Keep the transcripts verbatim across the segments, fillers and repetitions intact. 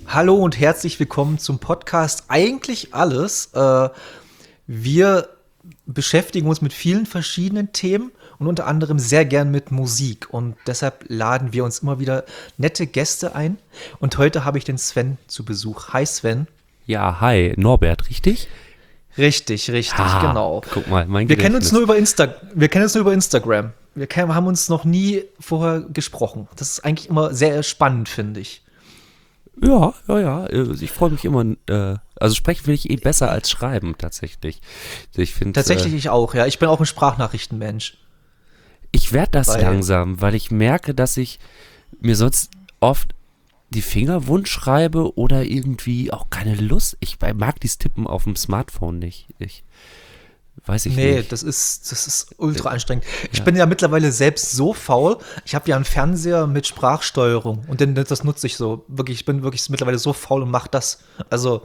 Hallo und herzlich willkommen zum Podcast Eigentlich alles. Äh, wir beschäftigen uns mit vielen verschiedenen Themen und unter anderem sehr gern mit Musik. Und deshalb laden wir uns immer wieder nette Gäste ein. Und heute habe ich den Sven zu Besuch. Hi Sven. Ja, hi, Norbert, richtig? Richtig, richtig, Ah, genau. guck mal, mein Wir kennen uns Gedächtnis. nur über Insta wir kennen uns nur über Instagram. Wir kennen, haben uns noch nie vorher gesprochen. Das ist eigentlich immer sehr spannend, finde ich. Ja, ja, ja, äh, ich freue mich immer, äh, also sprechen finde ich eh besser als schreiben, tatsächlich. Ich finde, Tatsächlich äh, ich auch, ja. Ich bin auch ein Sprachnachrichtenmensch. ich werde das Weil- langsam, weil ich merke, dass ich mir sonst oft die Finger wund schreibe oder irgendwie auch keine Lust. Ich mag dieses Tippen auf dem Smartphone nicht. Ich weiß ich Nee, nicht. das ist, das ist ultra anstrengend. Ich Ja. bin ja mittlerweile selbst so faul. Ich habe ja einen Fernseher mit Sprachsteuerung und den, das nutze ich so. Wirklich, ich bin wirklich mittlerweile so faul und mache das. Also,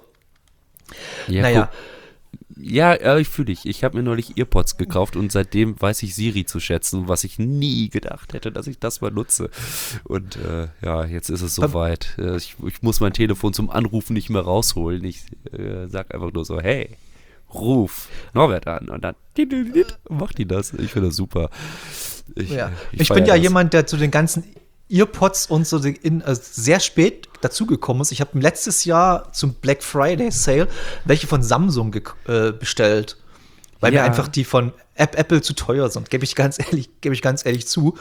Ja, naja, guck, ja, äh, ich fühle dich. Ich habe mir neulich Earpods gekauft und seitdem weiß ich Siri zu schätzen, was ich nie gedacht hätte, dass ich das mal nutze. Und äh, ja, jetzt ist es soweit. Äh, ich, ich muss mein Telefon zum Anrufen nicht mehr rausholen. Ich äh, sag einfach nur so, hey, ruf Norbert an. Und dann macht die das. Ich finde das super. Ich, ja. äh, Ich, feier bin ja das. jemand, der zu den ganzen Earpods und so in, äh, sehr spät dazugekommen ist. Ich habe letztes Jahr zum Black Friday Sale welche von Samsung ge- äh, bestellt. Weil Ja. mir einfach die von App Apple zu teuer sind, gebe ich ganz ehrlich, gebe ich ganz ehrlich zu.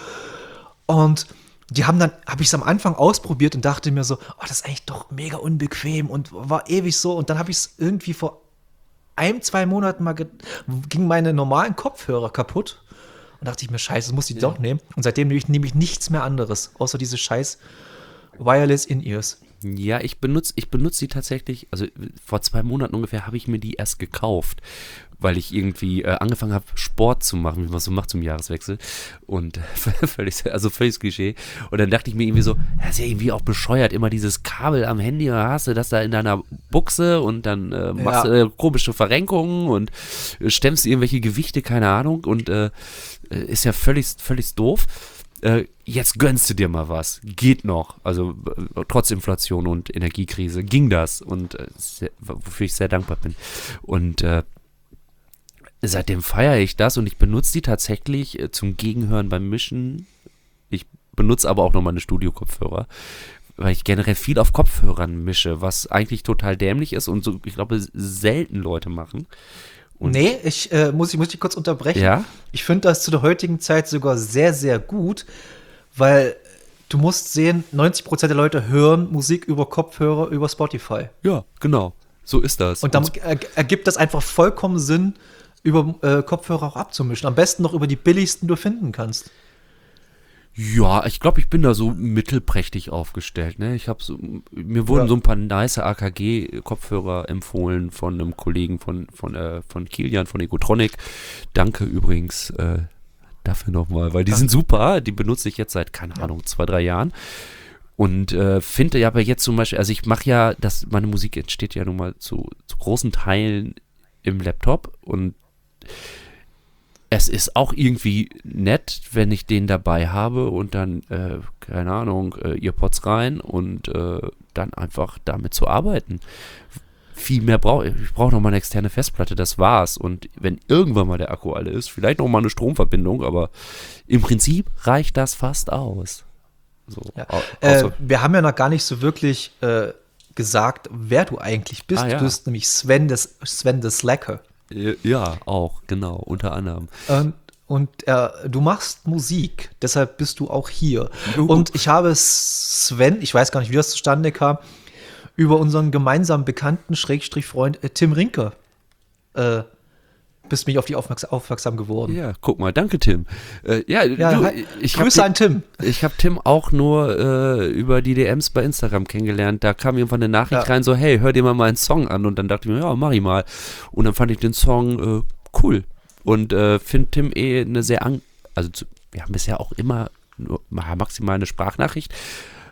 Und die haben dann, habe ich es am Anfang ausprobiert und dachte mir so, oh, das ist eigentlich doch mega unbequem und war ewig so. Und dann habe ich es irgendwie vor ein, zwei Monaten mal, ge- ging meine normalen Kopfhörer kaputt. Und dachte ich mir, scheiße, das muss ich doch nehmen. Und seitdem nehme ich, nehme ich nichts mehr anderes, außer diese scheiß Wireless In-Ears. Ja, ich benutze ich benutze die tatsächlich, also vor zwei Monaten ungefähr habe ich mir die erst gekauft, weil ich irgendwie äh, angefangen habe, Sport zu machen, wie man so macht zum Jahreswechsel. Und äh, völlig, also völlig Klischee. Und dann dachte ich mir irgendwie so, das ist ja irgendwie auch bescheuert, immer dieses Kabel am Handy, da hast du das da in deiner Buchse und dann äh, machst Ja. du äh, komische Verrenkungen und äh, stemmst irgendwelche Gewichte, keine Ahnung, und äh, äh, ist ja völlig, völlig doof. Äh, jetzt gönnst du dir mal was. Geht noch. Also äh, trotz Inflation und Energiekrise ging das. Und äh, sehr, wofür ich sehr dankbar bin. Und äh, seitdem feiere ich das und ich benutze die tatsächlich äh, zum Gegenhören beim Mischen. Ich benutze aber auch noch meine Studio-Kopfhörer, weil ich generell viel auf Kopfhörern mische, was eigentlich total dämlich ist und so, ich glaube, selten Leute machen. Und Nee, ich, äh, muss, ich muss dich kurz unterbrechen. Ja? Ich finde das zu der heutigen Zeit sogar sehr, sehr gut, weil du musst sehen, neunzig Prozent der Leute hören Musik über Kopfhörer, über Spotify. Ja, genau. So ist das. Und dann er- ergibt das einfach vollkommen Sinn, über äh, Kopfhörer auch abzumischen. Am besten noch über die billigsten, die du finden kannst. Ja, ich glaube, ich bin da so mittelprächtig aufgestellt. Ne? Ich habe so, mir wurden Ja. so ein paar nice A K G-Kopfhörer empfohlen von einem Kollegen von von äh, von Kilian von Egotronic. Danke übrigens äh, dafür nochmal, weil die sind super. Die benutze ich jetzt seit keine Ahnung zwei drei Jahren und äh, finde ja aber jetzt zum Beispiel, also ich mache ja, das meine Musik entsteht ja nun mal zu, zu großen Teilen im Laptop und es ist auch irgendwie nett, wenn ich den dabei habe und dann, äh, keine Ahnung, äh, Earpods rein und äh, dann einfach damit zu arbeiten. Viel mehr brauche ich. Ich brauche noch mal eine externe Festplatte, das war's. Und wenn irgendwann mal der Akku alle ist, vielleicht noch mal eine Stromverbindung, aber im Prinzip reicht das fast aus. So, Ja. au- Äh, außer, wir haben ja noch gar nicht so wirklich äh, gesagt, wer du eigentlich bist. Ah, ja. Du bist nämlich Sven des, Sven des Slacker. äh, ja, auch, genau, unter anderem. Und, und äh, du machst Musik, deshalb bist du auch hier. Juhu. Und ich habe Sven, ich weiß gar nicht, wie das zustande kam, über unseren gemeinsamen Bekannten, Schrägstrich Freund äh, Tim Rinker, äh, bist mich auf die aufmerksam, aufmerksam geworden. Ja, guck mal, danke Tim. Äh, ja, Ja, du, hi. ich hab Grüße Tim- an Tim. Ich habe Tim auch nur äh, über die D Ms bei Instagram kennengelernt. Da kam irgendwann eine Nachricht Ja. rein, so, hey, hör dir mal meinen Song an. Und dann dachte ich mir, ja, mach ich mal. Und dann fand ich den Song äh, cool. Und äh, finde Tim eh eine sehr, an also zu, wir haben bisher auch immer nur maximal eine Sprachnachricht.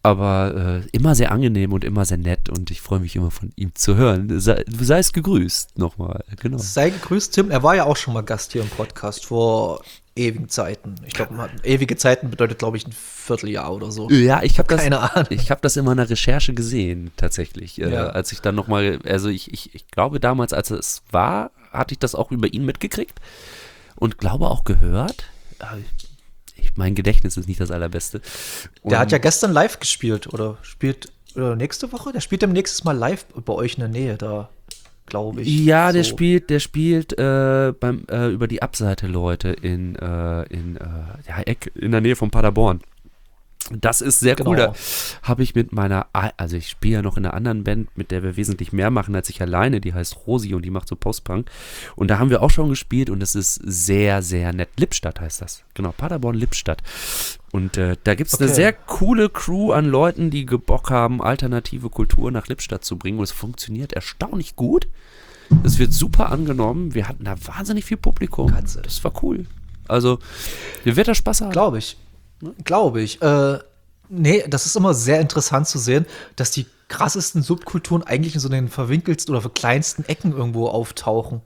aber äh, immer sehr angenehm und immer sehr nett und ich freue mich immer von ihm zu hören. Sei, sei es gegrüßt nochmal, genau. Sei gegrüßt, Tim. Er war ja auch schon mal Gast hier im Podcast vor ewigen Zeiten. Ich glaube, ewige Zeiten bedeutet, glaube ich, ein Vierteljahr oder so. Ja, ich habe das, Keine Ahnung. ich habe das in meiner Recherche gesehen, tatsächlich. Äh, Ja. als ich dann nochmal, also ich, ich, ich glaube damals, als es war, hatte ich das auch über ihn mitgekriegt und glaube auch gehört. Aber Ich, mein Gedächtnis ist nicht das allerbeste. Und Der hat ja gestern live gespielt oder spielt oder nächste Woche? Der spielt demnächst mal live bei euch in der Nähe da, glaube ich. Ja, der So. spielt, der spielt äh, beim, äh, über die Abseite Leute in, äh, in, äh, ja, Eck, in der Nähe von Paderborn. Das ist sehr Genau. cool. Da habe ich mit meiner, also ich spiele ja noch in einer anderen Band, mit der wir wesentlich mehr machen als ich alleine. Die heißt Rosi und die macht so Post-Punk. Und da haben wir auch schon gespielt und es ist sehr, sehr nett. Lippstadt heißt das. Genau, Paderborn-Lippstadt. Und äh, da gibt es Okay. eine sehr coole Crew an Leuten, die Bock haben, alternative Kultur nach Lippstadt zu bringen. Und es funktioniert erstaunlich gut. Es wird super angenommen. Wir hatten da wahnsinnig viel Publikum. Katze. Das war cool. Also, ihr werdet da Spaß haben. Glaube ich. Glaube ich. Äh, nee, das ist immer sehr interessant zu sehen, dass die krassesten Subkulturen eigentlich in so den verwinkelsten oder kleinsten Ecken irgendwo auftauchen.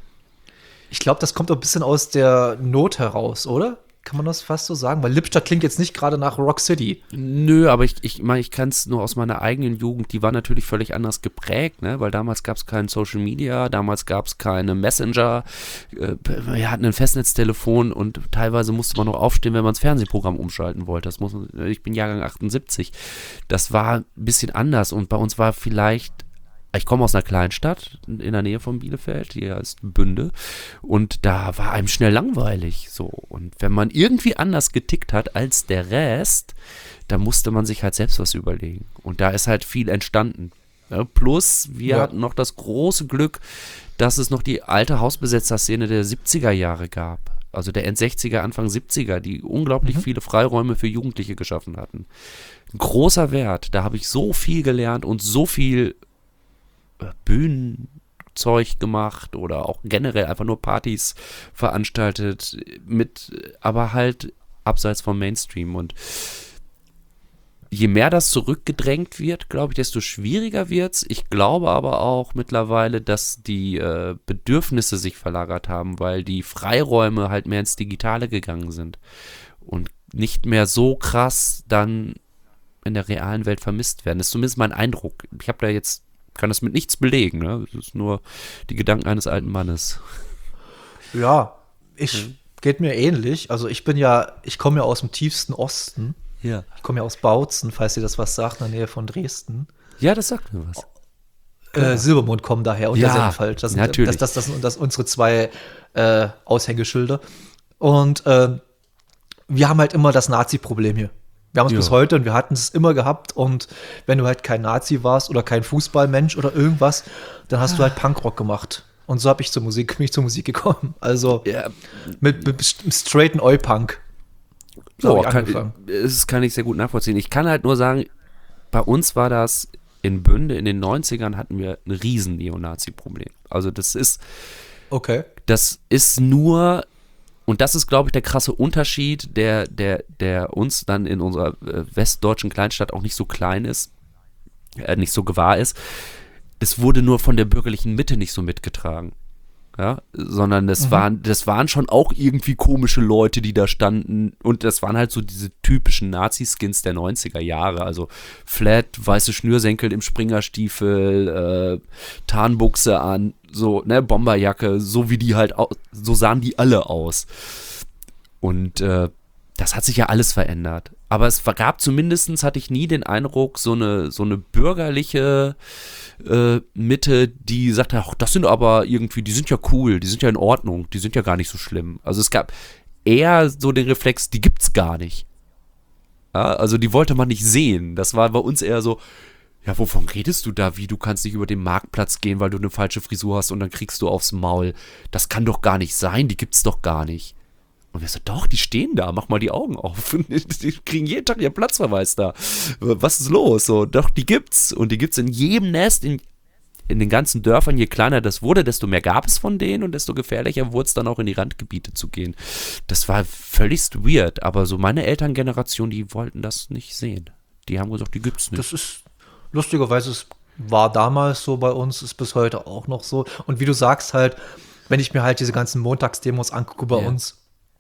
Ich glaube, das kommt auch ein bisschen aus der Not heraus, oder? Kann man das fast so sagen? Weil Lippstadt klingt jetzt nicht gerade nach Rock City. Nö, aber ich, ich meine, ich kann es nur aus meiner eigenen Jugend, die war natürlich völlig anders geprägt, ne? Weil damals gab es kein Social Media, damals gab es keine Messenger, äh, wir hatten ein Festnetztelefon und teilweise musste man noch aufstehen, wenn man das Fernsehprogramm umschalten wollte. Das muss man, ich bin Jahrgang achtundsiebzig. Das war ein bisschen anders und bei uns war vielleicht, ich komme aus einer Kleinstadt in der Nähe von Bielefeld, die heißt Bünde, und da war einem schnell langweilig, so. Und wenn man irgendwie anders getickt hat als der Rest, da musste man sich halt selbst was überlegen. Und da ist halt viel entstanden. Ja, plus, wir Ja. hatten noch das große Glück, dass es noch die alte Hausbesetzerszene der siebziger Jahre gab. Also der End-sechziger, Anfang siebziger, die unglaublich Mhm. viele Freiräume für Jugendliche geschaffen hatten. Ein großer Wert. Da habe ich so viel gelernt und so viel Bühnenzeug gemacht oder auch generell einfach nur Partys veranstaltet, mit, aber halt abseits vom Mainstream. Und je mehr das zurückgedrängt wird, glaube ich, desto schwieriger wird's. Ich glaube aber auch mittlerweile, dass die äh, Bedürfnisse sich verlagert haben, weil die Freiräume halt mehr ins Digitale gegangen sind und nicht mehr so krass dann in der realen Welt vermisst werden. Das ist zumindest mein Eindruck. Ich habe da jetzt kann das mit nichts belegen, ne? Das ist nur die Gedanken eines alten Mannes. Ja, ich geht mir ähnlich. Also ich bin ja, ich komme ja aus dem tiefsten Osten. Ja. Ich komme ja aus Bautzen, falls ihr das was sagt, in der Nähe von Dresden. Ja, das sagt mir was. Äh, Silbermond kommen daher und Ja, der Senfeld. Das sind, natürlich. Das, das, das, sind, das sind unsere zwei äh, Aushängeschilder. Und äh, wir haben halt immer das Nazi-Problem hier. Wir haben es Ja. bis heute und wir hatten es immer gehabt. Und wenn du halt kein Nazi warst oder kein Fußballmensch oder irgendwas, dann hast du halt Punkrock gemacht. Und so habe ich zur Musik, bin ich zur Musik gekommen. Also Ja, mit, mit straighten Oi-Punk. So so, hab ich kann, angefangen. das kann ich sehr gut nachvollziehen. Ich kann halt nur sagen, bei uns war das in Bünde in den neunzigern hatten wir ein riesen Neonazi-Problem. Also das ist, Okay. das ist nur, und das ist, glaube ich, der krasse Unterschied, der, der, der uns dann in unserer äh, westdeutschen Kleinstadt auch nicht so klein ist, äh, nicht so gewahr ist. Das wurde nur von der bürgerlichen Mitte nicht so mitgetragen. Ja, sondern das, Mhm. waren, das waren schon auch irgendwie komische Leute, die da standen. Und das waren halt so diese typischen Nazi-Skins der neunziger Jahre. Also Flat, weiße Schnürsenkel im Springerstiefel, äh, Tarnbuchse an, so, ne, Bomberjacke, so wie die halt, au- so sahen die alle aus. Und äh, das hat sich ja alles verändert. Aber es war- gab zumindest, hatte ich nie den Eindruck, so eine, so eine bürgerliche äh, Mitte, die sagt, ach, das sind aber irgendwie, die sind ja cool, die sind ja in Ordnung, die sind ja gar nicht so schlimm. Also es gab eher so den Reflex, die gibt's gar nicht. Ja, also die wollte man nicht sehen. Das war bei uns eher so, ja, wovon redest du da? Wie, du kannst nicht über den Marktplatz gehen, weil du eine falsche Frisur hast und dann kriegst du aufs Maul. Das kann doch gar nicht sein, die gibt's doch gar nicht. Und wir so, doch, die stehen da, mach mal die Augen auf. Die kriegen jeden Tag ihren Platzverweis da. Was ist los? So, doch, die gibt's. Und die gibt's in jedem Nest, in, in den ganzen Dörfern. Je kleiner das wurde, desto mehr gab es von denen und desto gefährlicher wurde es dann auch in die Randgebiete zu gehen. Das war völlig weird, aber so meine Elterngeneration, die wollten das nicht sehen. Die haben gesagt, die gibt's nicht. Das ist lustigerweise, es war damals so bei uns, ist bis heute auch noch so. Und wie du sagst halt, wenn ich mir halt diese ganzen Montagsdemos angucke bei Ja. uns,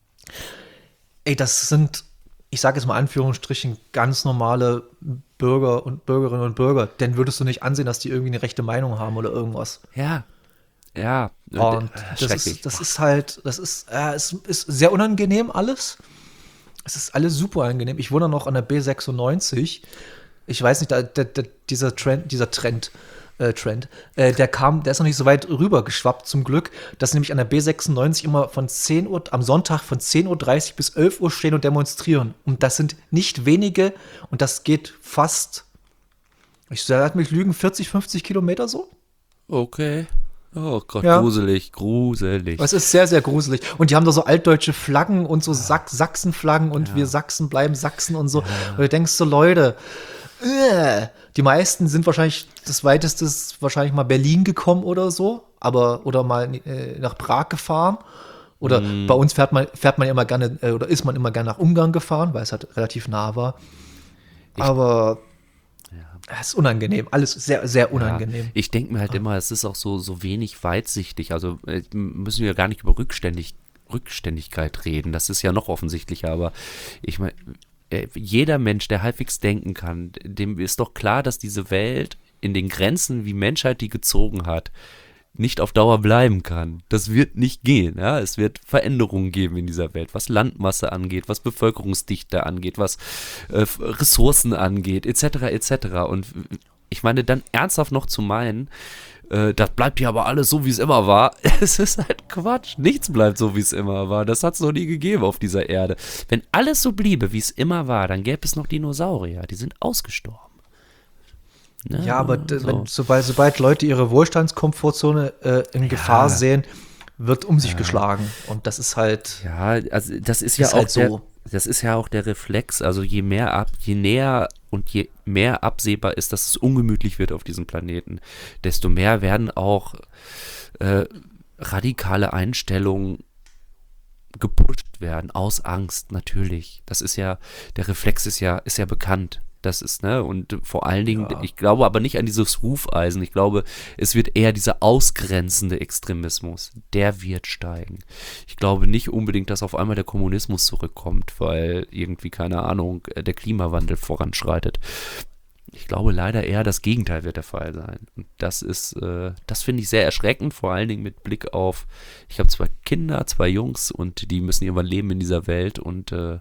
ey, das sind, ich sage jetzt mal Anführungsstrichen, ganz normale Bürger und Bürgerinnen und Bürger. Denn würdest du nicht ansehen, dass die irgendwie eine rechte Meinung haben oder irgendwas. Ja, ja. Und äh, das schrecklich. ist, das ist halt, das ist, äh, es ist sehr unangenehm alles. Es ist alles super angenehm. Ich wohne noch an der B sechsundneunzig. Ich weiß nicht, da, da, da, dieser Trend, dieser Trend, äh, Trend, äh, der kam, der ist noch nicht so weit rüber geschwappt, zum Glück, dass nämlich an der B sechsundneunzig immer von zehn Uhr, am Sonntag von zehn Uhr dreißig bis elf Uhr stehen und demonstrieren. Und das sind nicht wenige und das geht fast, ich sag mich lügen, vierzig, fünfzig Kilometer so. Okay. Oh Gott, Ja. gruselig, gruselig. Es ist sehr, sehr gruselig. Und die haben da so altdeutsche Flaggen und so Sach Sachsenflaggen und wir Sachsen bleiben Sachsen und so. Und du denkst so, Leute, äh, die meisten sind wahrscheinlich, das weiteste ist wahrscheinlich mal Berlin gekommen oder so, aber oder mal äh, nach Prag gefahren. Oder bei uns fährt man, fährt man immer gerne, äh, oder ist man immer gerne nach Ungarn gefahren, weil es halt relativ nah war. Aber es ist unangenehm, alles sehr, sehr unangenehm. Ja, ich denke mir halt immer, es ist auch so, so wenig weitsichtig. Also äh, müssen wir gar nicht über Rückständig, Rückständigkeit reden. Das ist ja noch offensichtlicher. Aber ich meine, äh, jeder Mensch, der halbwegs denken kann, dem ist doch klar, dass diese Welt in den Grenzen, wie Menschheit die gezogen hat, nicht auf Dauer bleiben kann. Das wird nicht gehen. Ja? Es wird Veränderungen geben in dieser Welt, was Landmasse angeht, was Bevölkerungsdichte angeht, was äh, Ressourcen angeht, et cetera et cetera. Und ich meine, dann ernsthaft noch zu meinen, äh, das bleibt ja aber alles so, wie es immer war. Es ist halt Quatsch. Nichts bleibt so, wie es immer war. Das hat es noch nie gegeben auf dieser Erde. Wenn alles so bliebe, wie es immer war, dann gäbe es noch Dinosaurier. Die sind ausgestorben. Ne? Ja, aber d- So. wenn, sobald, sobald Leute ihre Wohlstandskomfortzone äh, in Gefahr sehen, wird um sich geschlagen. Und das ist halt, Ja, also das ist ja Ist auch halt der, so. das ist ja auch der Reflex. Also je mehr ab, je näher und je mehr absehbar ist, dass es ungemütlich wird auf diesem Planeten, desto mehr werden auch äh, radikale Einstellungen gepusht werden, aus Angst, natürlich. Das ist ja, der Reflex ist ja, ist ja bekannt. Das ist, ne, und vor allen Dingen, Ja. ich glaube aber nicht an dieses Hufeisen. Ich glaube, es wird eher dieser ausgrenzende Extremismus, der wird steigen. Ich glaube nicht unbedingt, dass auf einmal der Kommunismus zurückkommt, weil irgendwie, keine Ahnung, der Klimawandel voranschreitet. Ich glaube leider eher, das Gegenteil wird der Fall sein. Und das ist, äh, das finde ich sehr erschreckend, vor allen Dingen mit Blick auf, ich habe zwei Kinder, zwei Jungs und die müssen irgendwann leben in dieser Welt und äh,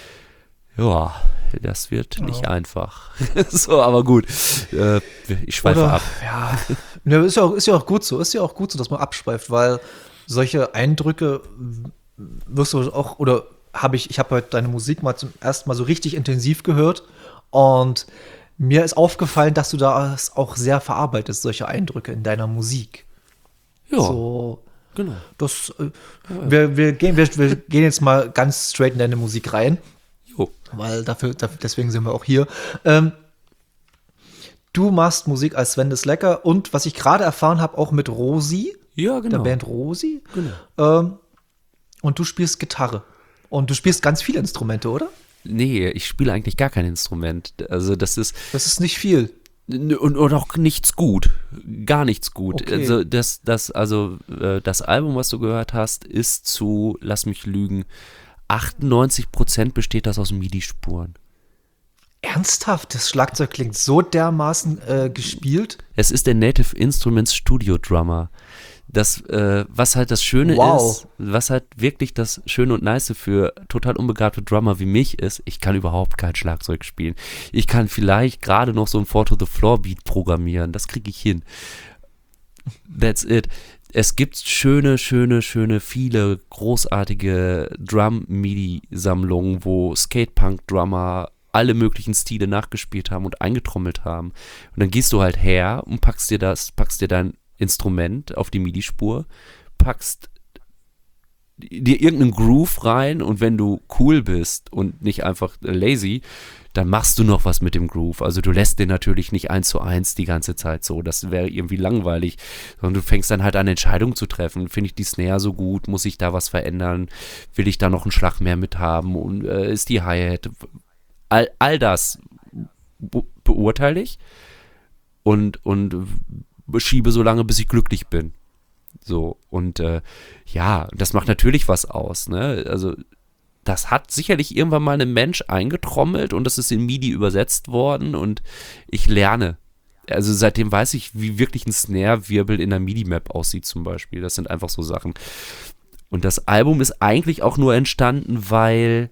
ja, das wird nicht Ja. einfach. So, aber gut. Äh, ich schweife oder, ab. ja, ne, ist ja, auch, ist ja auch gut so, ist ja auch gut so, dass man abschweift, weil solche Eindrücke wirst du auch, oder habe ich, ich habe heute deine Musik mal zum ersten Mal so richtig intensiv gehört und mir ist aufgefallen, dass du das auch sehr verarbeitest, solche Eindrücke in deiner Musik. Ja, So, genau. das, äh, wir, wir, gehen, wir, wir gehen jetzt mal ganz straight in deine Musik rein. Jo. Weil dafür, dafür, deswegen sind wir auch hier. Ähm, du machst Musik als Sven des Lecker und was ich gerade erfahren habe, auch mit Rosi, Ja, der genau. Band Rosi. Genau. Ähm, und du spielst Gitarre. Und du spielst ganz viele Instrumente, oder? Nee, ich spiele eigentlich gar kein Instrument. Also das ist Das ist nicht viel. und, und auch nichts gut. Gar nichts gut. Okay. Also das, das, also äh, das Album, was du gehört hast, ist zu, lass mich lügen, achtundneunzig Prozent besteht das aus MIDI-Spuren. Ernsthaft? Das Schlagzeug klingt so dermaßen äh, gespielt. Es ist der Native Instruments Studio Drummer. Das, äh, was halt das Schöne Wow. ist, was halt wirklich das Schöne und Nice für total unbegabte Drummer wie mich ist, ich kann überhaupt kein Schlagzeug spielen. Ich kann vielleicht gerade noch so ein Four to the Floor Beat programmieren, das kriege ich hin. That's it. Es gibt schöne, schöne, schöne, viele großartige Drum-MIDI-Sammlungen, wo Skatepunk-Drummer alle möglichen Stile nachgespielt haben und eingetrommelt haben. Und dann gehst du halt her und packst dir das, packst dir dein Instrument auf die MIDI-Spur, packst dir irgendeinen Groove rein und wenn du cool bist und nicht einfach lazy, dann machst du noch was mit dem Groove. Also du lässt den natürlich nicht eins zu eins die ganze Zeit so, das wäre irgendwie langweilig, sondern du fängst dann halt an, Entscheidungen zu treffen. Finde ich die Snare so gut? Muss ich da was verändern? Will ich da noch einen Schlag mehr mit haben? Und äh, ist die Hi-Hat? All, all das be- beurteile ich und, und schiebe so lange, bis ich glücklich bin. So, und äh, ja, das macht natürlich was aus, ne? Also, das hat sicherlich irgendwann mal ein Mensch eingetrommelt und das ist in MIDI übersetzt worden und ich lerne. Also seitdem weiß ich, wie wirklich ein Snare-Wirbel in der MIDI-Map aussieht zum Beispiel. Das sind einfach so Sachen. Und das Album ist eigentlich auch nur entstanden, weil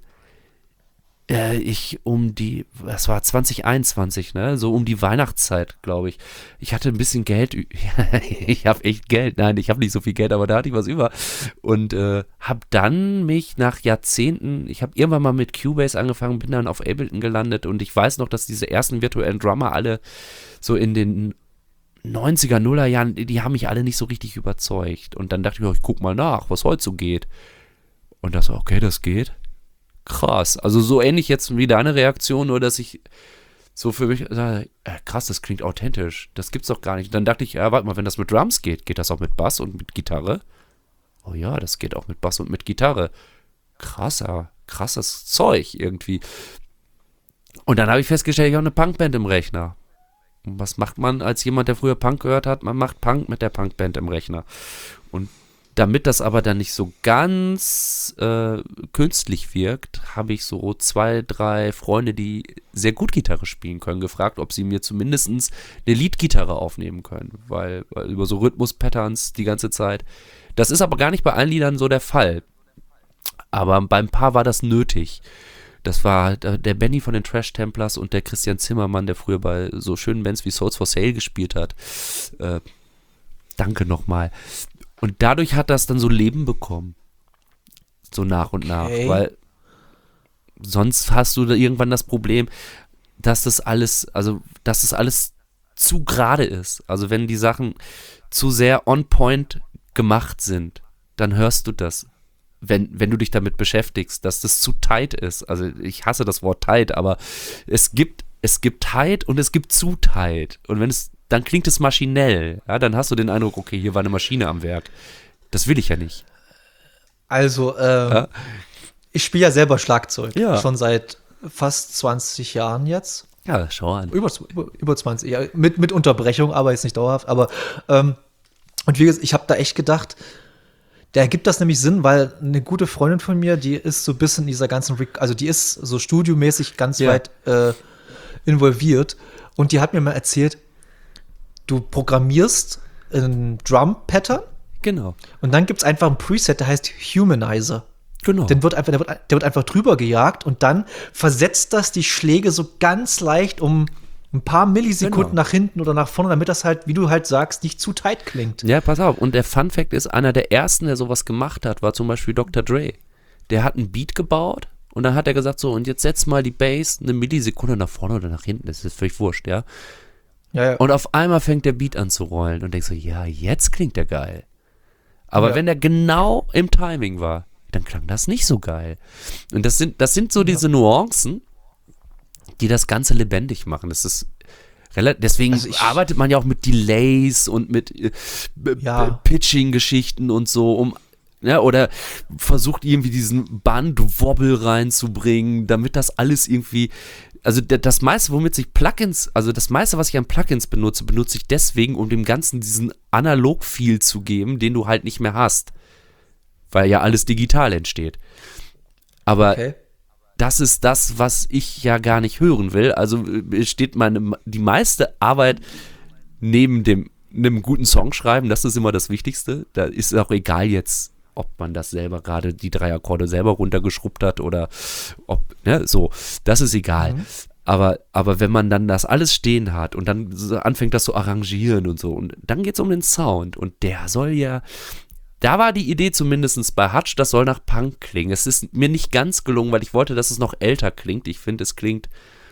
äh, ich um die, das war zwanzig einundzwanzig, ne, so um die Weihnachtszeit, glaube ich. Ich hatte ein bisschen Geld, ü- ich habe echt Geld, nein, ich habe nicht so viel Geld, aber da hatte ich was über. Und äh, habe dann mich nach Jahrzehnten, ich habe irgendwann mal mit Cubase angefangen, bin dann auf Ableton gelandet und ich weiß noch, dass diese ersten virtuellen Drummer alle so in den neunziger, Nuller Jahren, die haben mich alle nicht so richtig überzeugt. Und dann dachte ich mir, ich guck mal nach, was heute so geht. Und das, okay, das geht. Krass. Also so ähnlich jetzt wie deine Reaktion, nur dass ich so für mich sage, äh, krass, das klingt authentisch. Das gibt's doch gar nicht. Dann dachte ich, ja, warte mal, wenn das mit Drums geht, geht das auch mit Bass und mit Gitarre? Oh ja, das geht auch mit Bass und mit Gitarre. Krasser, krasses Zeug irgendwie. Und dann habe ich festgestellt, ich habe eine Punkband im Rechner. Und was macht man als jemand, der früher Punk gehört hat? Man macht Punk mit der Punkband im Rechner. Und damit das aber dann nicht so ganz äh, künstlich wirkt, habe ich so zwei, drei Freunde, die sehr gut Gitarre spielen können, gefragt, ob sie mir zumindest eine Leadgitarre aufnehmen können. Weil, weil über so Rhythmus-Patterns die ganze Zeit. Das ist aber gar nicht bei allen Liedern so der Fall. Aber beim Paar war das nötig. Das war der Benny von den Trash Templars und der Christian Zimmermann, der früher bei so schönen Bands wie Souls for Sale gespielt hat. Äh, danke nochmal. Und dadurch hat das dann so Leben bekommen. So nach und nach. Okay. Weil sonst hast du da irgendwann das Problem, dass das alles, also dass das alles zu gerade ist. Also wenn die Sachen zu sehr on point gemacht sind, dann hörst du das. Wenn, wenn du dich damit beschäftigst, dass das zu tight ist. Also ich hasse das Wort tight, aber es gibt, es gibt tight und es gibt zu tight. Und wenn es, dann klingt es maschinell. Ja, dann hast du den Eindruck, okay, hier war eine Maschine am Werk. Das will ich ja nicht. Also, ähm, Ja? ich spiele ja selber Schlagzeug. Ja. Schon seit fast zwanzig Jahren jetzt. Ja, schau an. Über, über, über zwanzig Jahre. Mit, mit Unterbrechung, aber jetzt nicht dauerhaft. Aber, ähm, und wie gesagt, ich habe da echt gedacht, da ergibt das nämlich Sinn, weil eine gute Freundin von mir, die ist so ein bisschen in dieser ganzen, Rec- also die ist so studiomäßig ganz Ja. weit äh, involviert. Und die hat mir mal erzählt, du programmierst ein Drum-Pattern Genau. und dann gibt es einfach ein Preset, der heißt Humanizer. Genau. Den wird einfach, der, wird, der wird einfach drüber gejagt und dann versetzt das die Schläge so ganz leicht um ein paar Millisekunden Genau. nach hinten oder nach vorne, damit das halt, wie du halt sagst, nicht zu tight klingt. Ja, pass auf. Und der Fun-Fact ist, einer der ersten, der sowas gemacht hat, war zum Beispiel Doktor Dre. Der hat einen Beat gebaut und dann hat er gesagt, so, und jetzt setz mal die Bass eine Millisekunde nach vorne oder nach hinten. Das ist völlig wurscht, ja. Ja, ja. Und auf einmal fängt der Beat an zu rollen und denkst so, ja, jetzt klingt der geil. Aber Ja. wenn der genau im Timing war, dann klang das nicht so geil. Und das sind, das sind so diese Nuancen, die das Ganze lebendig machen. Das ist rela- deswegen Also ich- arbeitet man ja auch mit Delays und mit äh, b- Ja. b- Pitching-Geschichten und so, um ja, oder versucht irgendwie diesen Band-Wobble reinzubringen, damit das alles irgendwie, also d- das meiste, womit sich Plugins, also das meiste, was ich an Plugins benutze, benutze ich deswegen, um dem Ganzen diesen Analog-Feel zu geben, den du halt nicht mehr hast, weil ja alles digital entsteht. Aber Okay. das ist das, was ich ja gar nicht hören will. Also äh, steht meine, die meiste Arbeit neben dem einem guten Song schreiben, das ist immer das Wichtigste. Da ist auch egal jetzt, ob man das selber gerade die drei Akkorde selber runtergeschrubbt hat oder ob, ne, so, das ist egal. Mhm. Aber, aber wenn man dann das alles stehen hat und dann so anfängt, das zu arrangieren und so, und dann geht es um den Sound und der soll ja, da war die Idee zumindest bei Hutch, das soll nach Punk klingen. Es ist mir nicht ganz gelungen, weil ich wollte, dass es noch älter klingt. Ich finde, es klingt,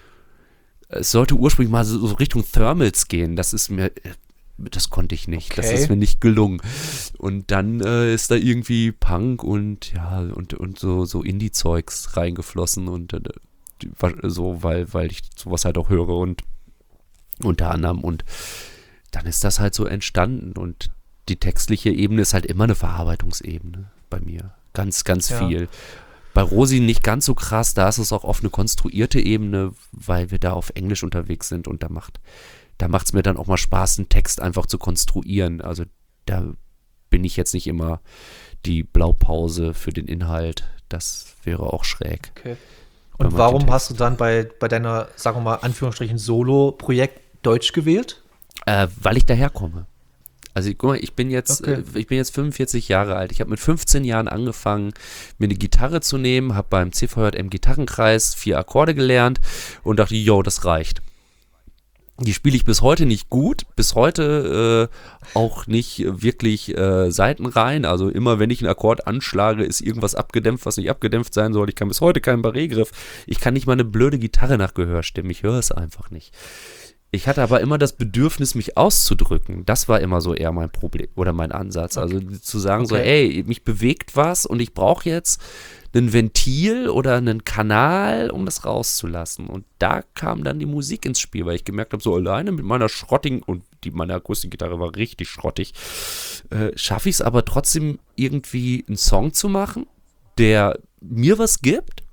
es sollte ursprünglich mal so, so Richtung Thermals gehen. Das ist mir, das konnte ich nicht. Das Okay. ist mir nicht gelungen. Und dann äh, ist da irgendwie Punk und ja, und, und so, so Indie-Zeugs reingeflossen und äh, die- so, weil, weil ich sowas halt auch höre und unter anderem und dann ist das halt so entstanden und die textliche Ebene ist halt immer eine Verarbeitungsebene bei mir. Ganz, ganz Ja. viel. Bei Rosi nicht ganz so krass, da ist es auch auf eine konstruierte Ebene, weil wir da auf Englisch unterwegs sind und da macht da macht es mir dann auch mal Spaß, einen Text einfach zu konstruieren. Also da bin ich jetzt nicht immer die Blaupause für den Inhalt. Das wäre auch schräg. Okay. Und warum hast du dann bei, bei deiner, sagen wir mal, Anführungsstrichen Solo-Projekt Deutsch gewählt? Äh, weil ich daherkomme. Also guck mal, ich bin jetzt, Okay. äh, ich bin jetzt fünfundvierzig Jahre alt. Ich habe mit fünfzehn Jahren angefangen, mir eine Gitarre zu nehmen, habe beim C V J M Gitarrenkreis vier Akkorde gelernt und dachte, yo, das reicht. Die spiele ich bis heute nicht gut, bis heute äh, auch nicht wirklich äh, seitenrein. Also immer, wenn ich einen Akkord anschlage, ist irgendwas abgedämpft, was nicht abgedämpft sein soll. Ich kann bis heute keinen Barré-Griff. Ich kann nicht mal eine blöde Gitarre nach Gehör stimmen. Ich höre es einfach nicht. Ich hatte aber immer das Bedürfnis, mich auszudrücken. Das war immer so eher mein Problem oder mein Ansatz. Also zu sagen so, Okay. ey, mich bewegt was und ich brauche jetzt ein Ventil oder einen Kanal, um das rauszulassen. Und da kam dann die Musik ins Spiel, weil ich gemerkt habe, so alleine mit meiner schrottigen, und die, meine Akustikgitarre war richtig schrottig, äh, schaffe ich es aber trotzdem irgendwie einen Song zu machen, der mir was gibt.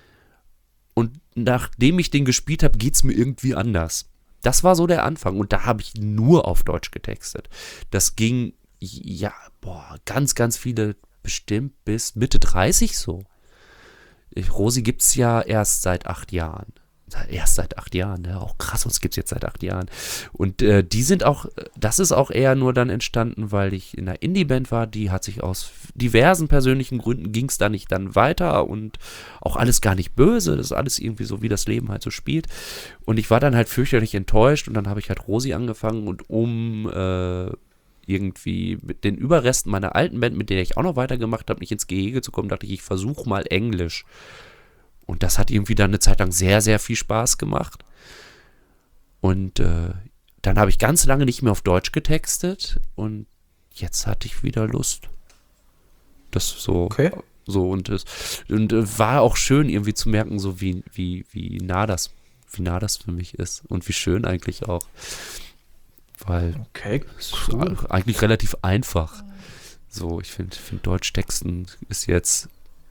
Und nachdem ich den gespielt habe, geht es mir irgendwie anders. Das war so der Anfang und da habe ich nur auf Deutsch getextet. Das ging, ja, boah, ganz, ganz viele, bestimmt bis Mitte dreißig so. Ich, Rosi gibt es ja erst seit acht Jahren. Erst seit acht Jahren, ja, auch krass, uns gibt es jetzt seit acht Jahren. Und äh, die sind auch, das ist auch eher nur dann entstanden, weil ich in einer Indie-Band war, die hat sich aus diversen persönlichen Gründen, ging es da nicht dann weiter und auch alles gar nicht böse, das ist alles irgendwie so, wie das Leben halt so spielt. Und ich war dann halt fürchterlich enttäuscht und dann habe ich halt Rosi angefangen und um äh, irgendwie mit den Überresten meiner alten Band, mit der ich auch noch weitergemacht habe, nicht ins Gehege zu kommen, dachte ich, ich versuche mal Englisch. Und das hat irgendwie dann eine Zeit lang sehr, sehr viel Spaß gemacht. Und äh, dann habe ich ganz lange nicht mehr auf Deutsch getextet und jetzt hatte ich wieder Lust. Das so, Okay. so und es und äh, war auch schön irgendwie zu merken, so wie, wie, wie nah das, wie nah das für mich ist und wie schön eigentlich auch. Weil Okay, es cool. ist eigentlich relativ einfach. So, ich finde, find Deutsch texten ist jetzt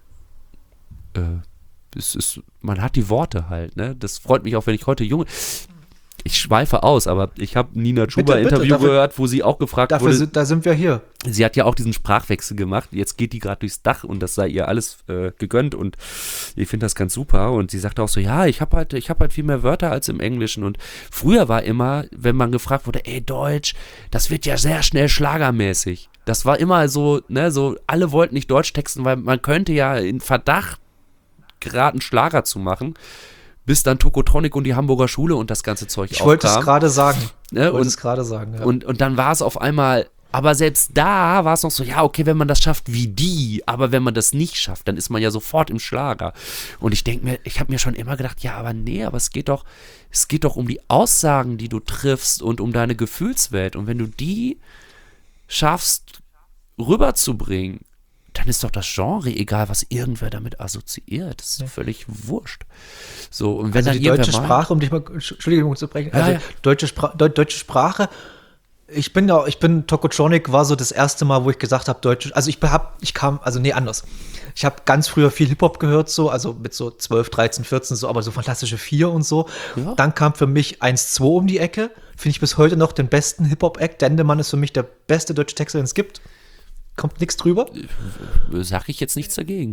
äh, es ist, man hat die Worte halt, ne? Das freut mich auch, wenn ich heute junge. Ich schweife aus, aber ich habe Nina Chuba Bitte, bitte, Interview dafür- gehört, wo sie auch gefragt Dafür wurde. sind, da sind wir hier. Sie hat ja auch diesen Sprachwechsel gemacht. Jetzt geht die gerade durchs Dach und das sei ihr alles äh, gegönnt und ich finde das ganz super. Und sie sagte auch so, ja, ich habe halt, ich habe halt viel mehr Wörter als im Englischen. Und früher war immer, wenn man gefragt wurde, ey, Deutsch, das wird ja sehr schnell schlagermäßig. Das war immer so, ne, so, alle wollten nicht Deutsch texten, weil man könnte ja in Verdacht geraten, Schlager zu machen, bis dann Tokotronic und die Hamburger Schule und das ganze Zeug Ich wollte es aufkam. gerade sagen. Ne, Ich wollte und- es gerade sagen. Ja. Und, und dann war es auf einmal, aber selbst da war es noch so, ja, okay, wenn man das schafft wie die, aber wenn man das nicht schafft, dann ist man ja sofort im Schlager. Und ich denke mir, ich habe mir schon immer gedacht, ja, aber nee, aber es geht doch, es geht doch um die Aussagen, die du triffst und um deine Gefühlswelt. Und wenn du die schaffst, rüberzubringen, dann ist doch das Genre egal, was irgendwer damit assoziiert. Das ist völlig wurscht. So, und wenn Also dann die deutsche irgendwer Sprache, um dich mal, Entschuldigung zu brechen, also Ja, ja. Deutsche, Spra Deu deutsche Sprache, ich bin ja, ich bin, Tokotronic war so das erste Mal, wo ich gesagt habe, Deutsch, also ich hab, ich kam, also nee, anders. Ich habe ganz früher viel Hip-Hop gehört, so, also mit so zwölf, dreizehn, vierzehn, so, aber so Fantastische Vier und so. Ja. Dann kam für mich eins zwei um die Ecke, finde ich bis heute noch den besten Hip-Hop-Act. Dendemann ist für mich der beste deutsche Texter, den es gibt. Kommt nichts drüber. sag ich jetzt nichts dagegen.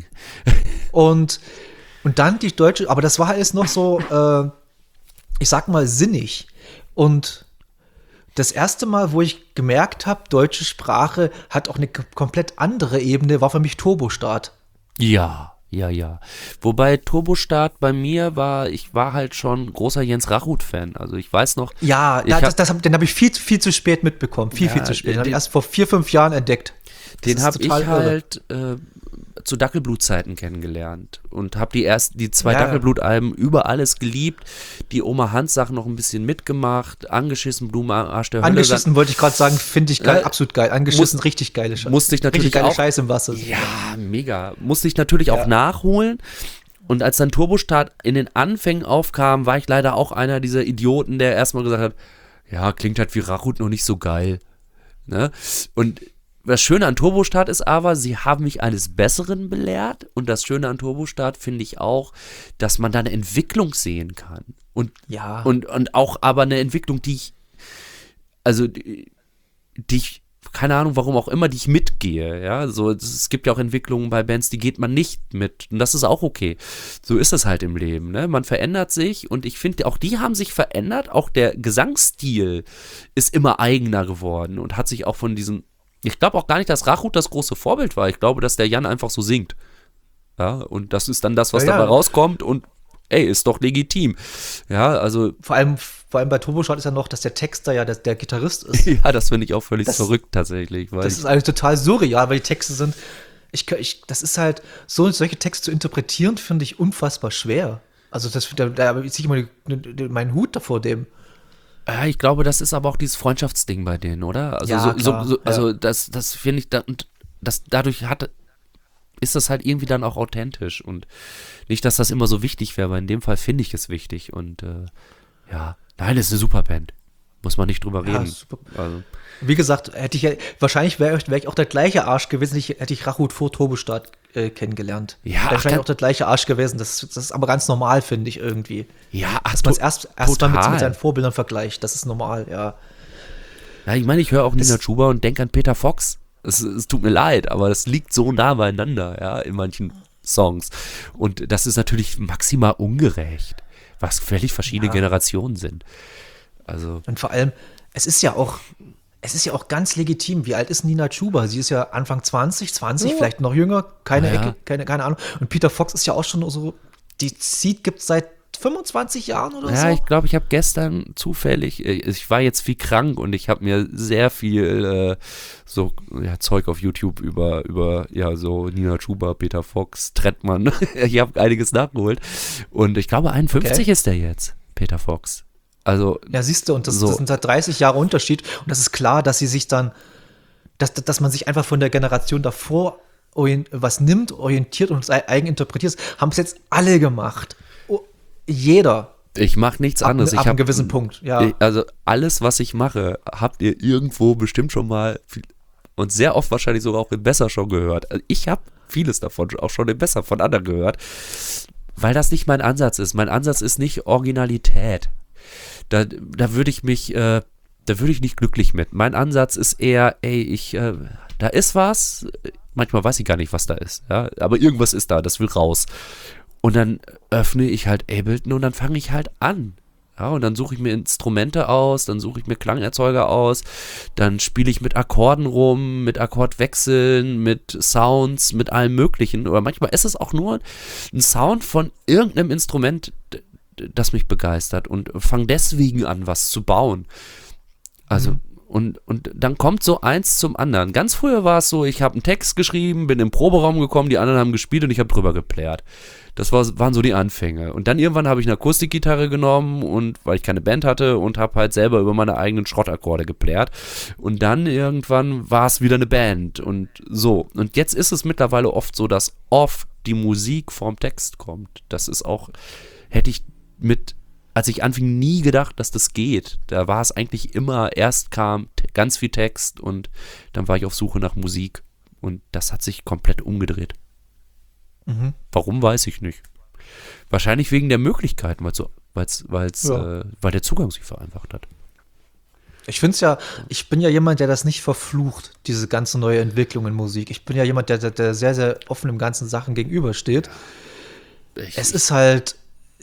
Und, und dann die deutsche, aber das war alles noch so, äh, ich sag mal, sinnig. Und das erste Mal, wo ich gemerkt habe, deutsche Sprache hat auch eine k- komplett andere Ebene, war für mich Turbostart. Ja, ja, ja. Wobei Turbostart bei mir war, ich war halt schon großer Jens Rachut-Fan. Also ich weiß noch. Ja, ich da, hab, das, das hab, den habe ich viel, viel zu spät mitbekommen. Viel, Ja, viel zu spät. Den habe ich den- erst vor vier, fünf Jahren entdeckt. Das den ist habe ich total irre. halt äh, zu Dackelblut-Zeiten kennengelernt und habe die ersten, die zwei Ja, ja. Dackelblut-Alben über alles geliebt. Die Oma Hans-Sachen noch ein bisschen mitgemacht. Angeschissen, Blume, Arsch der Hölle. Angeschissen wollte ich gerade sagen, finde ich geil, Ja, absolut geil. Angeschissen, richtig geile Scheiße. musste ich natürlich richtig geile auch- Scheiße im Wasser. Ja, mega. Musste ich natürlich auch Ja. nachholen. Und als dann Turbostart in den Anfängen aufkam, war ich leider auch einer dieser Idioten, der erstmal gesagt hat, ja, klingt halt wie Rachut noch nicht so geil. Ne? Und das Schöne an Turbostart ist aber, sie haben mich eines Besseren belehrt. Und das Schöne an Turbostart finde ich auch, dass man da eine Entwicklung sehen kann. Und, Ja. und, und auch aber eine Entwicklung, die ich, also die, die ich, keine Ahnung, warum auch immer, die ich mitgehe, ja, so, es gibt ja auch Entwicklungen bei Bands, die geht man nicht mit und das ist auch okay, so ist es halt im Leben, ne, man verändert sich und ich finde, auch die haben sich verändert, auch der Gesangsstil ist immer eigener geworden und hat sich auch von diesem, ich glaube auch gar nicht, dass Rachut das große Vorbild war, ich glaube, dass der Jan einfach so singt, ja, und das ist dann das, was Ja, ja. dabei rauskommt und ey, ist doch legitim, ja, also Vor allem, vor allem bei Turbostart ist ja noch, dass der Texter ja der, der Gitarrist ist. ja, das finde ich auch völlig Das- verrückt tatsächlich, weil Das ich, ist eigentlich total surreal, weil die Texte sind, ich, ich, das ist halt, so solche Texte zu interpretieren, finde ich unfassbar schwer. Also das, da, da ziehe ich mal die, die, meinen Hut davor dem. ja, ich glaube, das ist aber auch dieses Freundschaftsding bei denen, oder? Also, Ja, so, klar, so, so, also ja. das, das finde ich, da, und das, dadurch hat, ist das halt irgendwie dann auch authentisch und nicht, dass das immer so wichtig wäre, aber in dem Fall finde ich es wichtig und äh, ja, nein, das ist eine super Band. Muss man nicht drüber Ja, reden. super. Also, Wie gesagt, hätte ich ja, wahrscheinlich wäre wär ich auch der gleiche Arsch gewesen, ich, hätte ich Rachut vor Turbostart äh, kennengelernt. Ja, Wäre ach, wahrscheinlich dann- auch der gleiche Arsch gewesen. Das, das ist aber ganz normal, finde ich irgendwie. ja, ach, Dass man es to- erst, erst mal mit, total. mit seinen Vorbildern vergleicht, das ist normal, ja. Ja, ich meine, ich höre auch Nina Es- Chuba und denke an Peter Fox. Es, es tut mir leid, aber das liegt so nah beieinander, ja, in manchen Songs. Und das ist natürlich maximal ungerecht, was völlig verschiedene Ja. Generationen sind. Also, Und vor allem, es ist ja auch, es ist ja auch ganz legitim. Wie alt ist Nina Chuba? Sie ist ja Anfang zwanzig, zwanzig, Ja. vielleicht noch jünger, keine Ja. Ecke, keine, keine Ahnung. Und Peter Fox ist ja auch schon so, die Seed gibt es seit fünfundzwanzig Jahren oder ja, so. ich glaube, ich habe gestern zufällig, äh, ich war jetzt viel krank und ich habe mir sehr viel äh, so ja, Zeug auf YouTube über, über ja, so Nina Chuba, Peter Fox, Trettmann, ich habe einiges nachgeholt und ich glaube, einundfünfzig Okay. ist der jetzt, Peter Fox. Also, Ja, siehst du, und das, So. das sind halt dreißig Jahre Unterschied. Und das ist klar, dass sie sich dann, dass, dass man sich einfach von der Generation davor orient, was nimmt, orientiert und es eigen interpretiert. Das haben es jetzt alle gemacht. Oh, jeder. ich mache nichts Ab, anderes. ab Ich einem habe gewissen Punkt. Ja. Ich- Also alles, was ich mache, habt ihr irgendwo bestimmt schon mal viel- und sehr oft wahrscheinlich sogar auch im Besser schon gehört. Also ich habe vieles davon auch schon im Besser von anderen gehört, weil das nicht mein Ansatz ist. Mein Ansatz ist nicht Originalität. Da, da würde ich mich, äh, da würde ich nicht glücklich mit. Mein Ansatz ist eher, ey, ich, äh, da ist was, manchmal weiß ich gar nicht, was da ist, ja, aber irgendwas ist da, das will raus. Und dann öffne ich halt Ableton und dann fange ich halt an. Ja, und dann suche ich mir Instrumente aus, dann suche ich mir Klangerzeuger aus, dann spiele ich mit Akkorden rum, mit Akkordwechseln, mit Sounds, mit allem Möglichen. Oder manchmal ist es auch nur ein Sound von irgendeinem Instrument, d- d- das mich begeistert und fange deswegen an, was zu bauen. Also, Mhm. und, und dann kommt so eins zum anderen. Ganz früher war es so, ich habe einen Text geschrieben, bin im Proberaum gekommen, die anderen haben gespielt und ich habe drüber geplärt. Das war, waren so die Anfänge. Und dann irgendwann habe ich eine Akustikgitarre genommen und weil ich keine Band hatte und habe halt selber über meine eigenen Schrottakkorde geplärt. Und dann irgendwann war es wieder eine Band und so. Und jetzt ist es mittlerweile oft so, dass oft die Musik vom Text kommt. Das ist auch, hätte ich mit, als ich anfing, nie gedacht, dass das geht. Da war es eigentlich immer, erst kam t- ganz viel Text und dann war ich auf Suche nach Musik. Und das hat sich komplett umgedreht. Mhm. Warum, weiß ich nicht. Wahrscheinlich wegen der Möglichkeiten, weil's so, weil's, weil's, Ja. äh, weil der Zugang sich vereinfacht hat. Ich finde es ja, ich bin ja jemand, der das nicht verflucht, diese ganze neue Entwicklung in Musik. Ich bin ja jemand, der, der, der sehr, sehr offen dem ganzen Sachen gegenübersteht. Ich, Es ist halt,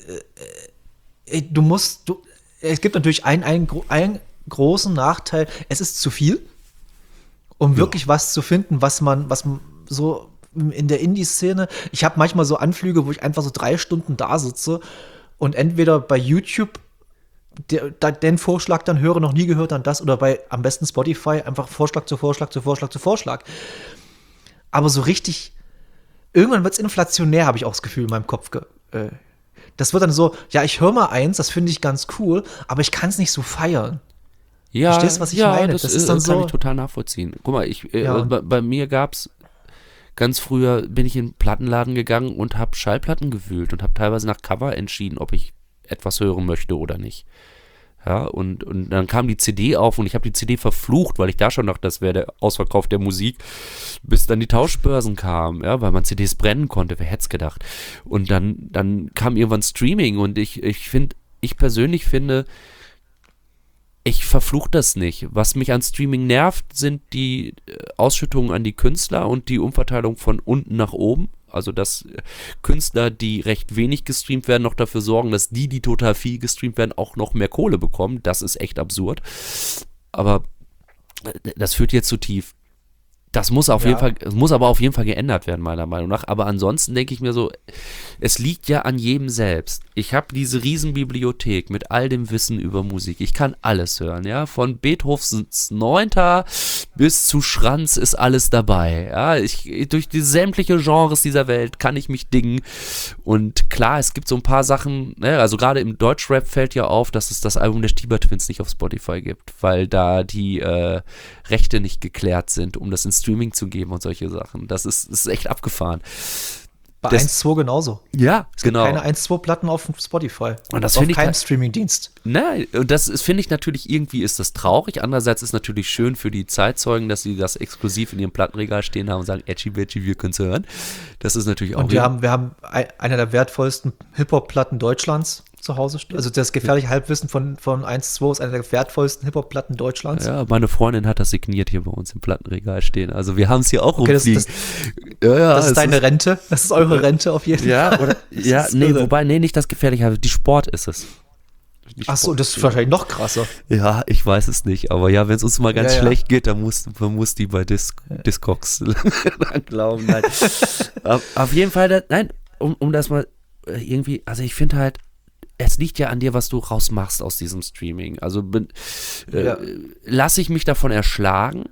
äh, du musst, du, es gibt natürlich einen, einen, gro- einen großen Nachteil, es ist zu viel, um wirklich was zu finden, was man, was man so in der Indie-Szene, ich habe manchmal so Anflüge, wo ich einfach so drei Stunden da sitze und entweder bei YouTube der, da, den Vorschlag dann höre, noch nie gehört, dann das, oder bei am besten Spotify einfach Vorschlag zu Vorschlag zu Vorschlag zu Vorschlag. Aber so richtig, irgendwann wird es inflationär, habe ich auch das Gefühl in meinem Kopf. Ge äh, das wird dann so, ja, ich höre mal eins, das finde ich ganz cool, aber ich kann es nicht so feiern. ja, Verstehst du, was ich ja, meine? Das, Das ist ist dann dann kann so- ich total nachvollziehen. Guck mal, ich, äh, Ja. bei, bei mir gab's ganz früher, bin ich in einen Plattenladen gegangen und habe Schallplatten gewühlt und habe teilweise nach Cover entschieden, ob ich etwas hören möchte oder nicht. Ja, und, und dann kam die C D auf und ich habe die C D verflucht, weil ich da schon dachte, das wäre der Ausverkauf der Musik, bis dann die Tauschbörsen kamen, ja, weil man C Ds brennen konnte, wer hätte es gedacht. Und dann, dann kam irgendwann Streaming und ich, ich finde, ich persönlich finde, ich verfluche das nicht. Was mich an Streaming nervt, sind die Ausschüttungen an die Künstler und die Umverteilung von unten nach oben. Also, dass Künstler, die recht wenig gestreamt werden, noch dafür sorgen, dass die, die total viel gestreamt werden, auch noch mehr Kohle bekommen. Das ist echt absurd. Aber das führt jetzt zu tief. Das muss auf Ja. jeden Fall, es muss aber auf jeden Fall geändert werden, meiner Meinung nach. Aber ansonsten denke ich mir so, es liegt ja an jedem selbst. Ich habe diese Riesenbibliothek mit all dem Wissen über Musik. Ich kann alles hören, ja. Von Beethovens Neunter bis zu Schranz ist alles dabei. Ja, ich, durch die sämtliche Genres dieser Welt kann ich mich dingen. Und klar, es gibt so ein paar Sachen, ne, also gerade im Deutschrap fällt ja auf, dass es das Album der Stieber Twins nicht auf Spotify gibt, weil da die äh, Rechte nicht geklärt sind, um das ins Streaming zu geben und solche Sachen. Das ist, das ist echt abgefahren. Bei Das- eins Punkt zwei genauso. Ja, Es gibt genau. keine eins Punkt zwei Platten auf Spotify. Und das auf finde ich keinem halt- Streamingdienst. Nein, und das ist, finde ich natürlich, irgendwie ist das traurig. Andererseits ist natürlich schön für die Zeitzeugen, dass sie das exklusiv in ihrem Plattenregal stehen haben und sagen, Edgy Badgy, wir können es hören. Das ist natürlich auch. Und wir haben, wir haben ein- einer der wertvollsten Hip-Hop-Platten Deutschlands zu Hause stehen. Also das gefährliche Halbwissen von, von eins Punkt zwei ist einer der wertvollsten Hip-Hop-Platten Deutschlands. Ja, meine Freundin hat das signiert hier bei uns im Plattenregal stehen. Also wir haben es hier auch Okay, das- rumfliegen. das- ja, ja, Das es ist deine Rente. Das ist eure Rente auf jeden Fall. Ja, oder, ja, ist nee, irre. wobei, nee, nicht das gefährliche, die Sport ist es. Die Ach so, Sport- das ist wahrscheinlich noch krasser. Ja, ich weiß es nicht, aber ja, wenn es uns mal ganz Ja, ja. schlecht geht, dann muss, man muss die bei Dis Discogs dran glauben. Nein. auf, auf jeden Fall, da, nein, um, um das mal äh, irgendwie, also ich finde halt, es liegt ja an dir, was du rausmachst aus diesem Streaming. Also bin, äh, Ja. lasse ich mich davon erschlagen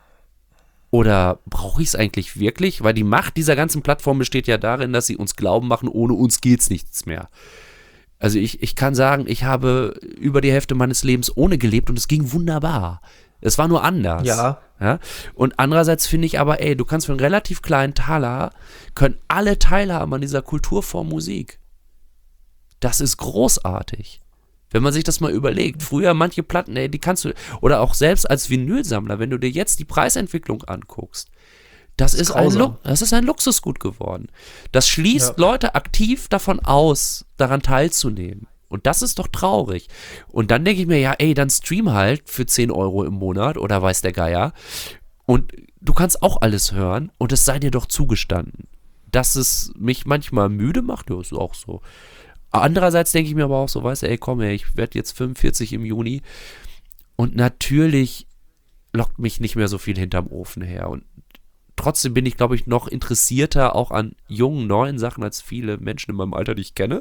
oder brauche ich es eigentlich wirklich? Weil die Macht dieser ganzen Plattform besteht ja darin, dass sie uns glauben machen, ohne uns geht's nichts mehr. Also ich, ich kann sagen, ich habe über die Hälfte meines Lebens ohne gelebt und es ging wunderbar. Es war nur anders. Ja. Ja? Und andererseits finde ich aber, ey, du kannst für einen relativ kleinen Taler, können alle teilhaben an dieser Kulturform Musik. Das ist großartig. Wenn man sich das mal überlegt. Früher manche Platten, ey, die kannst du, oder auch selbst als Vinylsammler, wenn du dir jetzt die Preisentwicklung anguckst, das, Das ist ist, ein, grausam. Lu- das ist ein Luxusgut geworden. Das schließt Ja. Leute aktiv davon aus, daran teilzunehmen. Und das ist doch traurig. Und dann denke ich mir, ja, ey, dann stream halt für zehn Euro im Monat oder weiß der Geier. Und du kannst auch alles hören und es sei dir doch zugestanden. Dass es mich manchmal müde macht, ja, ist auch so. Andererseits denke ich mir aber auch so, weißt du, ey, komm, ey, ich werde jetzt fünfundvierzig im Juni und natürlich lockt mich nicht mehr so viel hinterm Ofen her. Und trotzdem bin ich, glaube ich, noch interessierter auch an jungen, neuen Sachen als viele Menschen in meinem Alter, die ich kenne.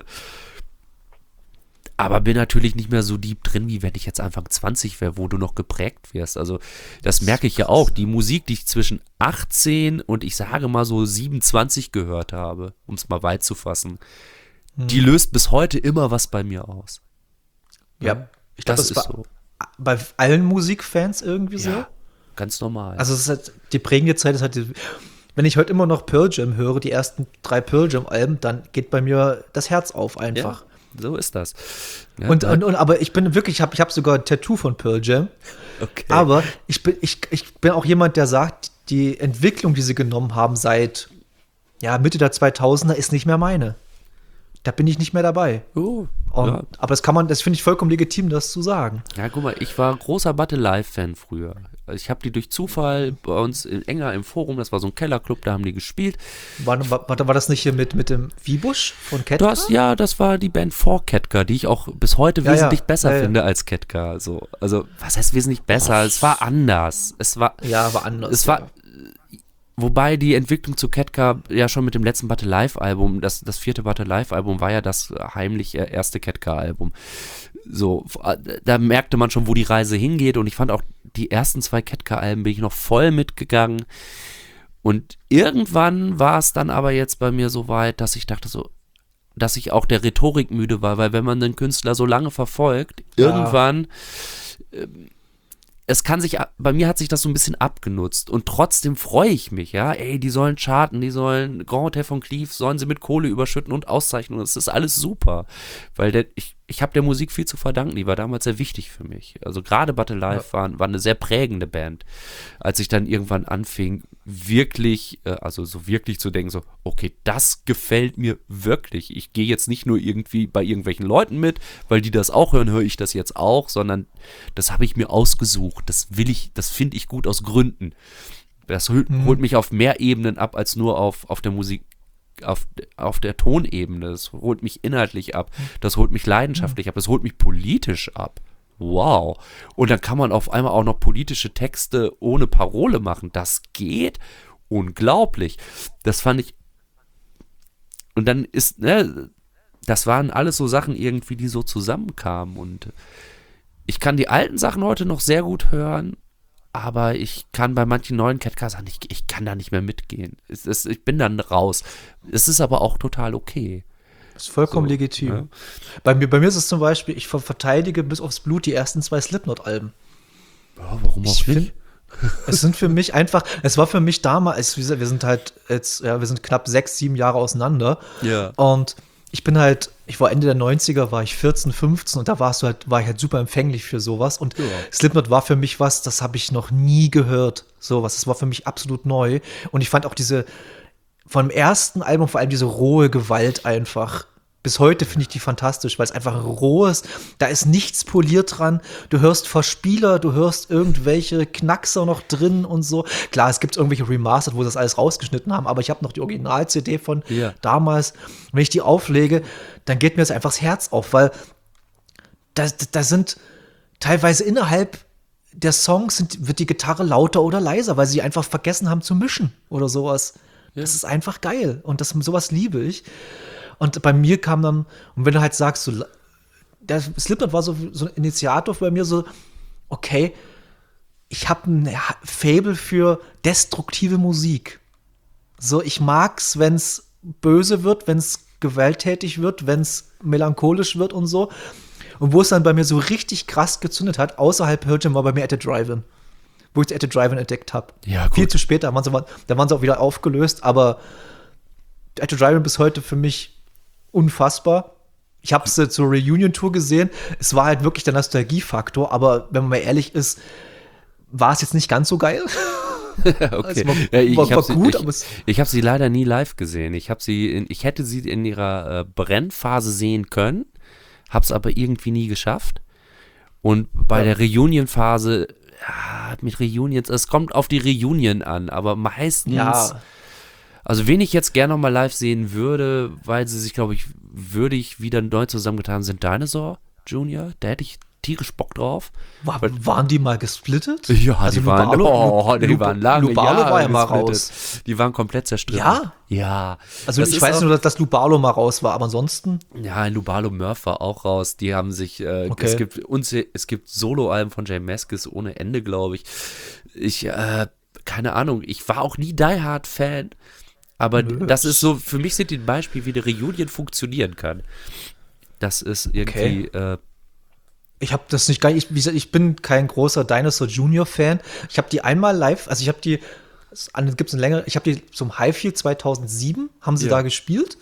Aber bin natürlich nicht mehr so deep drin, wie wenn ich jetzt Anfang zwanzig wäre, wo du noch geprägt wirst. Also das merke ich ja auch. Die Musik, die ich zwischen achtzehn und ich sage mal so siebenundzwanzig gehört habe, um es mal weit zu fassen, die löst bis heute immer was bei mir aus. Ja, ich glaube, Das das, ist ist so. bei, bei allen Musikfans irgendwie so. Ja, ganz normal. Also es ist halt, die prägende Zeit ist halt, die, wenn ich heute immer noch Pearl Jam höre, die ersten drei Pearl Jam Alben, dann geht bei mir das Herz auf einfach. ja, so ist das. Ja, Und, da- und, und, aber ich bin wirklich, ich habe ich hab sogar ein Tattoo von Pearl Jam. okay. Aber ich bin, ich, ich bin auch jemand, der sagt, die Entwicklung, die sie genommen haben seit ja, Mitte der zweitausender, ist nicht mehr meine. Da bin ich nicht mehr dabei. oh, Und, ja. Aber das kann man, das finde ich vollkommen legitim, das zu sagen. Ja, guck mal, ich war großer Battle Live-Fan früher. Also ich habe die durch Zufall bei uns in Enger im Forum, das war so ein Kellerclub, da haben die gespielt. War, war, war das nicht hier mit, mit dem Wiebusch von Ketka? Das, ja, das war die Band vor Ketka, die ich auch bis heute Ja, wesentlich ja. besser Ja, ja. finde als Ketka. Also, also, was heißt wesentlich besser? Es war anders. Es war, Ja, war anders. es war, ja. wobei die Entwicklung zu Ketka ja schon mit dem letzten Battle Live Album, das, das vierte Battle Live Album war ja das heimlich äh, erste Ketka Album. So, f- da merkte man schon, wo die Reise hingeht, und ich fand auch die ersten zwei Ketka Alben bin ich noch voll mitgegangen, und irgendwann war es dann aber jetzt bei mir so weit, dass ich dachte so, dass ich auch der Rhetorik müde war, weil wenn man den Künstler so lange verfolgt, Ja. irgendwann es kann sich, bei mir hat sich das so ein bisschen abgenutzt, und trotzdem freue ich mich, ja, ey, die sollen charten, die sollen Grand Hotel von Cleef, sollen sie mit Kohle überschütten und Auszeichnungen, das ist alles super, weil der, ich, ich ich habe der Musik viel zu verdanken, die war damals sehr wichtig für mich. Also gerade But Alive ja. war, war eine sehr prägende Band. Als ich dann irgendwann anfing, wirklich, äh, also so wirklich zu denken, so, okay, das gefällt mir wirklich. Ich gehe jetzt nicht nur irgendwie bei irgendwelchen Leuten mit, weil die das auch hören, höre ich das jetzt auch, sondern das habe ich mir ausgesucht. Das will ich, das finde ich gut aus Gründen. Das holt, mhm. holt mich auf mehr Ebenen ab, als nur auf, auf der Musik, auf, auf der Tonebene. Das holt mich inhaltlich ab. Das holt mich leidenschaftlich ab. Das holt mich politisch ab. Wow. Und dann kann man auf einmal auch noch politische Texte ohne Parole machen. Das geht unglaublich. Das fand ich. Und dann ist, ne, das waren alles so Sachen irgendwie, die so zusammenkamen. Und ich kann die alten Sachen heute noch sehr gut hören. Aber ich kann bei manchen neuen Catcars sagen, ich, ich kann da nicht mehr mitgehen. Es, es, ich bin dann raus. Es ist aber auch total okay. Das ist vollkommen so, legitim. Ja. Bei mir, bei mir ist es zum Beispiel, ich ver- verteidige bis aufs Blut die ersten zwei Slipknot-Alben. Ja, warum auch ich nicht? Find, es sind für mich einfach, es war für mich damals, wie gesagt, wir sind halt jetzt, ja, wir sind knapp sechs, sieben Jahre auseinander. Ja. Und ich bin halt, ich war Ende der neunziger, war ich vierzehn, fünfzehn und da warst du halt, war ich halt super empfänglich für sowas. Und ja. Slipknot war für mich was, das habe ich noch nie gehört. Sowas, das war für mich absolut neu. Und ich fand auch diese, vom ersten Album vor allem diese rohe Gewalt einfach. Bis heute finde ich die fantastisch, weil es einfach roh ist. Da ist nichts poliert dran. Du hörst Verspieler, du hörst irgendwelche Knackser noch drin und so. Klar, es gibt irgendwelche Remastered, wo sie das alles rausgeschnitten haben, aber ich habe noch die Original-C D von ja. damals. Wenn ich die auflege, dann geht mir das einfach das Herz auf, weil da, da sind teilweise innerhalb der Songs sind, wird die Gitarre lauter oder leiser, weil sie einfach vergessen haben zu mischen oder sowas. Ja. Das ist einfach geil und das, sowas liebe ich. Und bei mir kam dann, und wenn du halt sagst, so, der Slipknot war so, so ein Initiator bei mir, so, okay, ich habe ein Faible für destruktive Musik. So, ich mag's, wenn es böse wird, wenn es gewalttätig wird, wenn es melancholisch wird und so. Und wo es dann bei mir so richtig krass gezündet hat, außerhalb Pearl Jam, war bei mir At the Drive-In. Wo ich At the Drive-In entdeckt habe. Ja, gut. Viel zu spät, da waren, sie, da waren sie auch wieder aufgelöst, aber At the Drive-In bis heute für mich unfassbar. Ich habe es äh, zur Reunion-Tour gesehen. Es war halt wirklich der Nostalgiefaktor, aber wenn man mal ehrlich ist, war es jetzt nicht ganz so geil. Okay. Also war, ja, ich war, war habe gut, sie, aber ich, ich hab sie leider nie live gesehen. Ich, hab sie in, ich hätte sie in ihrer äh, Brennphase sehen können, habe es aber irgendwie nie geschafft. Und bei ja. der Reunion-Phase, ja, mit Reunions, es kommt auf die Reunion an, aber meistens ja. Also wen ich jetzt gerne noch mal live sehen würde, weil sie sich, glaube ich, würdig wieder neu zusammengetan sind, Dinosaur Junior, da hätte ich tierisch Bock drauf. War, waren die mal gesplittet? Ja, also die, waren, Lubalo, oh, die Lub, waren lange Lubalo Jahre war ja mal gesplittet. raus. Die waren komplett zerstritten. Ja? Ja. Also das ich weiß nur, dass, dass Lubalo mal raus war, aber ansonsten? Ja, Lubalo Murph war auch raus. Die haben sich, äh, okay. es gibt uns, es gibt Soloalben von Jay Mascis ohne Ende, glaube ich. Ich, äh, keine Ahnung, ich war auch nie Die Hard Fan. Aber Nö. das ist so, für mich sind die ein Beispiel, wie eine Reunion funktionieren kann. Das ist irgendwie. Okay. Äh, ich habe das nicht gar nicht. Ich, ich bin kein großer Dinosaur Junior Fan. Ich habe die einmal live, also ich habe die, gibt es eine längere, ich habe die zum Highfield zweitausendsieben, haben sie ja. da gespielt.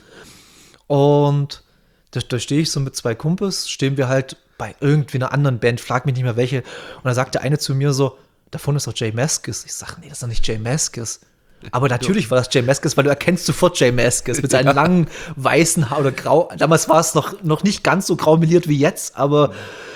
Und da, da stehe ich so mit zwei Kumpels, stehen wir halt bei irgendwie einer anderen Band, frag mich nicht mehr welche. Und da sagte eine zu mir so, davon ist doch Jay Mascis. Ich sage, nee, das ist doch nicht Jay Mascis. Aber natürlich war das Jay Mascis, weil du erkennst sofort Jay Mascis mit seinen ja. langen, weißen Haaren oder grau. Damals war es noch, noch nicht ganz so graumeliert wie jetzt, aber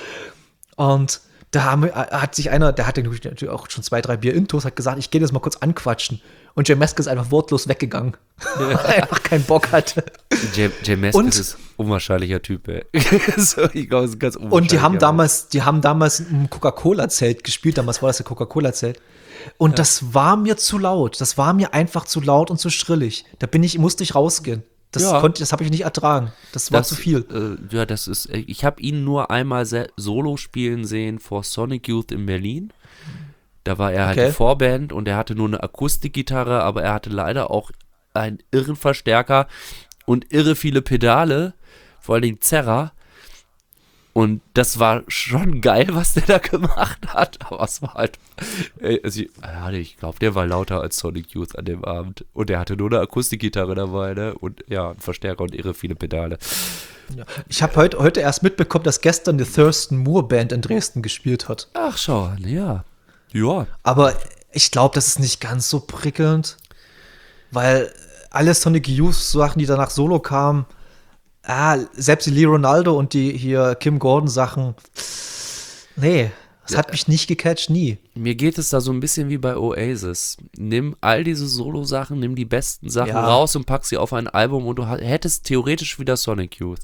und da haben, hat sich einer, der hatte natürlich auch schon zwei, drei Bier intus, hat gesagt, ich gehe das mal kurz anquatschen. Und Jay Mascis ist einfach wortlos weggegangen, ja. weil er einfach keinen Bock hatte. Jay, Jay Mascis ist ein unwahrscheinlicher Typ, ey. so, ich glaube, ist ganz und die haben damals, die haben damals im Coca-Cola-Zelt gespielt, damals war das der Coca-Cola-Zelt. Und ja. das war mir zu laut. Das war mir einfach zu laut und zu schrillig. Da bin ich, musste ich rausgehen. Das ja. konnte, das habe ich nicht ertragen. Das war das, zu viel. Äh, ja, das ist. Ich habe ihn nur einmal solo spielen sehen vor Sonic Youth in Berlin. Da war er halt okay. die Vorband und er hatte nur eine Akustikgitarre, aber er hatte leider auch einen irren Verstärker und irre viele Pedale, vor allen Dingen Zerrer. Und das war schon geil, was der da gemacht hat. Aber es war halt. Ey, also ich ja, ich glaube, der war lauter als Sonic Youth an dem Abend. Und der hatte nur eine Akustikgitarre dabei, ne? Und ja, einen Verstärker und irre viele Pedale. Ja. Ich habe heute, heute erst mitbekommen, dass gestern die Thurston Moore Band in Dresden gespielt hat. Ach, schau an, ja. Ja. Aber ich glaube, das ist nicht ganz so prickelnd, weil alle Sonic Youth Sachen, die danach solo kamen, ah, selbst die Lee Ronaldo und die hier Kim Gordon Sachen, nee, das ja. hat mich nicht gecatcht, nie. Mir geht es da so ein bisschen wie bei Oasis. Nimm all diese Solo-Sachen, nimm die besten Sachen ja. raus und pack sie auf ein Album und du hättest theoretisch wieder Sonic Youth.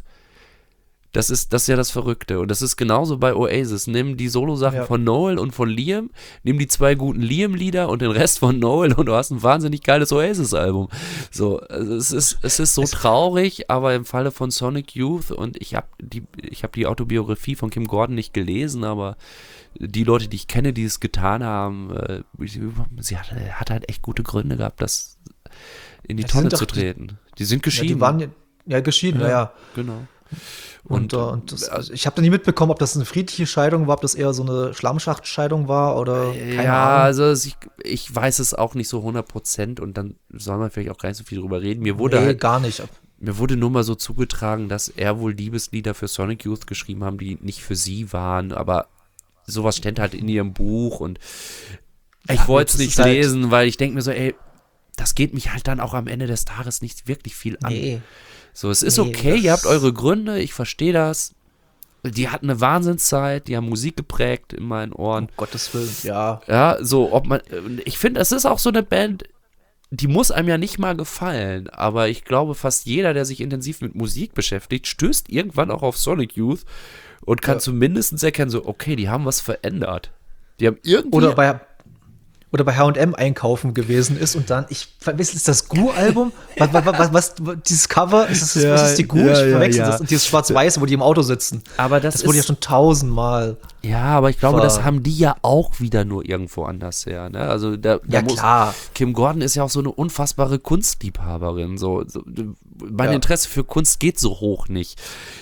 Das ist, das ist ja das Verrückte. Und das ist genauso bei Oasis. Nimm die Solo-Sachen ja. von Noel und von Liam, nimm die zwei guten Liam-Lieder und den Rest von Noel und du hast ein wahnsinnig geiles Oasis-Album. So, also es ist, es ist so traurig, aber im Falle von Sonic Youth, und ich habe die, ich habe die Autobiografie von Kim Gordon nicht gelesen, aber die Leute, die ich kenne, die es getan haben, äh, sie hat, hat halt echt gute Gründe gehabt, das in die das Tonne zu treten. Die, die sind geschieden. Ja, die waren ja geschieden, ja. ja. Genau. Und, und, und das, also ich habe da nie mitbekommen, ob das eine friedliche Scheidung war, ob das eher so eine Schlammschachtscheidung war oder keine ja, Ahnung. also ich, ich weiß es auch nicht so hundert Prozent und dann soll man vielleicht auch gar nicht so viel drüber reden. Mir wurde nee, halt, gar nicht. Mir wurde nur mal so zugetragen, dass er wohl Liebeslieder für Sonic Youth geschrieben haben, die nicht für sie waren, aber sowas stand halt in ihrem Buch und ich ja, wollte es nicht lesen, halt weil ich denke mir so, ey, das geht mich halt dann auch am Ende des Tages nicht wirklich viel an. Nee. So, es ist nee, okay, ihr habt eure Gründe, ich verstehe das. Die hatten eine Wahnsinnszeit, die haben Musik geprägt in meinen Ohren. Um Gottes Willen, ja. Ja, so, ob man, ich finde, es ist auch so eine Band, die muss einem ja nicht mal gefallen, aber ich glaube, fast jeder, der sich intensiv mit Musik beschäftigt, stößt irgendwann auch auf Sonic Youth und kann ja. zumindest erkennen, so, okay, die haben was verändert. Die haben irgendwie... Oder bei... Oder bei H und M einkaufen gewesen ist und dann, ich verwechsel, ist das Gu-Album? was, was, was, was, dieses Cover, ist das, ja, was ist die Gu? Ja, ich verwechsel ja, ja. das. Und dieses Schwarz-Weiße, wo die im Auto sitzen. Aber das, das wurde ist, ja schon tausendmal. Ja, aber ich glaube, ver- das haben die ja auch wieder nur irgendwo anders her. Ne? Also da, da ja, muss, klar. Kim Gordon ist ja auch so eine unfassbare Kunstliebhaberin. So, so, mein Ja. Interesse für Kunst geht so hoch nicht.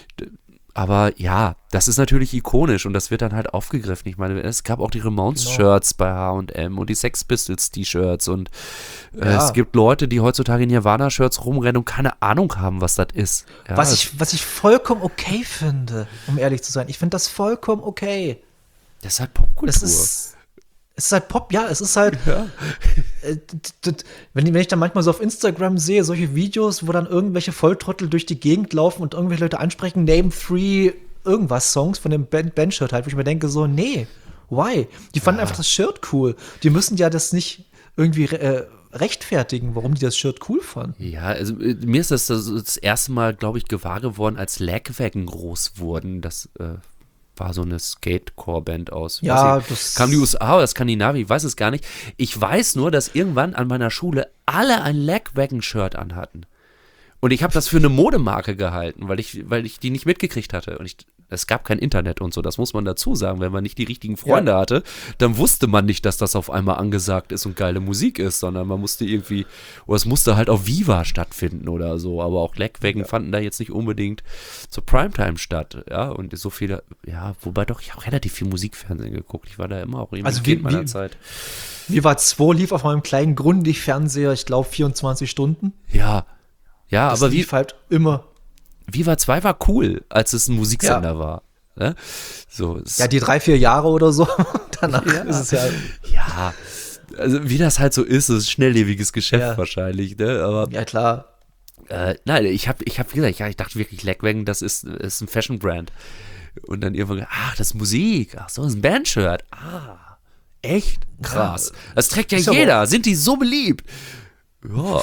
Aber ja, das ist natürlich ikonisch und das wird dann halt aufgegriffen. Ich meine, es gab auch die Ramones-Shirts bei H und M und die Sex Pistols-T-Shirts und äh, Ja. es gibt Leute, die heutzutage in Nirvana-Shirts rumrennen und keine Ahnung haben, was das ist. Ja, Was ich, was ich vollkommen okay finde, um ehrlich zu sein. Ich finde das vollkommen okay. das ist halt Popkultur. Das ist, es ist halt Pop, ja, es ist halt, Ja. äh, d- d- wenn, ich- wenn ich dann manchmal so auf Instagram sehe, solche Videos, wo dann irgendwelche Volltrottel durch die Gegend laufen und irgendwelche Leute ansprechen, Name Three irgendwas Songs von dem Band- Band-Shirt halt, wo ich mir denke so, nee, why? Die fanden Ja. einfach das Shirt cool. Die müssen ja das nicht irgendwie äh, rechtfertigen, warum die das Shirt cool fanden. Ja, also äh, mir ist das das, das erste Mal, glaube ich, gewahr geworden, als Lagwagon groß wurden. Das äh, war so eine Skatecore-Band aus. Ja, weiß ich, das- kam die U S A oder Skandinavien, ich weiß es gar nicht. Ich weiß nur, dass irgendwann an meiner Schule alle ein Lagwagon-Shirt anhatten. Und ich habe das für eine Modemarke gehalten, weil ich, weil ich die nicht mitgekriegt hatte. Und ich, es gab kein Internet und so, das muss man dazu sagen. Wenn man nicht die richtigen Freunde Ja. hatte, dann wusste man nicht, dass das auf einmal angesagt ist und geile Musik ist, sondern man musste irgendwie, oder es musste halt auf Viva stattfinden oder so. Aber auch Lagwagon Ja. fanden da jetzt nicht unbedingt zur Primetime statt. Ja, und so viele, ja, wobei doch, ich habe relativ viel Musikfernsehen geguckt. Ich war da immer auch irgendwie Also ein wie- Kind meiner wie- Zeit. Viva zwei lief auf meinem kleinen Grundig-Fernseher, ich glaube, vierundzwanzig Stunden. Ja, ja, Das aber wie, lief halt immer. Viva zwei war cool, als es ein Musiksender war. Ne? So, es, Ja, die drei, vier Jahre oder so. Danach Ja. ist es ja. ja, also wie das halt so ist, es ist ein schnelllebiges Geschäft Ja. wahrscheinlich, ne? Aber Ja, klar. äh, nein, ich habe, ich habe gesagt, ja, ich dachte wirklich, Lagwagon, das ist, ist ein Fashion-Brand. Und dann irgendwann, ach, das ist Musik, ach so, das ist ein Bandshirt, ah, echt krass. Ja. Das trägt ja Ist aber- jeder, sind die so beliebt? Ja.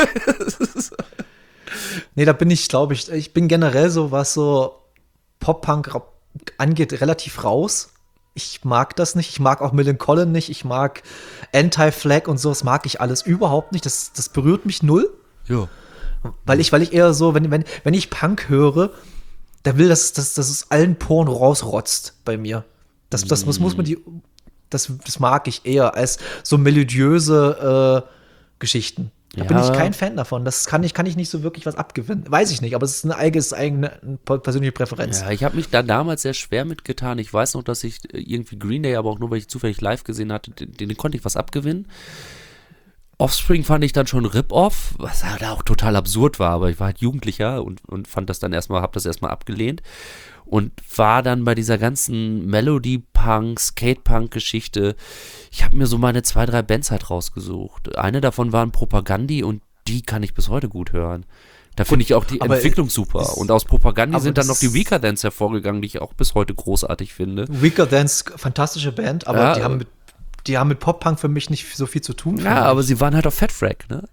Nee, da bin ich, glaube ich, ich bin generell so, was so Pop-Punk ra- angeht, relativ raus. Ich mag das nicht. Ich mag auch Millencolin nicht. Ich mag Anti-Flag und so. Das mag ich alles überhaupt nicht. Das, das berührt mich null. Ja. Weil ich, weil ich eher so, wenn, wenn, wenn ich Punk höre, da will das, das, das es allen Poren rausrotzt bei mir. Das, das muss, muss man die, das, das mag ich eher als so melodiöse äh, Geschichten. Da bin ich kein Fan davon. Das kann ich, kann ich nicht so wirklich was abgewinnen. Weiß ich nicht, aber es ist eine eigene, eigene persönliche Präferenz. Ja, ich habe mich da damals sehr schwer mitgetan. Ich weiß noch, dass ich irgendwie Green Day, aber auch nur, weil ich zufällig live gesehen hatte, den, den konnte ich was abgewinnen. Offspring fand ich dann schon Rip-Off, was halt auch total absurd war, aber ich war halt Jugendlicher und, und fand das dann erstmal, hab das erstmal abgelehnt und war dann bei dieser ganzen Melody-Punk, Skate-Punk-Geschichte, ich habe mir so meine zwei, drei Bands halt rausgesucht. Eine davon waren Propagandi und die kann ich bis heute gut hören. Da finde ich auch die aber Entwicklung super. ist, und aus Propagandi sind dann noch ist, die Weaker Thans hervorgegangen, die ich auch bis heute großartig finde. Weaker Thans, fantastische Band, aber ja, die haben mit Die haben mit Pop-Punk für mich nicht so viel zu tun. Ja, aber sie waren halt auf Fat Wreck, ne?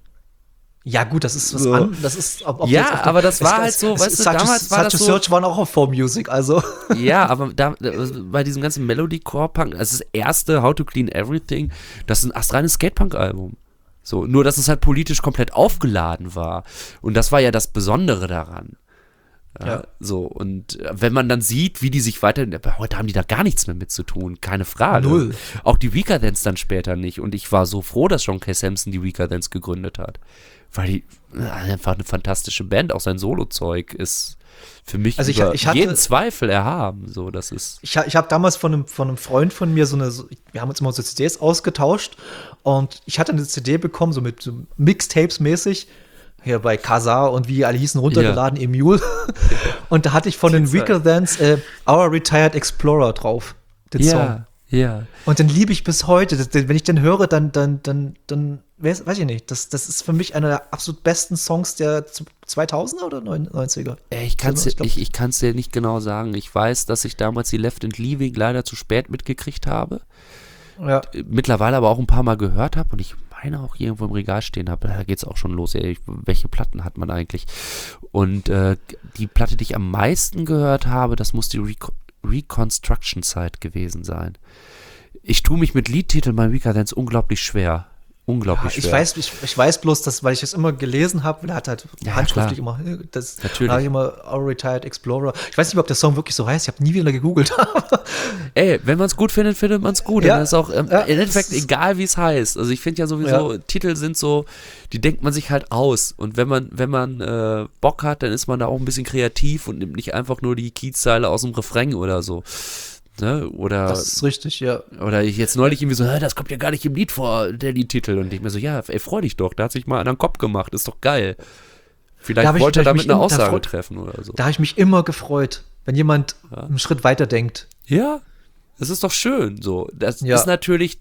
Ja, gut, das ist was so. an, das ist ob, ob Ja, jetzt aber das es, war es, halt so, es, weißt es, du, damals war das so. Search waren auch auf Four Music, also. Ja, aber da, bei diesem ganzen Melody-Core-Punk, das ist das erste How to Clean Everything, das ist ein astreines Skate-Punk-Album. So, nur, dass es halt politisch komplett aufgeladen war. Und das war ja das Besondere daran. Ja, ja. So, und wenn man dann sieht, wie die sich weiter, heute haben die da gar nichts mehr mit zu tun, keine Frage. Null. Auch die Weaker Thans dann später nicht. Und ich war so froh, dass John K. Samson die Weaker Thans gegründet hat. Weil die einfach eine fantastische Band, auch sein Solo-Zeug ist für mich also ich, über ich hatte, jeden Zweifel erhaben. So, das ist ich ich habe damals von einem, von einem Freund von mir so eine, so, wir haben uns immer so C Ds ausgetauscht und ich hatte eine C D bekommen, so mit so Mixtapes mäßig, hier bei Kazaa und wie alle hießen, runtergeladen, ja. Emule. Und da hatte ich von den Weaker Thans äh, Our Retired Explorer drauf, den ja, Song. Ja. Und den liebe ich bis heute. Das, wenn ich den höre, dann, dann, dann, dann, weiß, weiß ich nicht. Das, das ist für mich einer der absolut besten Songs der zweitausender oder neunziger. Ich kann es dir, ich, ich kann's dir nicht genau sagen. Ich weiß, dass ich damals die Left and Leaving leider zu spät mitgekriegt habe. Ja. Mittlerweile aber auch ein paar Mal gehört habe und ich meine auch irgendwo im Regal stehen habe. Da geht es auch schon los. Ey, welche Platten hat man eigentlich? Und äh, die Platte, die ich am meisten gehört habe, das muss die Rec- Reconstruction-Zeit gewesen sein. Ich tue mich mit Liedtiteln bei Weaker Thans unglaublich schwer. Unglaublich ja, ich schwer. Weiß, ich, ich weiß bloß, dass, weil ich es immer gelesen habe, der hat halt ja, handschriftlich immer, das Natürlich. habe ich immer Our Retired Explorer. Ich weiß nicht, ob der Song wirklich so heißt, ich habe nie wieder gegoogelt. Ey, wenn man es gut findet, findet man es gut. Ja, dann ist auch ähm, ja, im Endeffekt egal, wie es heißt. Also ich finde ja sowieso, ja. Titel sind so, die denkt man sich halt aus. Und wenn man, wenn man äh, Bock hat, dann ist man da auch ein bisschen kreativ und nimmt nicht einfach nur die Kiezzeile aus dem Refrain oder so. Ne? Oder, das ist richtig, ja. Oder ich jetzt neulich irgendwie so, das kommt ja gar nicht im Lied vor, der Liedtitel. Und ich mir so, ja, ey, freu dich doch, da hat sich mal einer einen Kopf gemacht, ist doch geil. Vielleicht da wollte ich, er damit eine Aussage freu- treffen oder so. Da habe ich mich immer gefreut, wenn jemand ja. einen Schritt weiter denkt. Ja, das ist doch schön. So, das ja. ist natürlich,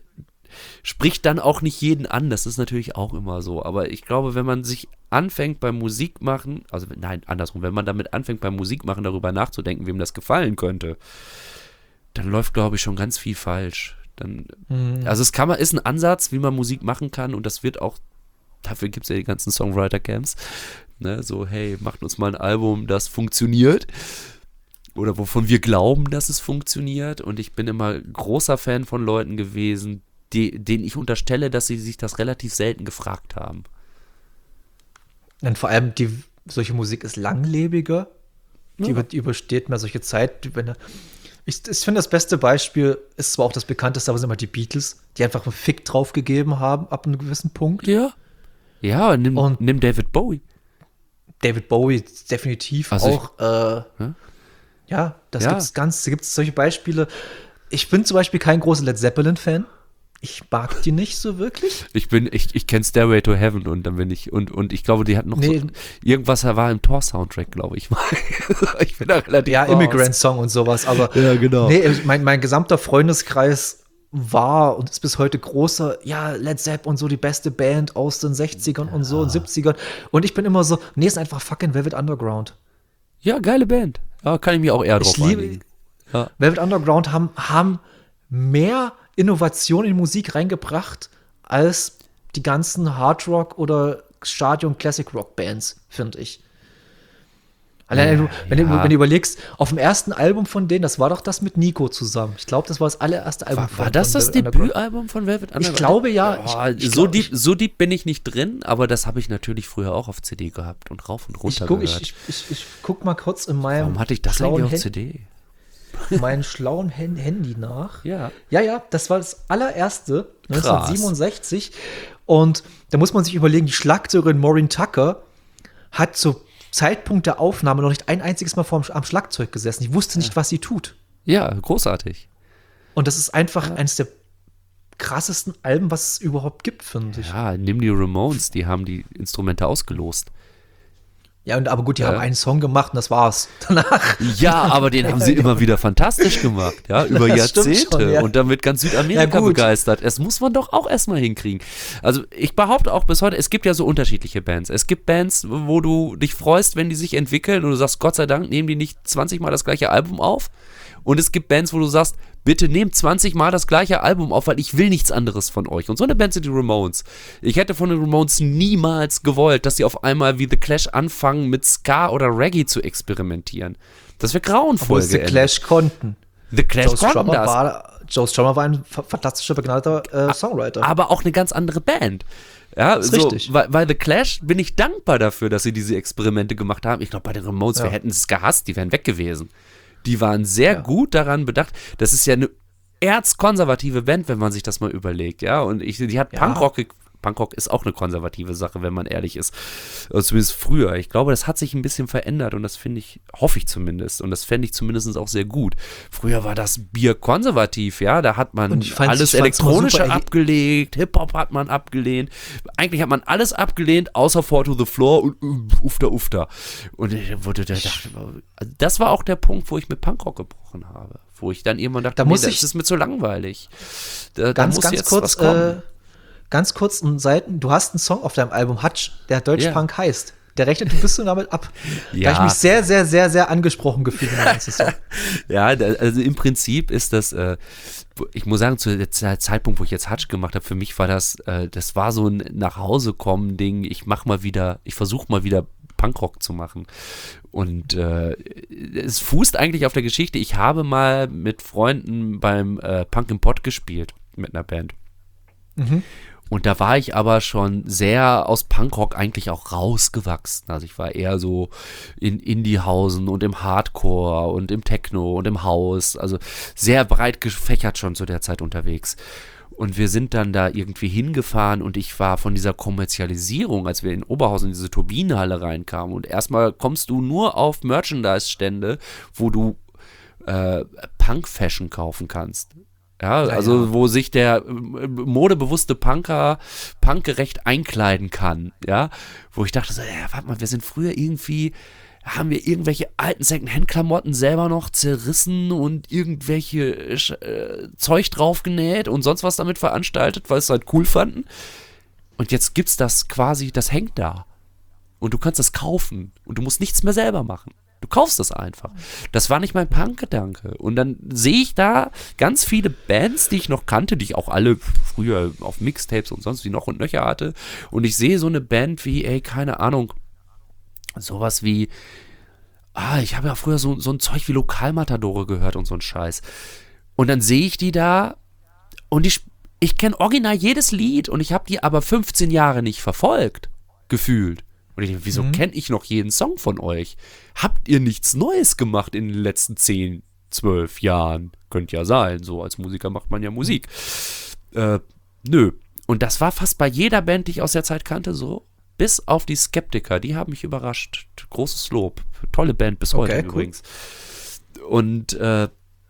spricht dann auch nicht jeden an, das ist natürlich auch immer so. Aber ich glaube, wenn man sich anfängt beim Musikmachen, also nein, andersrum, wenn man damit anfängt beim Musikmachen darüber nachzudenken, wem das gefallen könnte, dann läuft, glaube ich, schon ganz viel falsch. Dann, mhm. Also es kann man, ist ein Ansatz, wie man Musik machen kann und das wird auch, dafür gibt es ja die ganzen Songwriter-Camps, ne, so, hey, macht uns mal ein Album, das funktioniert oder wovon wir glauben, dass es funktioniert und ich bin immer großer Fan von Leuten gewesen, die, denen ich unterstelle, dass sie sich das relativ selten gefragt haben. Und vor allem, die, solche Musik ist langlebiger, die, ja. über, die übersteht mehr solche Zeit, wenn er Ich, ich finde, das beste Beispiel ist zwar auch das bekannteste, aber sind immer die Beatles, die einfach einen Fick drauf gegeben haben, ab einem gewissen Punkt. Ja. Ja, nimm, und nimm David Bowie. David Bowie definitiv also auch. Ich, äh, hm? Ja, das ja. gibt es ganz, da gibt es solche Beispiele. Ich bin zum Beispiel kein großer Led Zeppelin-Fan. Ich mag die nicht so wirklich. Ich bin, ich, ich kenne Stairway to Heaven und dann bin ich, und, und ich glaube, die hatten noch nee. so, irgendwas war im Tor-Soundtrack, glaube ich mal. Ich bin da relativ Ja, Immigrant-Song und sowas, aber ja, genau. Nee, mein, mein gesamter Freundeskreis war und ist bis heute großer, ja, Led Zepp und so die beste Band aus den sechzigern ja. und so und siebzigern. Und ich bin immer so, nee, ist einfach fucking Velvet Underground. Ja, geile Band. Ja, kann ich mir auch eher drauf ich liebe, einigen. Ja. Velvet Underground haben, haben mehr Innovation in Musik reingebracht als die ganzen Hardrock oder Stadion Classic Rock Bands, finde ich. Allein, ja, wenn, ja. du, wenn du überlegst, auf dem ersten Album von denen, das war doch das mit Nico zusammen. Ich glaube, das war das allererste Album. War, von, war das von das Debütalbum von Velvet Underground? Ich glaube, ja. Oh, ich, ich so, glaub, deep, ich, so deep bin ich nicht drin, aber das habe ich natürlich früher auch auf C D gehabt und rauf und runter ich guck, gehört. Ich, ich, ich guck mal kurz in meinem Warum hatte ich das eigentlich auf Hand- C D? meinen schlauen Handy nach. Ja. Ja, ja, das war das allererste, Krass. neunzehnhundertsiebenundsechzig. Und da muss man sich überlegen, die Schlagzeugerin Maureen Tucker hat zum Zeitpunkt der Aufnahme noch nicht ein einziges Mal vorm, am Schlagzeug gesessen. Die wusste nicht, ja. was sie tut. Ja, großartig. Und das ist einfach ja. eines der krassesten Alben, was es überhaupt gibt, finde ich. Ja, nimm die Ramones, die haben die Instrumente ausgelost. Ja, und, aber gut, die ja. haben einen Song gemacht und das war's. Danach. Ja, aber den haben sie immer wieder fantastisch gemacht, ja, über das Jahrzehnte schon, ja. und damit ganz Südamerika ja, begeistert. Das muss man doch auch erstmal hinkriegen. Also ich behaupte auch bis heute, es gibt ja so unterschiedliche Bands. Es gibt Bands, wo du dich freust, wenn die sich entwickeln und du sagst, Gott sei Dank, nehmen die nicht zwanzig Mal das gleiche Album auf. Und es gibt Bands, wo du sagst, bitte nehmt zwanzig Mal das gleiche Album auf, weil ich will nichts anderes von euch. Und so eine Band sind die Ramones. Ich hätte von den Ramones niemals gewollt, dass sie auf einmal wie The Clash anfangen, mit Ska oder Reggae zu experimentieren. Das wäre grauenvoll. Obwohl The Clash konnten. The Clash Joe konnten Strummer das. War, Joe Strummer war ein fantastischer, begnadeter äh, Songwriter. Aber auch eine ganz andere Band. Ja, das ist so, richtig. Weil, weil The Clash bin ich dankbar dafür, dass sie diese Experimente gemacht haben. Ich glaube, bei den Ramones, ja. wir hätten es gehasst, die wären weg gewesen. Die waren sehr ja. gut daran bedacht. Das ist ja eine erzkonservative Band, wenn man sich das mal überlegt, ja. Und ich, die hat ja. Punkrock, Punkrock ist auch eine konservative Sache, wenn man ehrlich ist. Also zumindest früher. Ich glaube, das hat sich ein bisschen verändert und das finde ich, hoffe ich zumindest. Und das fände ich zumindest auch sehr gut. Früher war das Bier konservativ, ja. Da hat man alles Elektronische abgelegt, Hip-Hop hat man abgelehnt. Eigentlich hat man alles abgelehnt, außer Fall to the Floor und uh, ufter, ufter. Und ich wurde da dachte, das war auch der Punkt, wo ich mit Punkrock gebrochen habe. Wo ich dann irgendwann dachte, da muss nee, ich, das ist mir zu langweilig. Da, ganz, da muss ganz jetzt kurz, was kommen. Äh, ganz kurz und Seiten, du hast einen Song auf deinem Album Hutch, der Deutsch Ja. Punk heißt. Der rechnet du bist du damit ab. Ja. Da habe ich mich sehr, sehr, sehr, sehr angesprochen gefühlt in der ganzen Song. Ja, da, also im Prinzip ist das, äh, ich muss sagen, zu dem Zeitpunkt, wo ich jetzt Hutch gemacht habe, für mich war das, äh, das war so ein Nach-Hause-Kommen-Ding. Ich mach mal wieder, ich versuche mal wieder Punkrock zu machen. Und äh, es fußt eigentlich auf der Geschichte, ich habe mal mit Freunden beim äh, Punk im Pott gespielt, mit einer Band. Mhm. Und da war ich aber schon sehr aus Punkrock eigentlich auch rausgewachsen. Also ich war eher so in Indiehausen und im Hardcore und im Techno und im House. Also sehr breit gefächert schon zu der Zeit unterwegs. Und wir sind dann da irgendwie hingefahren und ich war von dieser Kommerzialisierung, als wir in Oberhausen in diese Turbinenhalle reinkamen. Und erstmal kommst du nur auf Merchandise-Stände, wo du äh, Punk-Fashion kaufen kannst. Ja, also ja. wo sich der modebewusste Punker punkgerecht einkleiden kann, ja, wo ich dachte so, ja, warte mal, wir sind früher irgendwie, haben wir irgendwelche alten Secondhand-Klamotten selber noch zerrissen und irgendwelche äh, Zeug draufgenäht und sonst was damit veranstaltet, weil es halt cool fanden. Und jetzt gibt's das quasi, das hängt da. Und du kannst das kaufen und du musst nichts mehr selber machen. Du kaufst das einfach. Das war nicht mein Punk-Gedanke. Und dann sehe ich da ganz viele Bands, die ich noch kannte, die ich auch alle früher auf Mixtapes und sonst wie noch und nöcher hatte. Und ich sehe so eine Band wie, ey, keine Ahnung, sowas wie, ah, ich habe ja früher so, so ein Zeug wie Lokalmatadore gehört und so ein Scheiß. Und dann sehe ich die da und ich, ich kenne original jedes Lied und ich habe die aber fünfzehn Jahre nicht verfolgt, gefühlt. Und ich denke, wieso mhm. kenne ich noch jeden Song von euch? Habt ihr nichts Neues gemacht in den letzten zehn, zwölf Jahren? Könnte ja sein, so als Musiker macht man ja Musik. Äh, nö. Und das war fast bei jeder Band, die ich aus der Zeit kannte, so. Bis auf die Skeptiker, die haben mich überrascht. Großes Lob. Tolle Band bis heute okay, übrigens. Cool. Und äh,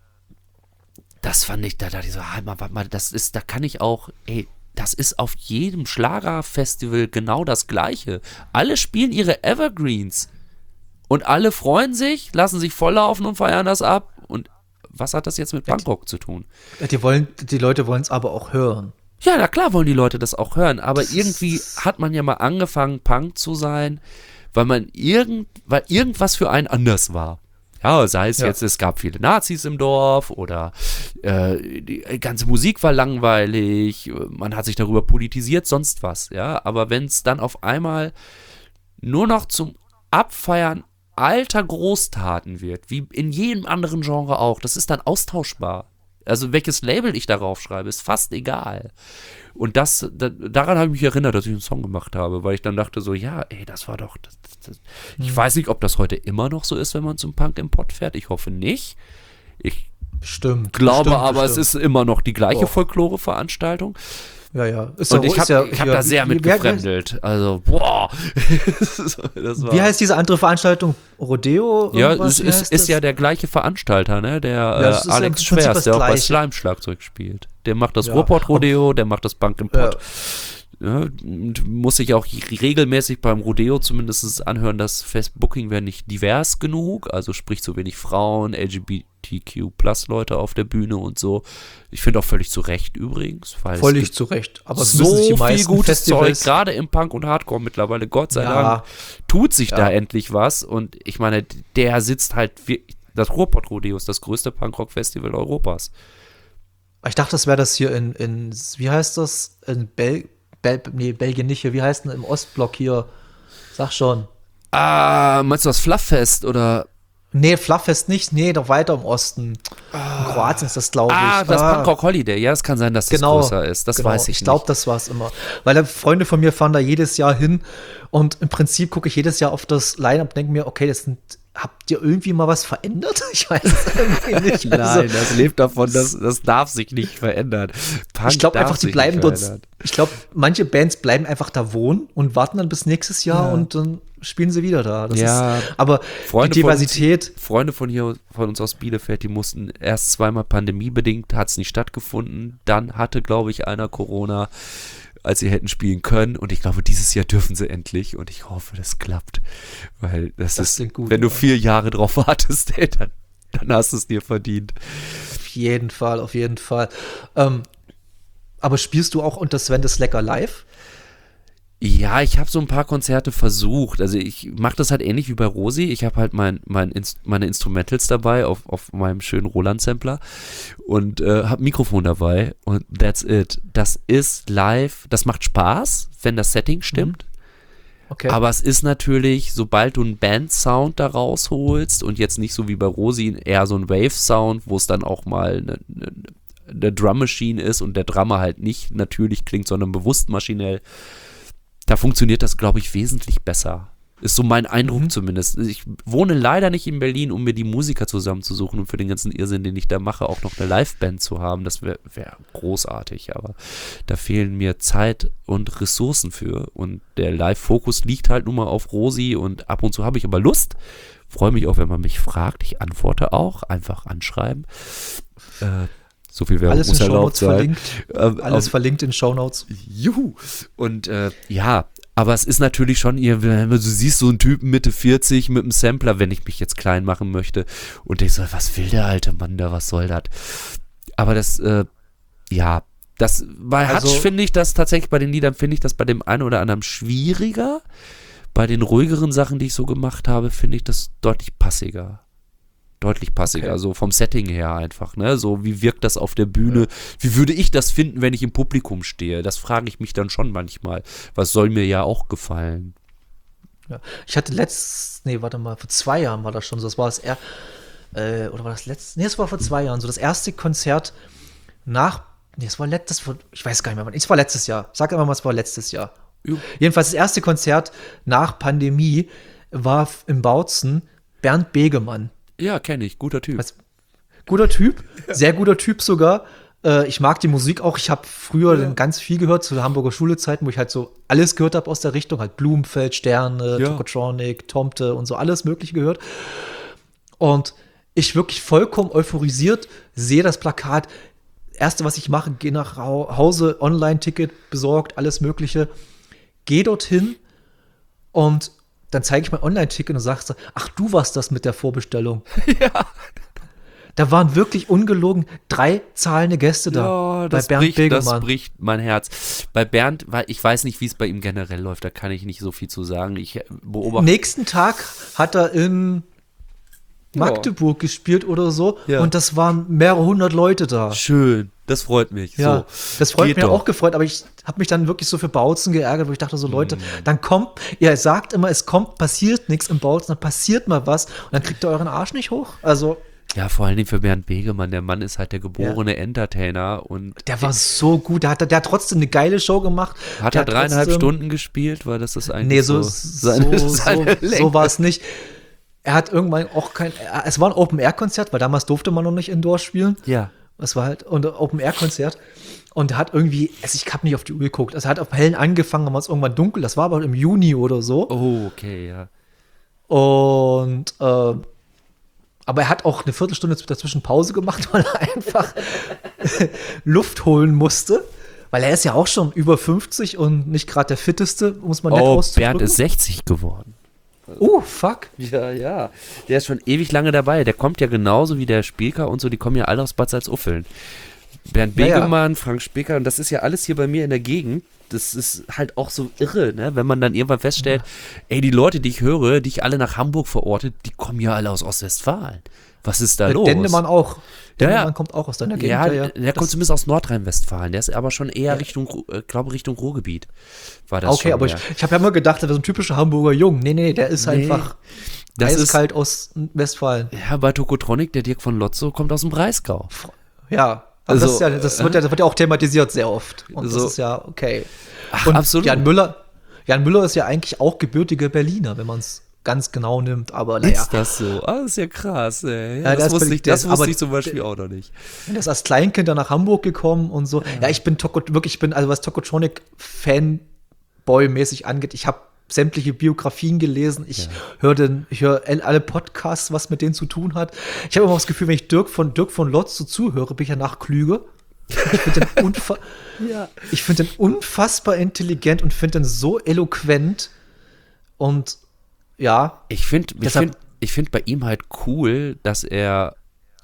das fand ich, da dachte ich so, halt mal, warte mal, das ist, da kann ich auch, ey, das ist auf jedem Schlagerfestival genau das Gleiche. Alle spielen ihre Evergreens. Und alle freuen sich, lassen sich volllaufen und feiern das ab. Und was hat das jetzt mit Punkrock zu tun? Die, wollen, die Leute wollen es aber auch hören. Ja, na klar wollen die Leute das auch hören. Aber das irgendwie hat man ja mal angefangen, Punk zu sein, weil man irgend, weil irgendwas für einen anders war. Ja, sei es ja. jetzt, es gab viele Nazis im Dorf oder äh, die ganze Musik war langweilig, man hat sich darüber politisiert, sonst was, ja. Aber wenn es dann auf einmal nur noch zum Abfeiern alter Großtaten wird, wie in jedem anderen Genre auch, das ist dann austauschbar. Also welches Label ich darauf schreibe, ist fast egal. Und das, da, daran habe ich mich erinnert, dass ich einen Song gemacht habe, weil ich dann dachte so, ja, ey, das war doch, das, das, das. Ich hm. weiß nicht, ob das heute immer noch so ist, wenn man zum Punk im Pott fährt. Ich hoffe nicht. Ich bestimmt, glaube bestimmt, aber, bestimmt. es ist immer noch die gleiche Folklore-Veranstaltung. Ja, ja. Ist Und ja, ich ist habe ja, hab ja, da sehr wie, mit wie, gefremdelt. Also, boah. das war, wie heißt diese andere Veranstaltung? Rodeo? ja, Irgendwas? es Wie ist, heißt ist das? ja der gleiche Veranstalter, ne? Der Ja, äh, das ist ja im Alex Prinzip Schwers, das der auch bei Gleiche. Slime Schlagzeug spielt. Der macht das Ja, Ruhrpott-Rodeo, der macht das Punk im Pott. Ja. Ja, und muss sich auch regelmäßig beim Rodeo zumindest anhören, dass Fest-Booking wäre nicht divers genug, also sprich so wenig Frauen, L G B T Q Plus Leute auf der Bühne und so. Ich finde auch völlig zu Recht übrigens, weil Völlig es gibt zu Recht. Aber es so müssen sich die viel meisten gutes Festivals, Zeug, gerade im Punk und Hardcore mittlerweile, Gott sei Ja. Dank, tut sich Ja. da endlich was. Und ich meine, der sitzt halt, wie, das Ruhrpott-Rodeo ist das größte Punkrock-Festival Europas. Ich dachte, das wäre das hier in, in, wie heißt das? In Bel, Bel nee, Belgien nicht hier. Wie heißt denn im Ostblock hier? Sag schon. Ah, meinst du das Flufffest oder? Nee, Flufffest nicht. Nee, doch weiter im Osten. In Kroatien ist das, glaube ich. Ah, das Punkrock Holiday. Ja, das kann sein, dass das Genau, größer ist. Das genau. weiß ich, Ich glaube, nicht. das war es immer. Weil da Freunde von mir fahren da jedes Jahr hin und im Prinzip gucke ich jedes Jahr auf das Line-Up und denke mir, okay, das sind, habt ihr irgendwie mal was verändert? Ich weiß es irgendwie nicht. Also, Nein, das lebt davon, dass das darf sich nicht verändern. Punk ich glaube darf einfach, die sich bleiben nicht dort. verändern. Ich glaube, manche Bands bleiben einfach da wohnen und warten dann bis nächstes Jahr Ja. und dann spielen sie wieder da. Das Ja. ist, aber Freunde die von uns- Diversität, Freunde von hier, von uns aus Bielefeld, die mussten erst zweimal pandemiebedingt, hat es nicht stattgefunden. Dann hatte, glaube ich, einer Corona, als sie hätten spielen können. Und ich glaube, dieses Jahr dürfen sie endlich. Und ich hoffe, das klappt. Weil das, Das ist, klingt gut, wenn du ja. vier Jahre drauf wartest, ey, dann, dann hast du es dir verdient. auf jeden Fall, auf jeden Fall. Ähm, aber spielst du auch unter Sven des Lecker live? Ja, ich habe so ein paar Konzerte versucht. Also ich mache das halt ähnlich wie bei Rosi. Ich habe halt mein, mein Inst- meine Instrumentals dabei auf, auf meinem schönen Roland-Sampler und äh, habe Mikrofon dabei und that's it. Das ist live, das macht Spaß, wenn das Setting stimmt. Okay. Aber es ist natürlich, sobald du einen Band-Sound da rausholst und jetzt nicht so wie bei Rosi eher so ein Wave-Sound, wo es dann auch mal eine, eine, eine Drum-Machine ist und der Drummer halt nicht natürlich klingt, sondern bewusst maschinell, da funktioniert das, glaube ich, wesentlich besser. Ist so mein Eindruck Mhm. zumindest. Ich wohne leider nicht in Berlin, um mir die Musiker zusammenzusuchen und für den ganzen Irrsinn, den ich da mache, auch noch eine Liveband zu haben. Das wäre wär großartig, aber da fehlen mir Zeit und Ressourcen für. Und der Live-Fokus liegt halt nun mal auf Rosi und ab und zu habe ich aber Lust. Freue mich auch, wenn man mich fragt. Ich antworte auch. Einfach anschreiben. Äh, so viel Werbung Alles in muss erlaubt Shownotes sein. verlinkt. Ähm, Alles auf- verlinkt in Shownotes. Juhu. Und äh, ja, aber es ist natürlich schon, ihr, wenn du siehst so einen Typen Mitte vierzig mit einem Sampler, wenn ich mich jetzt klein machen möchte und denkst so, was will der alte Mann da, was soll das? Aber das, äh, ja, das bei Also- Hutch finde ich das tatsächlich, bei den Liedern finde ich das bei dem einen oder anderen schwieriger. Bei den ruhigeren Sachen, die ich so gemacht habe, finde ich das deutlich passiger. Deutlich passiger, Okay. so vom Setting her einfach, ne? So, wie wirkt das auf der Bühne? Wie würde ich das finden, wenn ich im Publikum stehe? Das frage ich mich dann schon manchmal. Was soll mir ja auch gefallen? Ja. Ich hatte letztes, nee, warte mal, vor zwei Jahren war das schon so. Das war das er, äh, oder war das letztes? Nee, es war vor zwei Jahren so. Das erste Konzert nach, nee, es war letztes, ich weiß gar nicht mehr, wann. Es war letztes Jahr. Sag immer mal, es war letztes Jahr. Jo. Jedenfalls das erste Konzert nach Pandemie war im Bautzen Bernd Begemann. Ja, kenne ich, guter Typ. Was? Guter Typ, sehr guter Typ sogar. Äh, ich mag die Musik auch. Ich habe früher Ja. ganz viel gehört zu Hamburger Schulezeiten, wo ich halt so alles gehört habe aus der Richtung, halt Blumenfeld, Sterne, Ja. Tokotronic, Tomte und so alles Mögliche gehört. Und ich wirklich vollkommen euphorisiert sehe das Plakat. Erste, was ich mache, gehe nach Hau- Hause, Online-Ticket besorgt, alles Mögliche. Gehe dorthin und dann zeige ich mein Online-Ticket und sagst so, ach, du warst das mit der Vorbestellung. Ja. Da waren wirklich ungelogen drei zahlende Gäste da Ja, bei das, Bernd bricht, das Begemann. bricht mein Herz. Bei Bernd, weil ich weiß nicht, wie es bei ihm generell läuft, da kann ich nicht so viel zu sagen. Ich beobachte. Nächsten Tag hat er in Magdeburg gespielt oder so Ja. und das waren mehrere hundert Leute da. Schön, das freut mich. Ja, so. das freut Geht mich doch. auch gefreut, aber ich habe mich dann wirklich so für Bautzen geärgert, wo ich dachte so, Leute, Mm. dann kommt, ihr sagt immer, es kommt, passiert nichts im Bautzen, dann passiert mal was und dann kriegt ihr euren Arsch nicht hoch. Also, Ja, vor allen Dingen für Bernd Begemann. Der Mann ist halt der geborene Entertainer und der war so gut, der hat, der hat trotzdem eine geile Show gemacht. hat Der er dreieinhalb trotzdem- Stunden gespielt, weil das ist eigentlich Nee, so, so, so, seine, so, seine so, Länge. war es nicht. Er hat irgendwann auch kein, es war ein Open-Air-Konzert, weil damals durfte man noch nicht Indoor spielen. Ja. Es war halt ein Open-Air-Konzert. Und er hat irgendwie, also ich habe nicht auf die Uhr geguckt, also er hat auf hellen angefangen, dann war es irgendwann dunkel, das war aber im Juni oder so. Oh, okay, ja. Und, äh, aber er hat auch eine Viertelstunde dazwischen Pause gemacht, weil er einfach Luft holen musste. Weil er ist ja auch schon über fünfzig und nicht gerade der Fitteste, muss man nett Oh, auszudrücken. Bernd ist sechzig geworden. Oh, fuck. Ja, ja. Der ist schon ewig lange dabei. Der kommt ja genauso wie der Spieker und so, die kommen ja alle aus Bad Salzuffeln. Bernd Ja, ja. Begemann, Frank Speker, und das ist ja alles hier bei mir in der Gegend. Das ist halt auch so irre, ne? Wenn man dann irgendwann feststellt, ey, die Leute, die ich höre, die ich alle nach Hamburg verortet, die kommen ja alle aus Ostwestfalen. Was ist da Der los? Dendemann auch. Ja, Dendemann ja. kommt auch aus deiner Gegend. Ja, ja, ja. der kommt Das- zumindest aus Nordrhein-Westfalen. Der ist aber schon eher Ja. Richtung, äh, glaube Richtung Ruhrgebiet. War das Okay, schon, aber ja. ich, ich habe ja immer gedacht, der wäre so ein typischer Hamburger Jung. Nee, nee, der ist Nee. einfach Das ist- eiskalt aus Westfalen. Ja, bei Tokotronic, der Dirk von Lotzo, kommt aus dem Breisgau. Ja, aber Also, das, ist ja, das, wird ja, das wird ja auch thematisiert sehr oft. Und So. das ist ja okay. Ach, Und absolut. Jan Müller, Jan Müller ist ja eigentlich auch gebürtiger Berliner, wenn man es ganz genau nimmt. Aber naja, Ist das so? Ah, das ist ja krass, ey. Ja, das das wusste bin- ich, das der- wusste aber ich zum Beispiel auch noch nicht. er ist als Kleinkind dann nach Hamburg gekommen und so. Ja, ich bin Toko, wirklich, ich bin, also was Tokotronic Fanboy-mäßig angeht, ich habe sämtliche Biografien gelesen. Ich höre den, ich höre alle Podcasts, was mit denen zu tun hat. Ich habe immer das Gefühl, wenn ich Dirk von Dirk von Lotz so zuhöre, bin ich danach klüger. Ich finde den, unfa ich find den unfassbar intelligent und finde den so eloquent. Und ja, Ich finde ich Deshalb- find, ich find bei ihm halt cool, dass er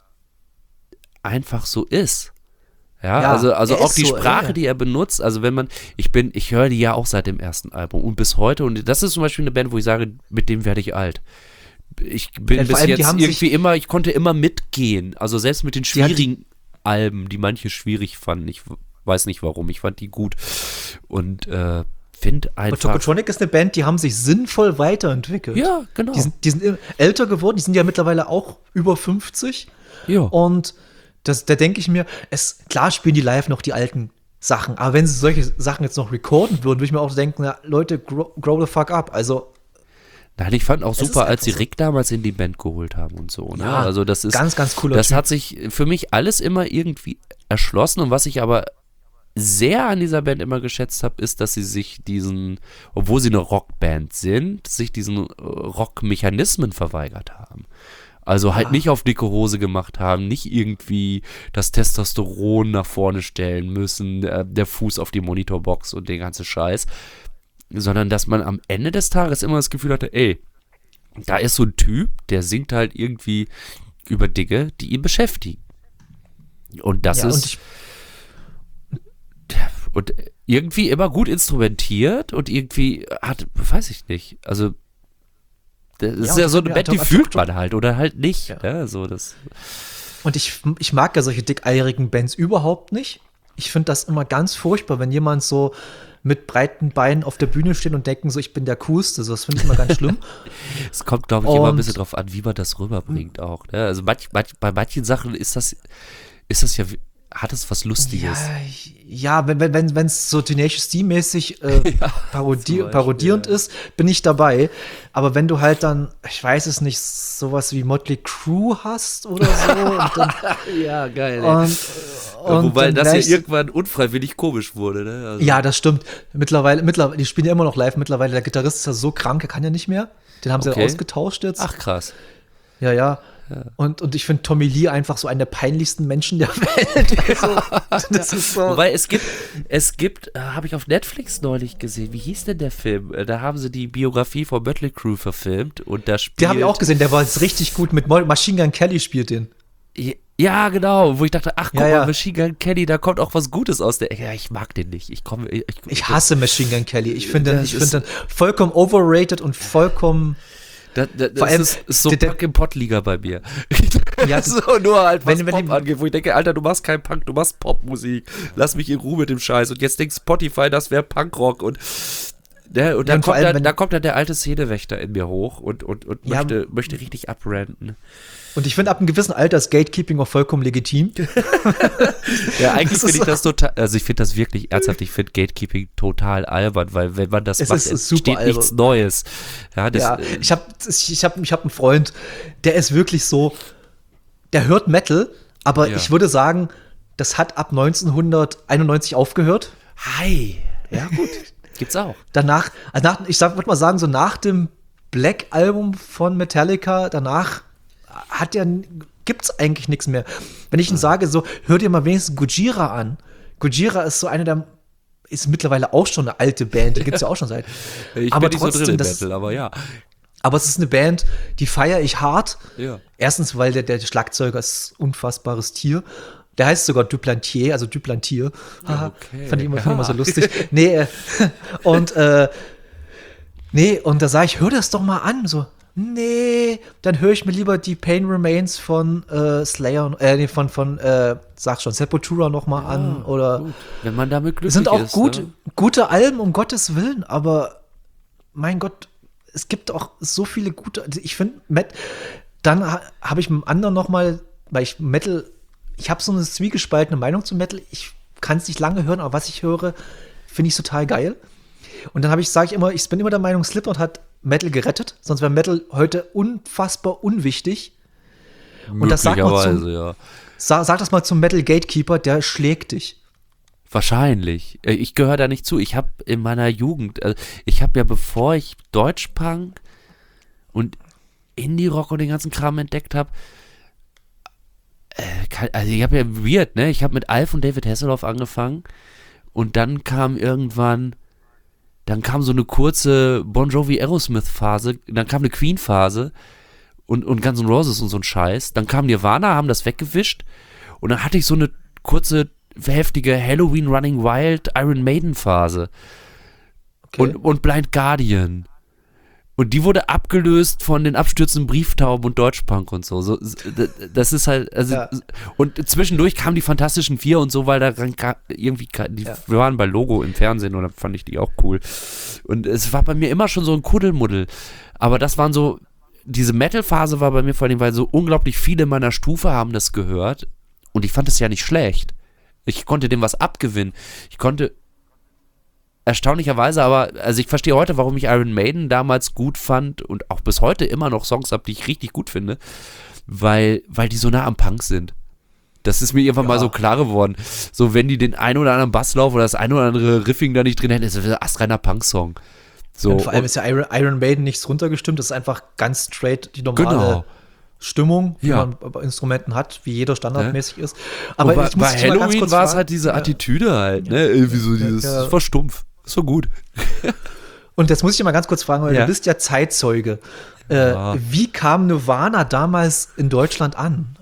einfach so ist. Ja, Ja, also, also er auch ist die so, Sprache, ja. die er benutzt, also wenn man, ich bin, ich höre die ja auch seit dem ersten Album und bis heute, und das ist zum Beispiel eine Band, wo ich sage, mit dem werde ich alt. Ich bin Ja, vor bis allem, die jetzt haben irgendwie sich- immer, ich konnte immer mitgehen, also selbst mit den hat- schwierigen Alben, die manche schwierig fanden, ich w- weiß nicht warum, ich fand die gut und äh, finde aber einfach, Tokotronic ist eine Band, die haben sich sinnvoll weiterentwickelt. ja, genau, Die sind, die sind älter geworden, die sind ja mittlerweile auch über fünfzig. ja. Und das, da denke ich mir, es, klar spielen die live noch die alten Sachen, aber wenn sie solche Sachen jetzt noch recorden würden, würde ich mir auch denken, na, Leute, grow, grow the fuck up. Also, Nein, ich fand auch Es ist super, als einfach sie so. Rick damals in die Band geholt haben und so. Ne? Ja, also das ist ganz, ganz cooler Das Typ. hat sich für mich alles immer irgendwie erschlossen und was ich aber sehr an dieser Band immer geschätzt habe, ist, dass sie sich diesen, obwohl sie eine Rockband sind, sich diesen äh, Rockmechanismen verweigert haben. Also halt nicht auf dicke Hose gemacht haben, nicht irgendwie das Testosteron nach vorne stellen müssen, äh, der Fuß auf die Monitorbox und den ganzen Scheiß, sondern dass man am Ende des Tages immer das Gefühl hatte, ey, da ist so ein Typ, der singt halt irgendwie über Dinge, die ihn beschäftigen. Und das ja, und ist ich, und irgendwie immer gut instrumentiert und irgendwie hat, weiß ich nicht, also das ist und ja ich so hab eine mir Band, einfach- die fühlt man halt oder halt nicht. Ja. Ja, so das. und ich, ich mag ja solche dickeirigen Bands überhaupt nicht. Ich finde das immer ganz furchtbar, wenn jemand so mit breiten Beinen auf der Bühne steht und denken so, ich bin der Coolste. So, das finde ich immer ganz schlimm. Es kommt, glaube ich, immer ein Und- bisschen drauf an, wie man das rüberbringt auch. Ne? Also manch, manch, bei manchen Sachen ist das, ist das ja, hat es was Lustiges. Ja, ja, wenn es wenn, wenn, so Tenacious D-mäßig äh, parodi zum Beispiel, parodierend ja. ist, bin ich dabei. Aber wenn du halt dann, ich weiß es nicht, sowas wie Motley Crue hast oder so. und dann, Ja, geil. und, und Wobei dann das ja gleich- irgendwann unfreiwillig komisch wurde. Ne? Also, Ja, das stimmt. Mittlerweile, mittlerweile, die spielen ja immer noch live. Mittlerweile, der Gitarrist ist ja so krank, er kann ja nicht mehr. Den haben sie Okay. ja ausgetauscht jetzt. Ach krass. Ja, ja. Und, und ich finde Tommy Lee einfach so einen der peinlichsten Menschen der Welt. Also, das ist so. Wobei es gibt, es gibt, äh, habe ich auf Netflix neulich gesehen, wie hieß denn der Film? Äh, Da haben sie die Biografie von Mötley Crüe verfilmt und da spielt. Den habe ich auch gesehen, der war jetzt richtig gut mit Mo- Machine Gun Kelly spielt den. Ja, genau, wo ich dachte, ach guck Ja, mal, ja. Machine Gun Kelly, da kommt auch was Gutes aus der Ecke. Ja, ich mag den nicht. Ich komme, ich, Ich hasse Machine Gun Kelly. Ich finde den, Das ich ist- find den vollkommen overrated und vollkommen. Da, da, das Vor allem, ist, ist so der- der- Punk im Pott-Liga bei mir. Ja, so, nur halt, was wenn- wenn Pop die- angeht, wo ich denke, Alter, du machst keinen Punk, du machst Popmusik. Lass mich in Ruhe mit dem Scheiß. Und jetzt denkt Spotify, das wäre Punkrock. Und, ne, und, Ja, dann, und vor kommt allem, dann, wenn- dann kommt dann der alte Szenewächter in mir hoch und, und, und Ja, möchte, möchte richtig abranten. Und ich finde, ab einem gewissen Alter ist Gatekeeping auch vollkommen legitim. Ja, eigentlich Das finde ich ist- das total, also ich finde das wirklich ernsthaft, ich finde Gatekeeping total albern, weil wenn man das Es macht, ist- es ist super steht nichts albern. Neues. Ja, das, Ja, äh, ich habe ich hab, ich hab einen Freund, der ist wirklich so, der hört Metal Aber Ja. ich würde sagen, das hat ab neunzehnhunderteinundneunzig aufgehört. Hi. Ja, gut. Gibt's auch. Danach, also nach, ich würde mal sagen, so nach dem Black-Album von Metallica, danach hat ja, gibt's eigentlich nichts mehr. Wenn ich Ihnen sage, so, hör dir mal wenigstens Gojira an. Gojira ist so eine der, ist mittlerweile auch schon eine alte Band, die gibt's ja auch schon seit. Ich aber bin nicht so trotzdem, drin im das, Metal, aber ja. aber es ist eine Band, die feiere ich hart. Ja. Erstens, weil der, der Schlagzeuger ist ein unfassbares Tier. Der heißt sogar Duplantier, also Duplantier. Haha, Okay. Fand ich immer, fand ich immer so lustig. Nee, äh, und, äh, nee, und da sage ich, hör das doch mal an. So, nee, dann höre ich mir lieber die Pain Remains von äh, Slayer, äh, nee, von, von äh, sag schon, Sepultura noch mal an. Oder Gut. Wenn man damit glücklich sind auch ist. gut, Ne? gute Alben, um Gottes Willen, aber mein Gott, es gibt auch so viele gute, also ich finde, Met, dann ha, habe ich mit dem anderen noch mal, weil ich Metal, ich habe so eine zwiegespaltene Meinung zu Metal, ich kann es nicht lange hören, aber was ich höre, finde ich total geil. Und dann habe ich, sage ich immer, ich bin immer der Meinung, Slipknot hat Metal gerettet, sonst wäre Metal heute unfassbar unwichtig. Und das sagt man zum, Möglicherweise, ja. sag, sag das mal zum Metal Gatekeeper, der schlägt dich. Wahrscheinlich. Äh, Ich gehöre da nicht zu. Ich habe in meiner Jugend, also ich habe ja, bevor ich Deutschpunk und Indie-Rock und den ganzen Kram entdeckt habe, äh, kann- also ich habe ja weird, ne? Ich habe mit Alf und David Hasselhoff angefangen und dann kam irgendwann, dann kam so eine kurze Bon Jovi Aerosmith-Phase, dann kam eine Queen-Phase und, und Guns N' Roses und so ein Scheiß. Dann kam Nirvana, haben das weggewischt und dann hatte ich so eine kurze, heftige Halloween Running Wild Iron Maiden Phase Okay. und, und Blind Guardian. Und die wurde abgelöst von den abstürzenden Brieftauben und Deutschpunk und so. so s- d- das ist halt, also, Ja. und zwischendurch kamen die Fantastischen Vier und so, weil da ran ka- irgendwie, ka- die Ja. waren bei Logo im Fernsehen und da fand ich die auch cool. Und es war bei mir immer schon so ein Kuddelmuddel. Aber das waren so, diese Metal-Phase war bei mir vor allem, weil so unglaublich viele meiner Stufe haben das gehört und ich fand es ja nicht schlecht. Ich konnte dem was abgewinnen. Ich konnte erstaunlicherweise, aber, also ich verstehe heute, warum ich Iron Maiden damals gut fand und auch bis heute immer noch Songs habe, die ich richtig gut finde, weil, weil die so nah am Punk sind. Das ist mir irgendwann mal Ja. so klar geworden. So, wenn die den einen oder anderen Basslauf oder das ein oder andere Riffing da nicht drin hätten, ist das ein astreiner Punk-Song. So, Und vor allem und- ist ja Iron, Iron Maiden nichts runtergestimmt, das ist einfach ganz straight die normale Genau. Stimmung, die Ja. man bei Instrumenten hat, wie jeder standardmäßig ist. Aber Aber bei, ich muss bei dich mal ganz Halloween kurz war es fragen- halt diese Ja. Attitüde halt, ne? Irgendwie so dieses, ja. das war stumpf. Das war gut. Und das muss ich dir mal ganz kurz fragen, weil Ja. du bist ja Zeitzeuge. Äh, Ja. Wie kam Nirvana damals in Deutschland an?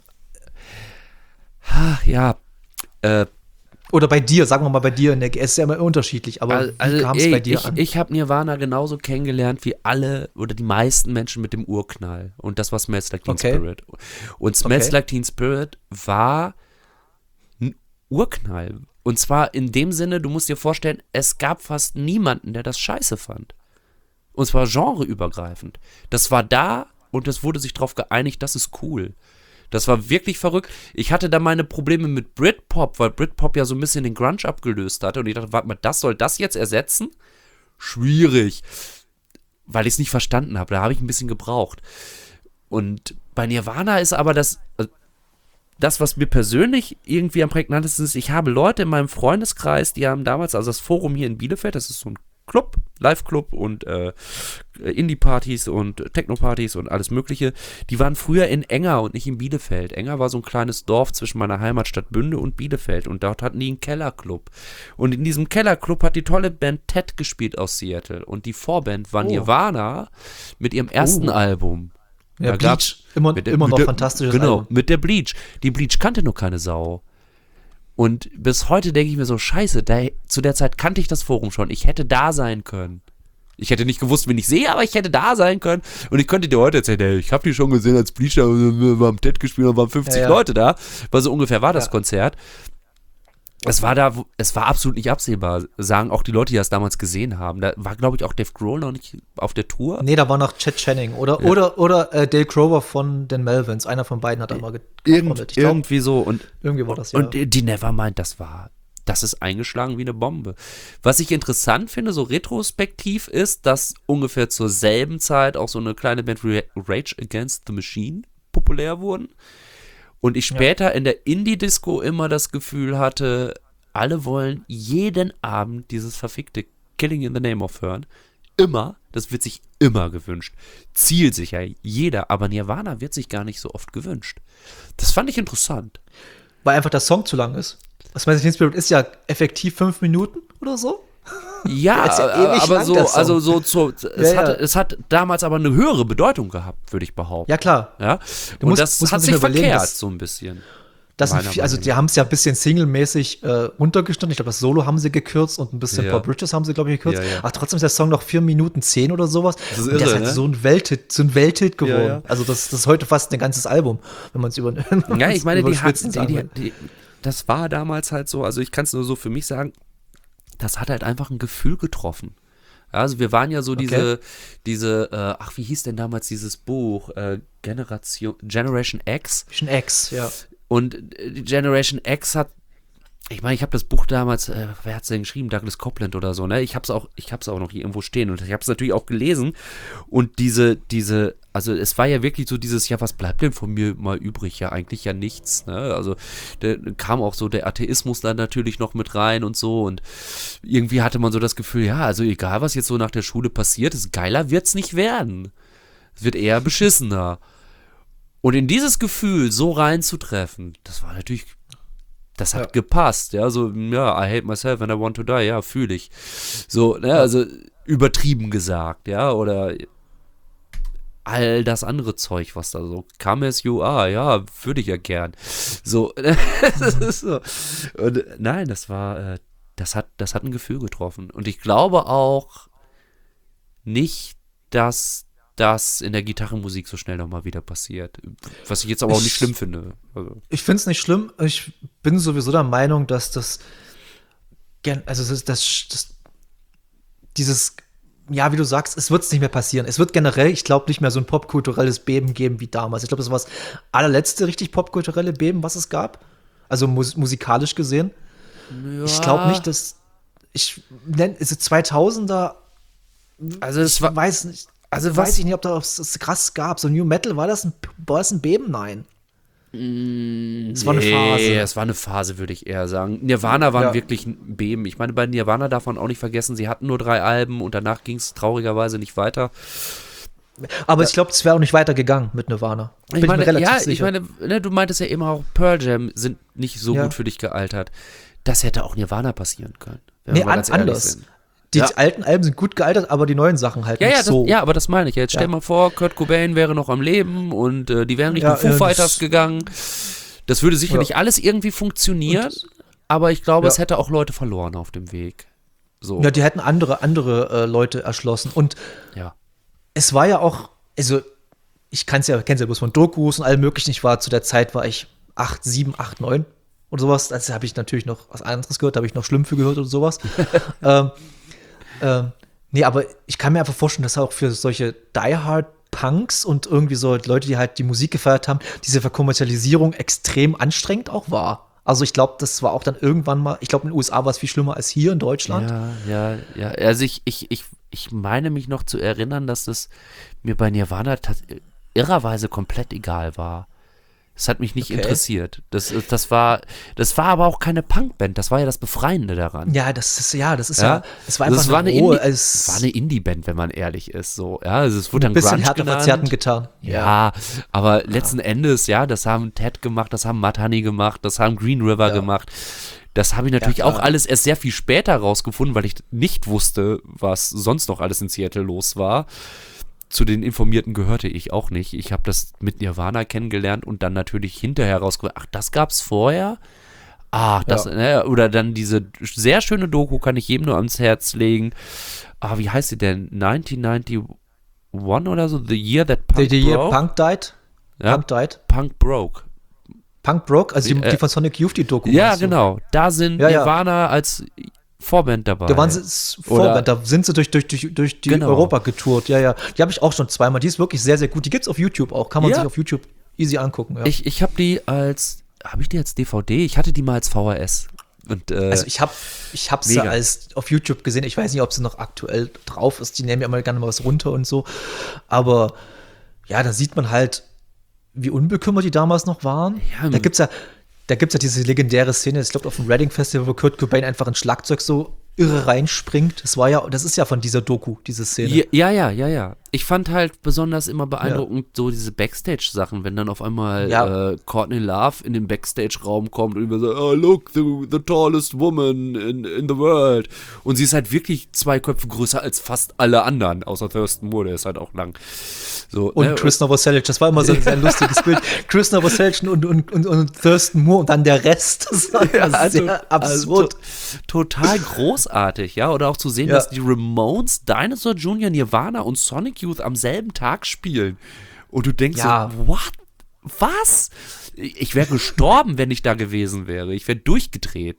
Ach, ja, äh, Oder bei dir, sagen wir mal bei dir, Nick. Es ist ja immer unterschiedlich, aber Also, wie also kam es ey, bei dir ich, an? ich habe Nirvana genauso kennengelernt wie alle oder die meisten Menschen mit dem Urknall. Und das war Smells Like Teen Okay. Spirit. Und Smells Okay. Like Teen Spirit war ein Urknall. Und zwar in dem Sinne, du musst dir vorstellen, es gab fast niemanden, der das scheiße fand. Und zwar genreübergreifend. Das war da und es wurde sich darauf geeinigt, das ist cool. Das war wirklich verrückt. Ich hatte da meine Probleme mit Britpop, weil Britpop ja so ein bisschen den Grunge abgelöst hatte. Und ich dachte, warte mal, das soll das jetzt ersetzen? Schwierig. Weil ich es nicht verstanden habe. Da habe ich ein bisschen gebraucht. Und bei Nirvana ist aber das, das, was mir persönlich irgendwie am prägnantesten ist, ich habe Leute in meinem Freundeskreis, die haben damals, also das Forum hier in Bielefeld, das ist so ein Club, Live-Club und äh, Indie-Partys und Techno-Partys und alles mögliche, die waren früher in Enger und nicht in Bielefeld. Enger war so ein kleines Dorf zwischen meiner Heimatstadt Bünde und Bielefeld und dort hatten die einen Kellerclub. Und in diesem Kellerclub hat die tolle Band Ted gespielt aus Seattle und die Vorband war Oh. Nirvana mit ihrem ersten Oh. Album. Ja, Da Bleach, gab's- immer, mit der- immer mit noch der, fantastisches Genau, Album. mit der Bleach. Die Bleach kannte nur keine Sau. Und bis heute denke ich mir so, scheiße, da, zu der Zeit kannte ich das Forum schon. Ich hätte da sein können. Ich hätte nicht gewusst, wen ich sehe, aber ich hätte da sein können. Und ich könnte dir heute erzählen, ey, ich habe die schon gesehen als Bleach, da wir haben Ted gespielt, da waren fünfzig Ja, ja. Leute da. Weil so ungefähr war das Ja. Konzert. Es war da, es war absolut nicht absehbar, sagen auch die Leute, die das damals gesehen haben. Da war, glaube ich, auch Dave Grohl noch nicht auf der Tour. Nee, da war noch Chet Channing oder, Ja. oder, oder äh, Dale Grover von den Melvins. Einer von beiden hat einmal ge- Irgend, gefrontet. Ich glaub, irgendwie so. Und irgendwie war das ja. Und die Nevermind, das war, das ist eingeschlagen wie eine Bombe. Was ich interessant finde, so retrospektiv, ist, dass ungefähr zur selben Zeit auch so eine kleine Band wie Rage Against the Machine populär wurden. Und ich später in der Indie-Disco immer das Gefühl hatte, alle wollen jeden Abend dieses verfickte Killing in the Name of hören. Immer, das wird sich immer gewünscht. Zielsicher, jeder, aber Nirvana wird sich gar nicht so oft gewünscht. Das fand ich interessant. Weil einfach der Song zu lang ist. Das Smells Teen Spirit ist ja effektiv fünf Minuten oder so. Ja, ist ja ewig aber lang, so, der Song. also so, so es, Ja, ja. Hat, es hat damals aber eine höhere Bedeutung gehabt, würde ich behaupten. Ja, klar. Ja? Du Und musst- das muss man hat sich sich mal überlegen, verkehrt dass- so ein bisschen. Das sind Meiner viel, also Meinung die haben es ja ein bisschen singlemäßig äh, runtergestanden. Ich glaube, das Solo haben sie gekürzt und ein bisschen Ja. ein paar Bridges haben sie, glaube ich, gekürzt. Ja, ja. Aber trotzdem ist der Song noch vier Minuten zehn oder sowas. Das ist und der irre, ist halt ne? so ein Welthit, so ein Welthit geworden. Ja, ja. Also das, das ist heute fast ein ganzes Album, wenn man es über Ja, ich meine, die, hat, überspitzen die, sagen die, will. die, das war damals halt so, also ich kann es nur so für mich sagen, das hat halt einfach ein Gefühl getroffen. Ja, also wir waren ja so diese, diese, äh, ach, wie hieß denn damals dieses Buch? Äh, Generation, Generation X. Schon Ex, ja. Und äh, die Generation X hat, ich meine, ich habe das Buch damals, äh, wer hat es denn geschrieben? Douglas Copeland oder so, ne? Ich habe es auch, ich habe es auch noch hier irgendwo stehen und ich habe es natürlich auch gelesen. Und diese, diese, also es war ja wirklich so dieses, ja, was bleibt denn von mir mal übrig? Ja, eigentlich ja nichts, ne? Also da kam auch so der Atheismus dann natürlich noch mit rein und so und irgendwie hatte man so das Gefühl, ja, also egal, was jetzt so nach der Schule passiert ist, geiler wird's nicht werden. Es wird eher beschissener. Und in dieses Gefühl so reinzutreffen, das war natürlich, das hat Ja. gepasst, ja, so, ja, I hate myself and I want to die, ja, fühle ich. So, ne, also übertrieben gesagt, ja, oder all das andere Zeug, was da so, come as you are, ja, würde ich ja gern. So, das ist so. Und nein, das war, äh, das hat, das hat ein Gefühl getroffen. Und ich glaube auch nicht, dass das in der Gitarrenmusik so schnell nochmal wieder passiert. Was ich jetzt aber auch nicht Ich- schlimm finde. Also, Ich finde es nicht schlimm. Ich bin sowieso der Meinung, dass das, gen- also das, das, das dieses, ja, wie du sagst, es wird es nicht mehr passieren. Es wird generell, ich glaube, nicht mehr so ein popkulturelles Beben geben wie damals. Ich glaube, das war das allerletzte richtig popkulturelle Beben, was es gab. Also mus musikalisch gesehen. Ich glaube nicht, dass ich nenne, also zweitausender, also es ich war, weiß nicht, also weiß was, ich nicht, ob das das krass gab. So New Metal, war das ein, war das ein Beben? Nein. Es war eine Phase. es war eine Phase, würde ich eher sagen. Nirvana waren Ja. wirklich ein Beben. Ich meine, bei Nirvana darf man auch nicht vergessen, sie hatten nur drei Alben und danach ging es traurigerweise nicht weiter. Aber ich glaube, es wäre auch nicht weitergegangen mit Nirvana. Bin Ich meine, mir relativ ja, sicher. ich meine, ne, du meintest ja immer auch, Pearl Jam sind nicht so Ja. gut für dich gealtert. Das hätte auch Nirvana passieren können. wenn Nee, wir mal an, ganz ehrlich anders. sind. Die Ja. alten Alben sind gut gealtert, aber die neuen Sachen halt Ja, nicht ja, das, so. ja, aber das meine ich. Jetzt stell Ja. mal vor, Kurt Cobain wäre noch am Leben und äh, die wären Richtung Ja, Foo ja, Fighters das- gegangen. Das würde sicherlich Ja. alles irgendwie funktionieren, Und- aber ich glaube, Ja. es hätte auch Leute verloren auf dem Weg. So, Ja, die hätten andere, andere äh, Leute erschlossen. Und ja. es war ja auch, also ich kann es ja, kenn's ja bloß von Dokus und allem möglichen. Ich war zu der Zeit, war ich acht, sieben, acht, neun oder sowas. Das habe ich natürlich noch was anderes gehört, da habe ich noch Schlümpfe gehört oder sowas. ähm, ähm, nee, aber ich kann mir einfach vorstellen, dass auch für solche Die-Hard Punks und irgendwie so Leute, die halt die Musik gefeiert haben, diese Verkommerzialisierung extrem anstrengend auch war. Also ich glaube, das war auch dann irgendwann mal, ich glaube in den U S A war es viel schlimmer als hier in Deutschland. Ja, ja, ja. Also ich, ich, ich, ich meine mich noch zu erinnern, dass das mir bei Nirvana tats- irrerweise komplett egal war. Es hat mich nicht Okay. interessiert. Das, das war, das war aber auch keine Punkband. Das war ja das Befreiende daran. Ja, das ist ja, das ist ja, Ja, es war Also einfach es war eine, Ruhe, Indie, es es war eine Indie-Band, wenn man ehrlich ist. So, ja, also es wurde ein dann bisschen Grunge härter genannt. verzerrten getan. Ja, aber letzten Endes, ja, das haben Ted gemacht, das haben Mud Honey gemacht, das haben Green River Ja. gemacht. Das habe ich natürlich Ja, auch klar. alles erst sehr viel später rausgefunden, weil ich nicht wusste, was sonst noch alles in Seattle los war. Zu den Informierten gehörte ich auch nicht. Ich habe das mit Nirvana kennengelernt und dann natürlich hinterher rausgefunden, ach, das gab's vorher? Ach, das, Ja. ne, oder dann diese sehr schöne Doku kann ich jedem nur ans Herz legen. Ah, wie heißt sie denn? neunzehnhunderteinundneunzig oder so? The Year That Punk The, the year Broke? Punk died. Ja, Punk died. Punk Broke. Punk broke, also die, Äh, die von Sonic Youth, die Doku. Ja, meinst du? genau. Da sind Ja, ja. Nirvana als Vorband dabei. Da waren sie s- Vorband, da sind sie durch, durch, durch, durch die Genau. Europa getourt. Ja, ja. Die habe ich auch schon zweimal. Die ist wirklich sehr, sehr gut. Die gibt's auf YouTube auch. Kann man Ja. sich auf YouTube easy angucken. Ja. Ich, ich habe die als, habe ich die als D V D? Ich hatte die mal als V H S. Und, äh, also ich habe ich hab sie mega. als auf YouTube gesehen. Ich weiß nicht, ob sie noch aktuell drauf ist. Die nehmen ja immer gerne mal was runter und so. Aber ja, da sieht man halt, wie unbekümmert die damals noch waren. Ja, da gibt's ja, da gibt's ja diese legendäre Szene, ich glaube auf dem Reading Festival, wo Kurt Cobain einfach ins Schlagzeug so irre reinspringt. Das war ja, das ist ja von dieser Doku, diese Szene. Ja, ja, ja, ja, ja. Ich fand halt besonders immer beeindruckend ja. so diese Backstage-Sachen, wenn dann auf einmal ja. äh, Courtney Love in den Backstage-Raum kommt und über so, oh, look, the, the tallest woman in, in the world. Und sie ist halt wirklich zwei Köpfe größer als fast alle anderen, außer Thurston Moore, der ist halt auch lang. So, und ne? Chris Novoselic, das war immer so ein sehr lustiges Bild. Chris Novoselic und, und, und, und Thurston Moore und dann der Rest. Das war ja, also, sehr absurd. Also, to- total großartig, ja. Oder auch zu sehen, ja. dass die Ramones, Dinosaur Junior, Nirvana und Sonic Youth am selben Tag spielen. Und du denkst ja. so, what? Was? Ich wäre gestorben, wenn ich da gewesen wäre. Ich wäre durchgedreht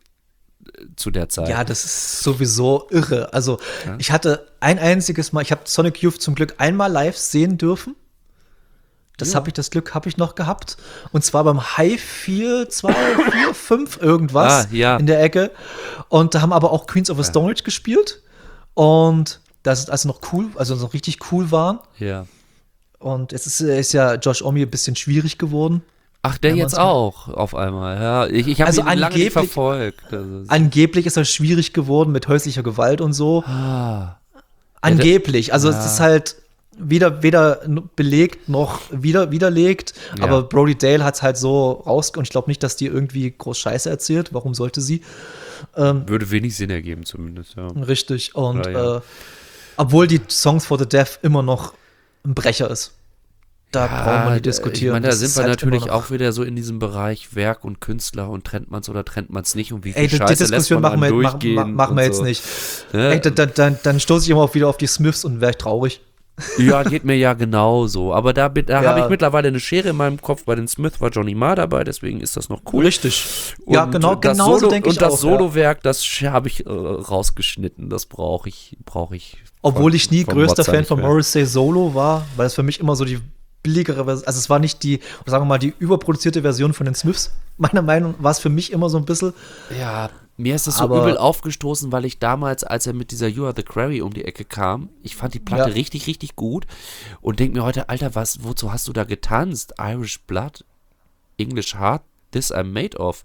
zu der Zeit. Ja, das ist sowieso irre. Also ja. ich hatte ein einziges Mal, ich habe Sonic Youth zum Glück einmal live sehen dürfen. Das ja. habe ich, das Glück habe ich noch gehabt. Und zwar beim High vier, zwei, vier, fünf irgendwas ah, ja. in der Ecke. Und da haben aber auch Queens of the Stone Age gespielt. Und das ist also noch cool, also noch richtig cool waren. Ja. Und jetzt ist, ist ja Josh Homme ein bisschen schwierig geworden. Ach, der jetzt auch auf einmal. Ja, ich ich habe also ihn lange nicht verfolgt. Ist, angeblich ist er schwierig geworden mit häuslicher Gewalt und so. Ah. Angeblich. Also ja. es ist halt weder, weder belegt noch wieder, widerlegt. Ja. Aber Brody Dale hat es halt so raus. Und ich glaube nicht, dass die irgendwie groß Scheiße erzählt. Warum sollte sie? Ähm, Würde wenig Sinn ergeben zumindest, ja. Richtig. Und ja, ja. Äh, obwohl die Songs for the Deaf immer noch ein Brecher ist. Da ja, brauchen wir nicht diskutieren. Ich meine, da sind wir halt natürlich auch wieder so in diesem Bereich Werk und Künstler und trennt man es oder trennt man es nicht und wie viel Ey, die, Scheiße die Diskussion lässt man machen wir, durchgehen. machen, machen wir jetzt so. nicht. Ja. Ey, dann, dann, dann stoße ich immer auch wieder auf die Smiths und wäre ich traurig. Ja, geht mir ja genauso. Aber da, da ja. habe ich mittlerweile eine Schere in meinem Kopf. Bei den Smiths war Johnny Marr dabei, deswegen ist das noch cool. Richtig. Und ja, genau, das genau Solo, so denke ich Und das auch, Solowerk, ja. das habe ich äh, rausgeschnitten. Das brauche ich, brauche ich. Obwohl von, ich nie größter Fan von Morrissey Solo war, weil es für mich immer so die billigere Version, also es war nicht die, sagen wir mal, die überproduzierte Version von den Smiths. Meiner Meinung nach war es für mich immer so ein bisschen. Ja, mir ist das so übel aufgestoßen, weil ich damals, als er mit dieser You Are the Quarry um die Ecke kam, ich fand die Platte ja. richtig, richtig gut und denke mir heute, Alter, was, wozu hast du da getanzt? Irish Blood, English Heart, This I'm Made Of.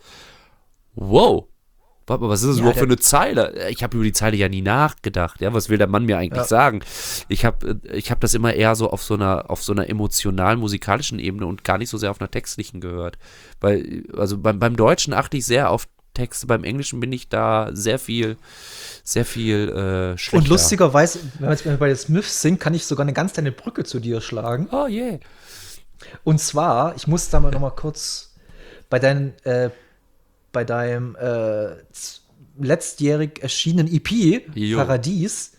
Wow. Warte mal, was ist das ja, überhaupt für eine Zeile? Ich habe über die Zeile ja nie nachgedacht. Ja, was will der Mann mir eigentlich ja. sagen? Ich habe ich hab das immer eher so auf so einer auf so einer emotionalen, musikalischen Ebene und gar nicht so sehr auf einer textlichen gehört. Weil, also beim, beim Deutschen achte ich sehr auf Texte, beim Englischen bin ich da sehr viel, sehr viel äh, schlechter. Und lustigerweise, wenn man jetzt bei den Smiths singt, kann ich sogar eine ganz kleine Brücke zu dir schlagen. Oh, yeah. Und zwar, ich muss da mal noch mal kurz bei deinen äh, bei deinem äh, letztjährig erschienenen E P, jo. Paradies,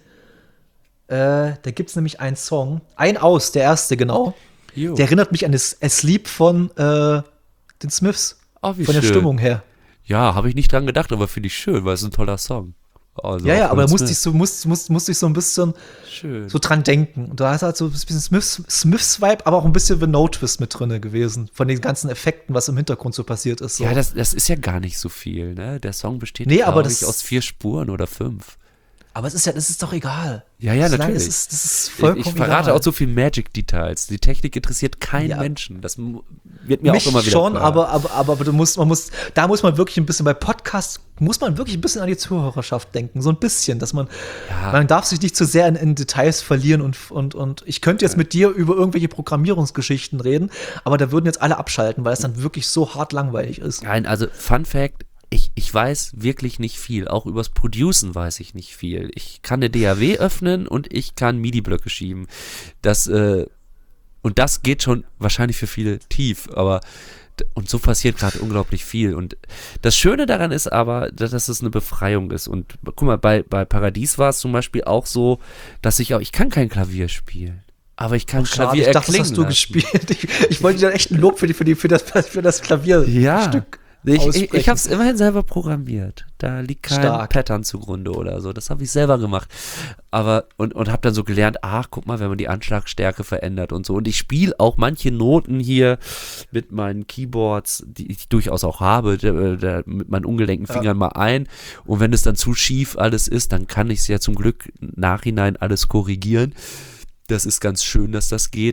äh, da gibt es nämlich einen Song, ein aus, der erste genau, jo. der erinnert mich an das Asleep von äh, den Smiths, oh, wie von schön. der Stimmung her. Ja, habe ich nicht dran gedacht, aber finde ich schön, weil es ein toller Song. Also ja, ja, aber da musste ich so, musste, musste, musste ich so ein bisschen schön. so dran denken. Und da ist halt so ein bisschen Smiths, Smiths-Vibe, aber auch ein bisschen The No-Twist mit drin gewesen. Von den ganzen Effekten, was im Hintergrund so passiert ist. So. Ja, das, das ist ja gar nicht so viel, ne? Der Song besteht, nee, aber ich, aus vier Spuren oder fünf. Aber es ist ja, das ist doch egal. Ja, ja, das natürlich. Das ist, das ist vollkommen ich, ich verrate egal. auch so viel Magic-Details. Die Technik interessiert keinen ja. Menschen. Das wird mir Mich auch immer wieder schon, klar. aber, aber, aber, aber du musst, man muss, da muss man wirklich ein bisschen, bei Podcasts muss man wirklich ein bisschen an die Zuhörerschaft denken. So ein bisschen, dass man, ja. man darf sich nicht zu sehr in, in Details verlieren und, und, und ich könnte jetzt ja. mit dir über irgendwelche Programmierungsgeschichten reden, aber da würden jetzt alle abschalten, weil es dann wirklich so hart langweilig ist. Nein, also Fun Fact, Ich, ich weiß wirklich nicht viel. Auch übers Producen weiß ich nicht viel. Ich kann eine D A W öffnen und ich kann MIDI-Blöcke schieben. Das, äh, und das geht schon wahrscheinlich für viele tief, aber und so passiert gerade unglaublich viel. Und das Schöne daran ist aber, dass es eine Befreiung ist. Und guck mal, bei, bei Paradies war es zum Beispiel auch so, dass ich auch, ich kann kein Klavier spielen. Aber ich kann oh, Klavier ich dachte, das erklingen hast du lassen. gespielt. Ich, ich wollte dir echt einen Lob für, die, für, die, für, das, für das Klavierstück ja. Ich, ich, ich habe es aussprechen. immerhin selber programmiert. Da liegt kein Stark. Pattern zugrunde oder so. Das habe ich selber gemacht. Aber und, und habe dann so gelernt, ach, guck mal, wenn man die Anschlagstärke verändert und so. Und ich spiele auch manche Noten hier mit meinen Keyboards, die ich durchaus auch habe, da, da, mit meinen ungelenken Fingern ja. mal ein. Und wenn es dann zu schief alles ist, dann kann ich es ja zum Glück nachhinein alles korrigieren. Das ist ganz schön, dass das geht.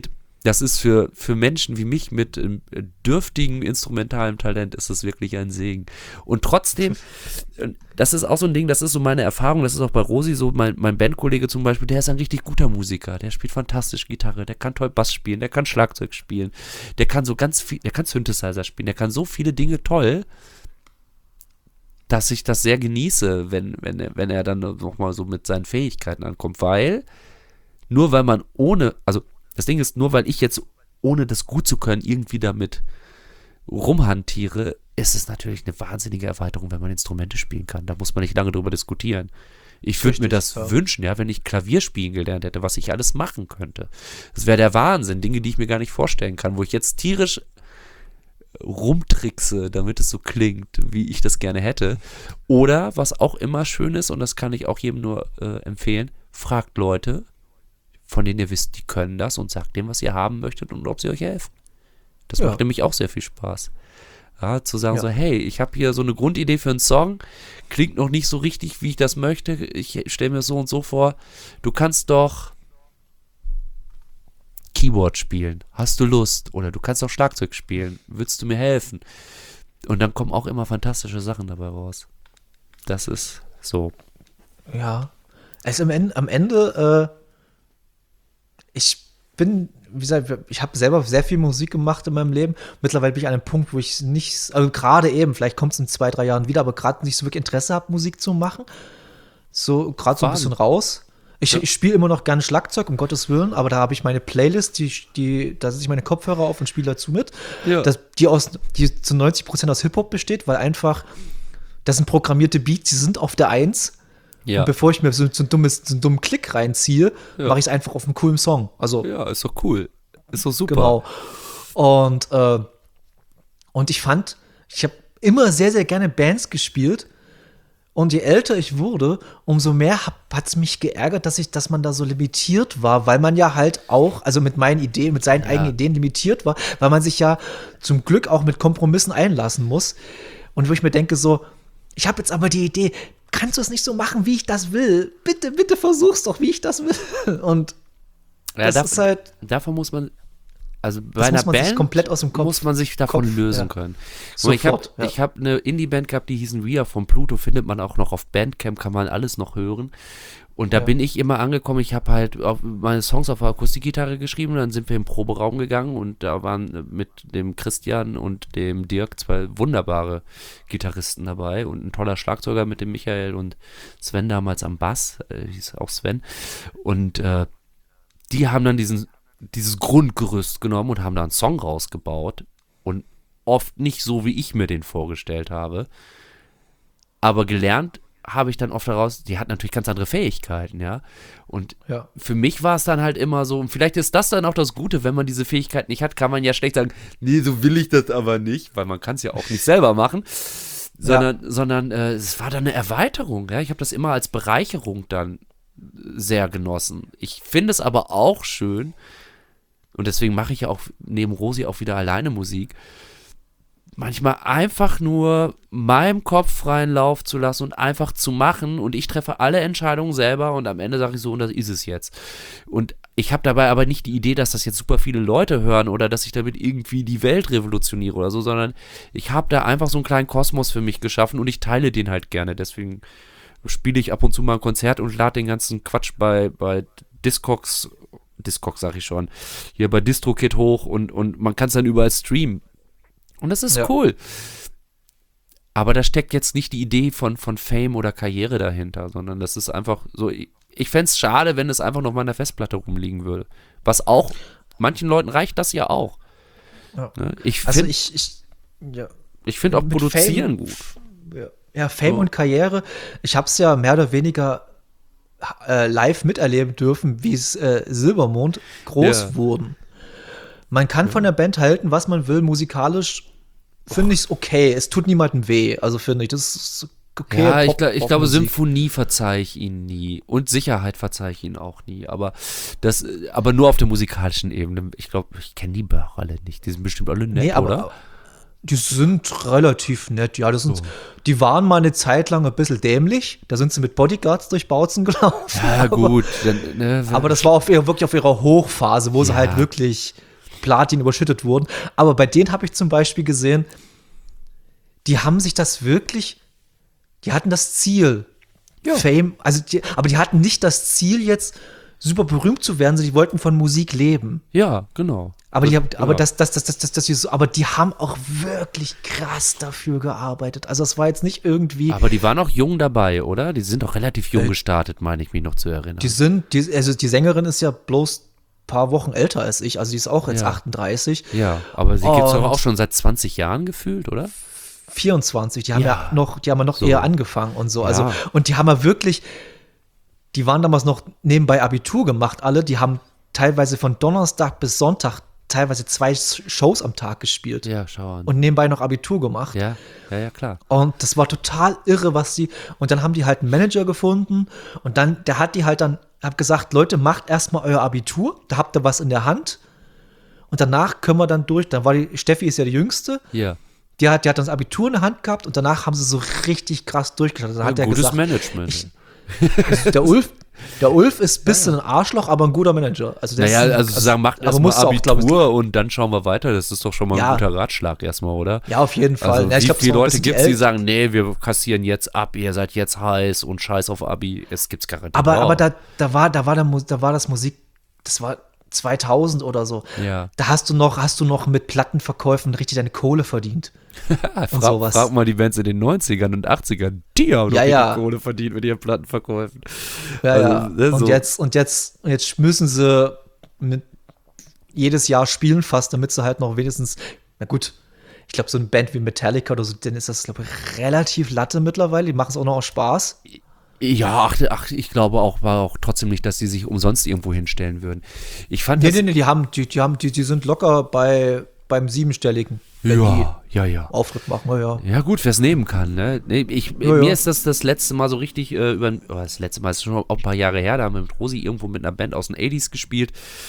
Das ist für, für Menschen wie mich mit äh, dürftigem instrumentalem Talent ist das wirklich ein Segen. Und trotzdem, das ist auch so ein Ding, das ist so meine Erfahrung, das ist auch bei Rosi so, mein, mein Bandkollege zum Beispiel, der ist ein richtig guter Musiker, der spielt fantastisch Gitarre, der kann toll Bass spielen, der kann Schlagzeug spielen, der kann so ganz viel, der kann Synthesizer spielen, der kann so viele Dinge toll, dass ich das sehr genieße, wenn, wenn, er, wenn er dann nochmal so mit seinen Fähigkeiten ankommt, weil nur weil man ohne, also das Ding ist, nur weil ich jetzt, ohne das gut zu können, irgendwie damit rumhantiere, ist es natürlich eine wahnsinnige Erweiterung, wenn man Instrumente spielen kann. Da muss man nicht lange drüber diskutieren. Ich würde mir das ja. wünschen, ja, wenn ich Klavier spielen gelernt hätte, was ich alles machen könnte. Das wäre der Wahnsinn. Dinge, die ich mir gar nicht vorstellen kann, wo ich jetzt tierisch rumtrickse, damit es so klingt, wie ich das gerne hätte. Oder, was auch immer schön ist, und das kann ich auch jedem nur äh, empfehlen, fragt Leute, von denen ihr wisst, die können das, und sagt dem, was ihr haben möchtet und ob sie euch helfen. Das ja. macht nämlich auch sehr viel Spaß. Ja, zu sagen ja. so, hey, ich habe hier so eine Grundidee für einen Song, klingt noch nicht so richtig, wie ich das möchte, ich stelle mir so und so vor, du kannst doch Keyboard spielen, hast du Lust? Oder du kannst auch Schlagzeug spielen, würdest du mir helfen? Und dann kommen auch immer fantastische Sachen dabei raus. Das ist so. Ja, also am Ende, am Ende äh ich bin, wie gesagt, ich habe selber sehr viel Musik gemacht in meinem Leben. Mittlerweile bin ich an einem Punkt, wo ich nicht, also gerade eben, vielleicht kommt es in zwei, drei Jahren wieder, aber gerade nicht so wirklich Interesse habe, Musik zu machen. So, gerade so ein bisschen raus. Ich, ja. ich spiele immer noch gerne Schlagzeug, um Gottes Willen, aber da habe ich meine Playlist, die, die, da setze ich meine Kopfhörer auf und spiele dazu mit. Ja. Das, die, aus, die zu neunzig Prozent aus Hip-Hop besteht, weil einfach, das sind programmierte Beats, die sind auf der Eins. Ja. Und bevor ich mir so, so, ein dummes, so einen dummen Klick reinziehe, ja. mache ich es einfach auf einen coolen Song. Also, ja, ist doch cool. Ist doch super. Genau. Und, äh, und ich fand, ich habe immer sehr, sehr gerne Bands gespielt. Und je älter ich wurde, umso mehr hat es mich geärgert, dass ich, dass man da so limitiert war, weil man ja halt auch, also mit meinen Ideen, mit seinen ja. eigenen Ideen limitiert war, weil man sich ja zum Glück auch mit Kompromissen einlassen muss. Und wo ich mir denke so, ich habe jetzt aber die Idee, kannst du es nicht so machen, wie ich das will? Bitte, bitte versuch's doch, wie ich das will. Und ja, das darf, ist halt davon muss man, also bei einer Band komplett aus dem Kopf, muss man sich davon Kopf, lösen ja. können. Sofort, ich habe ja. ich hab eine Indie-Band gehabt, die hießen Ria von Pluto, findet man auch noch auf Bandcamp, kann man alles noch hören. Und da ja. bin ich immer angekommen, ich habe halt auf meine Songs auf der Akustikgitarre geschrieben, dann sind wir im Proberaum gegangen und da waren mit dem Christian und dem Dirk zwei wunderbare Gitarristen dabei und ein toller Schlagzeuger mit dem Michael und Sven damals am Bass, äh, hieß auch Sven. Und äh, die haben dann diesen, dieses Grundgerüst genommen und haben da einen Song rausgebaut und oft nicht so, wie ich mir den vorgestellt habe, aber gelernt habe ich dann oft daraus, die hat natürlich ganz andere Fähigkeiten, ja. Und ja. für mich war es dann halt immer so, und vielleicht ist das dann auch das Gute, wenn man diese Fähigkeit nicht hat, kann man ja schlecht sagen, nee, so will ich das aber nicht, weil man kann es ja auch nicht selber machen, sondern, ja. sondern äh, es war dann eine Erweiterung, ja. Ich habe das immer als Bereicherung dann sehr genossen. Ich finde es aber auch schön, und deswegen mache ich ja auch neben Rosi auch wieder alleine Musik, manchmal einfach nur meinem Kopf freien Lauf zu lassen und einfach zu machen, und ich treffe alle Entscheidungen selber und am Ende sage ich so, und das ist es jetzt. Und ich habe dabei aber nicht die Idee, dass das jetzt super viele Leute hören oder dass ich damit irgendwie die Welt revolutioniere oder so, sondern ich habe da einfach so einen kleinen Kosmos für mich geschaffen und ich teile den halt gerne. Deswegen spiele ich ab und zu mal ein Konzert und lade den ganzen Quatsch bei, bei Discogs, Discogs sag ich schon, hier bei DistroKid hoch und, und man kann es dann überall streamen. Und das ist ja. cool. Aber da steckt jetzt nicht die Idee von, von Fame oder Karriere dahinter, sondern das ist einfach so, ich, ich fände es schade, wenn es einfach noch mal in der Festplatte rumliegen würde. Was auch, manchen Leuten reicht das ja auch. Ja. Ne? Ich find, also ich, ich, ja. ich finde auch Produzieren Fame, gut. Ja, ja Fame so. und Karriere, ich habe es ja mehr oder weniger äh, live miterleben dürfen, wie es äh, Silbermond groß ja. wurden. Man kann ja. von der Band halten, was man will, musikalisch finde ich es okay. Es tut niemandem weh. Also finde ich, das ist okay. Ja, Pop, ich, glaub, ich Pop glaube, Musik. Symphonie verzeihe ich ihnen nie. Und Sicherheit verzeihe ich ihnen auch nie. Aber das, aber nur auf der musikalischen Ebene. Ich glaube, ich kenne die Bach alle nicht. Die sind bestimmt alle nett, nee, aber, oder? Die sind relativ nett, ja. Das sind, so. Die waren mal eine Zeit lang ein bisschen dämlich. Da sind sie mit Bodyguards durch Bautzen gelaufen. Ja, aber, gut. Dann, ne, aber das war auf ihrer, wirklich auf ihrer Hochphase, wo ja. sie halt wirklich Platin überschüttet wurden. Aber bei denen habe ich zum Beispiel gesehen, die haben sich das wirklich, die hatten das Ziel, ja. Fame, also die, aber die hatten nicht das Ziel, jetzt super berühmt zu werden, sondern die wollten von Musik leben. Ja, genau. Aber, die, das, aber, ja. das, das, das, das, das, das, das, aber die haben auch wirklich krass dafür gearbeitet. Also es war jetzt nicht irgendwie. Aber die waren auch jung dabei, oder? Die sind auch relativ jung äh, gestartet, meine ich mich noch zu erinnern. Die sind, die, also die Sängerin ist ja bloß ein paar Wochen älter als ich, also die ist auch jetzt ja. achtunddreißig. Ja, aber sie gibt es doch auch schon seit zwanzig Jahren gefühlt, oder? vierundzwanzig, die haben ja, ja noch, die haben ja noch so. eher angefangen und so. Ja. Also, und die haben ja wirklich, die waren damals noch nebenbei Abitur gemacht, alle, die haben teilweise von Donnerstag bis Sonntag teilweise zwei Shows am Tag gespielt. Ja, schau an. Und nebenbei noch Abitur gemacht. Ja, ja, ja, klar. Und das war total irre, was die, und dann haben die halt einen Manager gefunden und dann, der hat die halt dann, hab gesagt, Leute, macht erstmal euer Abitur, da habt ihr was in der Hand und danach können wir dann durch, dann war die, Steffi ist ja die Jüngste. Ja. Die hat, die hat das Abitur in der Hand gehabt und danach haben sie so richtig krass durchgestartet. Dann hat ja, er gutes gesagt, Management. Ich, also der Ulf, der Ulf ist ein bisschen ein Arschloch, aber ein guter Manager. Also der naja, ist ein, also, also sagen, macht erstmal Abitur auch, und dann schauen wir weiter. Das ist doch schon mal ja. ein guter Ratschlag erstmal, oder? Ja, auf jeden Fall. Also, ja, ich wie glaub, viele Leute gibt es, die, die sagen, nee, wir kassieren jetzt ab, ihr seid jetzt heiß und scheiß auf Abi. Es gibt's garantiert. Aber, auch. aber da, da, war, da, war der, da war das Musik, das war zweitausend oder so. Ja. Da hast du noch, hast du noch mit Plattenverkäufen richtig deine Kohle verdient. und frag, sowas. Frag mal die Bands in den neunzigern und achtzigern, die haben doch ja, ja. Kohle verdient mit ihren Plattenverkäufen. Ja, also, ja. Ne, und, so. jetzt, und jetzt, jetzt müssen sie mit jedes Jahr spielen fast, damit sie halt noch wenigstens, na gut, ich glaube, so eine Band wie Metallica oder so, dann ist das, glaube ich, relativ Latte mittlerweile. Die machen es auch noch aus Spaß. Ja, ach, ach, ich glaube auch, war auch trotzdem nicht, dass die sich umsonst irgendwo hinstellen würden. Ich fand nee, das, nee, nee, die haben, die, die haben, die, die sind locker bei, beim Siebenstelligen, wenn ja, die ja, ja. Auftritt machen, ja, ja. Ja, gut, wer es nehmen kann, ne? Nee, ich, ja, mir ja. ist das das letzte Mal so richtig äh, über, oh, das letzte Mal ist schon auch ein paar Jahre her, da haben wir mit Rosi irgendwo mit einer Band aus den achtziger gespielt.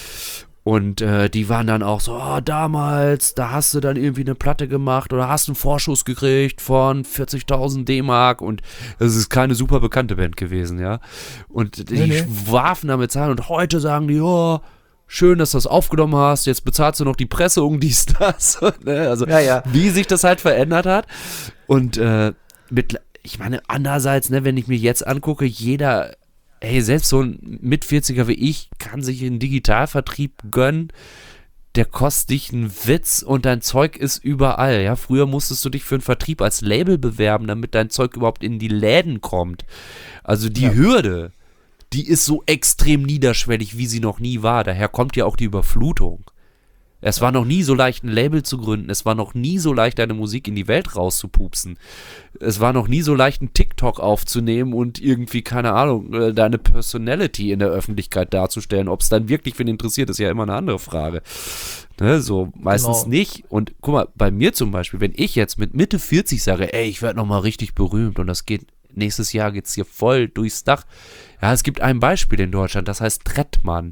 Und äh, die waren dann auch so, oh, damals, da hast du dann irgendwie eine Platte gemacht oder hast einen Vorschuss gekriegt von vierzigtausend D-Mark und das ist keine super bekannte Band gewesen, ja. Und die nee, nee. warfen damit Zahlen und heute sagen die, oh, schön, dass du das aufgenommen hast, jetzt bezahlst du noch die Pressung, dies, das. ne? Also ja, ja. wie sich das halt verändert hat. Und äh, mit, ich meine, andererseits, ne, wenn ich mir jetzt angucke, jeder Ey, selbst so ein Mit-vierziger wie ich kann sich einen Digitalvertrieb gönnen, der kostet dich einen Witz und dein Zeug ist überall, ja. Früher musstest du dich für einen Vertrieb als Label bewerben, damit dein Zeug überhaupt in die Läden kommt. Also die ja. Hürde, die ist so extrem niederschwellig, wie sie noch nie war. Daher kommt ja auch die Überflutung. Es war noch nie so leicht, ein Label zu gründen. Es war noch nie so leicht, deine Musik in die Welt rauszupupsen. Es war noch nie so leicht, einen TikTok aufzunehmen und irgendwie, keine Ahnung, deine Personality in der Öffentlichkeit darzustellen. Ob es dann wirklich wen interessiert, ist ja immer eine andere Frage. Ne, so meistens genau. nicht. Und guck mal, bei mir zum Beispiel, wenn ich jetzt mit Mitte vierzig sage, ey, ich werde nochmal richtig berühmt und das geht, nächstes Jahr geht's hier voll durchs Dach. Ja, es gibt ein Beispiel in Deutschland, das heißt Trettmann.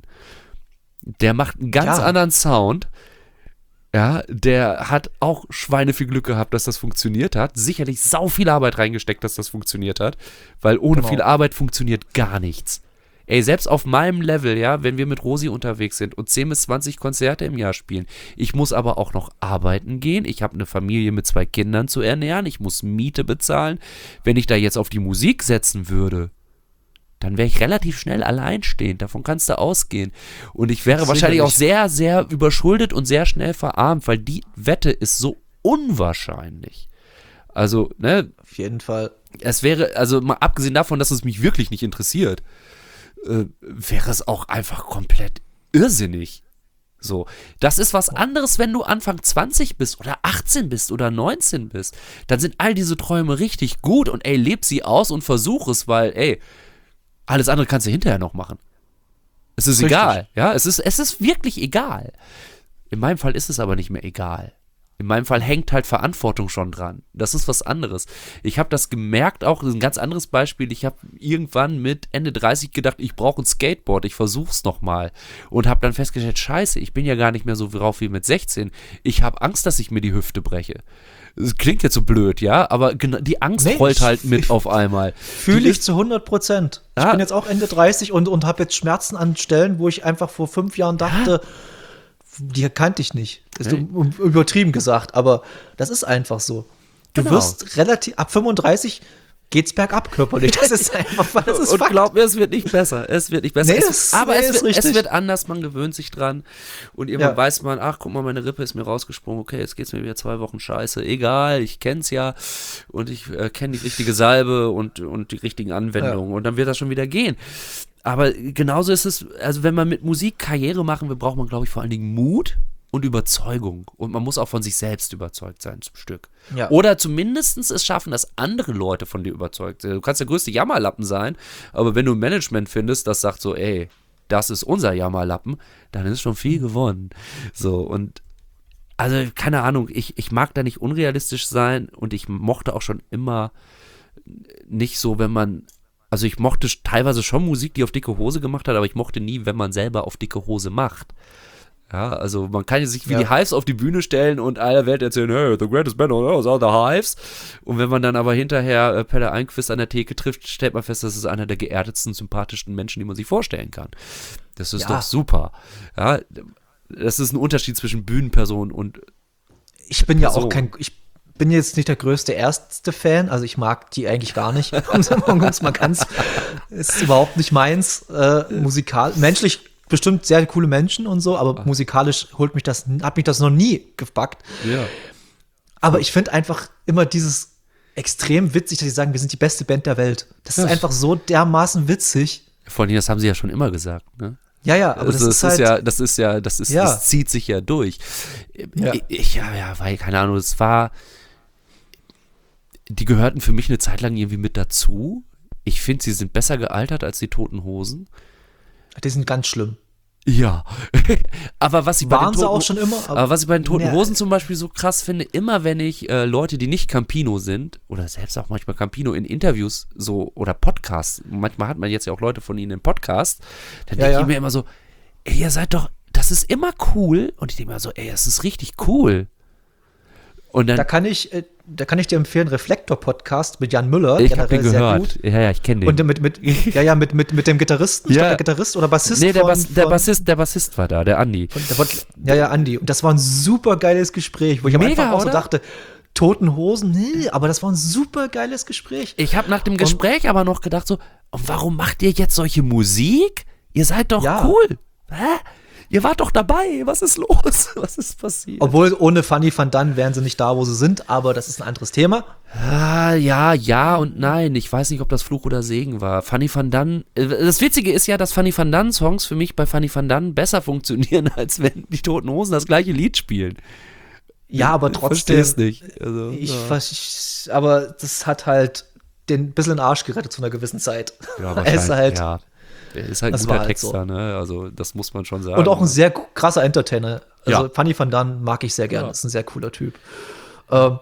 Der macht einen ganz ja. anderen Sound. Ja, der hat auch Schweine viel Glück gehabt, dass das funktioniert hat. Sicherlich sau viel Arbeit reingesteckt, dass das funktioniert hat. Weil ohne genau. viel Arbeit funktioniert gar nichts. Ey, selbst auf meinem Level, ja, wenn wir mit Rosi unterwegs sind und zehn bis zwanzig Konzerte im Jahr spielen. Ich muss aber auch noch arbeiten gehen. Ich habe eine Familie mit zwei Kindern zu ernähren. Ich muss Miete bezahlen. Wenn ich da jetzt auf die Musik setzen würde, dann wäre ich relativ schnell alleinstehend. Davon kannst du ausgehen. Und ich wäre wahrscheinlich auch sehr, sehr überschuldet und sehr schnell verarmt, weil die Wette ist so unwahrscheinlich. Also, ne? Auf jeden Fall. Es wäre, also mal abgesehen davon, dass es mich wirklich nicht interessiert, äh, wäre es auch einfach komplett irrsinnig. So, das ist was anderes, wenn du Anfang zwanzig bist oder achtzehn bist oder neunzehn bist. Dann sind all diese Träume richtig gut und ey, leb sie aus und versuch es, weil, ey, alles andere kannst du hinterher noch machen. Es ist Richtig. egal, ja, es ist, es ist wirklich egal. In meinem Fall ist es aber nicht mehr egal. In meinem Fall hängt halt Verantwortung schon dran. Das ist was anderes. Ich habe das gemerkt, auch das ist ein ganz anderes Beispiel. Ich habe irgendwann mit Ende dreißig gedacht, ich brauche ein Skateboard, ich versuch's nochmal. Und habe dann festgestellt, scheiße, ich bin ja gar nicht mehr so drauf wie mit sechzehn. Ich habe Angst, dass ich mir die Hüfte breche. Das klingt jetzt so blöd, ja, aber die Angst nee, rollt halt mit auf einmal. Fühle ich zu hundert Prozent. Ich ah. bin jetzt auch Ende dreißig und, und habe jetzt Schmerzen an Stellen, wo ich einfach vor fünf Jahren dachte, ja. die kannte ich nicht. Ist Hey. um- übertrieben gesagt, aber das ist einfach so. Du Genau. wirst relativ, ab fünfunddreißig geht's bergab körperlich. Das ist einfach, das ist Und Fakt. glaub mir, es wird nicht besser. Es wird nicht besser. Nee, es, das- aber nee, es, ist wird, es richtig. wird anders, man gewöhnt sich dran. Und irgendwann Ja. weiß man, ach, guck mal, meine Rippe ist mir rausgesprungen. Okay, jetzt geht's mir wieder zwei Wochen scheiße. Egal, ich kenn's ja. Und ich äh, kenne die richtige Salbe und, und die richtigen Anwendungen. Und dann wird das schon wieder gehen. Aber genauso ist es, also wenn man mit Musik Karriere machen will, braucht man, glaube ich, vor allen Dingen Mut und Überzeugung. Und man muss auch von sich selbst überzeugt sein zum Stück. Ja. Oder zumindest es schaffen, dass andere Leute von dir überzeugt sind. Du kannst der größte Jammerlappen sein, aber wenn du ein Management findest, das sagt so, ey, das ist unser Jammerlappen, dann ist schon viel gewonnen. So, und also, keine Ahnung, ich, ich mag da nicht unrealistisch sein und ich mochte auch schon immer nicht so, wenn man, also ich mochte teilweise schon Musik, die auf dicke Hose gemacht hat, aber ich mochte nie, wenn man selber auf dicke Hose macht. Ja, also man kann sich wie Ja. die Hives auf die Bühne stellen und aller Welt erzählen, hey, the greatest band on earth are the Hives. Und wenn man dann aber hinterher äh, Pelle Einquist an der Theke trifft, stellt man fest, das ist einer der geerdetsten, sympathischsten Menschen, die man sich vorstellen kann. Das ist Ja. doch super. Ja, das ist ein Unterschied zwischen Bühnenperson und Ich bin ja Person. auch kein, ich bin jetzt nicht der größte Ärzte-Fan, also ich mag die eigentlich gar nicht. Man kann's, ist überhaupt nicht meins. Äh, musikal, menschlich bestimmt sehr coole Menschen und so, aber musikalisch holt mich das, hat mich das noch nie gepackt. ja. Aber ich finde einfach immer dieses extrem witzig, dass sie sagen, wir sind die beste Band der Welt. Das ist Ja. einfach so dermaßen witzig. Vor allem, das haben sie ja schon immer gesagt, ne? Ja, ja, aber das, Also, ist halt, ja, das ist ja, das ist, Ja. das zieht sich ja durch. Ja. Ich, ich, ja, ja, weil, keine Ahnung, es war, die gehörten für mich eine Zeit lang irgendwie mit dazu. Ich finde, sie sind besser gealtert als die Toten Hosen. die sind ganz schlimm. Ja. aber was ich bei Waren den sie Toten, auch schon immer, Aber, aber- was ich bei den Toten Ja. Hosen zum Beispiel so krass finde, immer wenn ich äh, Leute, die nicht Campino sind, oder selbst auch manchmal Campino in Interviews so oder Podcasts, manchmal hat man jetzt ja auch Leute von ihnen im Podcast, dann Ja, denke ja. ich mir immer so, ey, ihr seid doch, das ist immer cool. Und ich denke mir so, ey, das ist richtig cool. Und dann, Da kann ich, äh, da kann ich dir empfehlen, Reflektor-Podcast mit Jan Müller, ich habe den generell sehr gehört. gut. Ja, ja, ich kenne den. Und mit, mit, ja, ja, mit, mit, mit dem Gitarristen, ich Ja. glaub, der Gitarrist oder Bassist nee, der, von, Bass, der, von, Bassist, der Bassist war da, der Andi. von, der, von, ja, ja, Andi. Und das war ein super geiles Gespräch, wo ich am Mega, Anfang auch so oder? dachte, Toten Hosen, nee, aber das war ein super geiles Gespräch. Ich habe nach dem Gespräch aber noch gedacht so, und warum macht ihr jetzt solche Musik? Ihr seid doch Ja. cool. Hä? Ihr wart doch dabei. Was ist los? Was ist passiert? Obwohl, ohne Fanny van Dann wären sie nicht da, wo sie sind, aber das ist ein anderes Thema. Ah, ja, ja und nein. Ich weiß nicht, ob das Fluch oder Segen war. Fanny van Dann, äh, das Witzige ist ja, dass Fanny van Dann Songs für mich bei Fanny van Dann besser funktionieren, als wenn die Toten Hosen das gleiche Lied spielen. Ja, aber Ich trotzdem. versteh's nicht. Also, Ich, ja. vers- ich, aber das hat halt den bisschen den Arsch gerettet zu einer gewissen Zeit. Ja, Er ist halt, ja. Er ist halt ein das guter war halt Texter, so. ne? Also, das muss man schon sagen. Und auch ein ne? sehr krasser Entertainer. Also Ja. Fanny van Dann mag ich sehr gerne. Ja. Ist ein sehr cooler Typ. Ähm,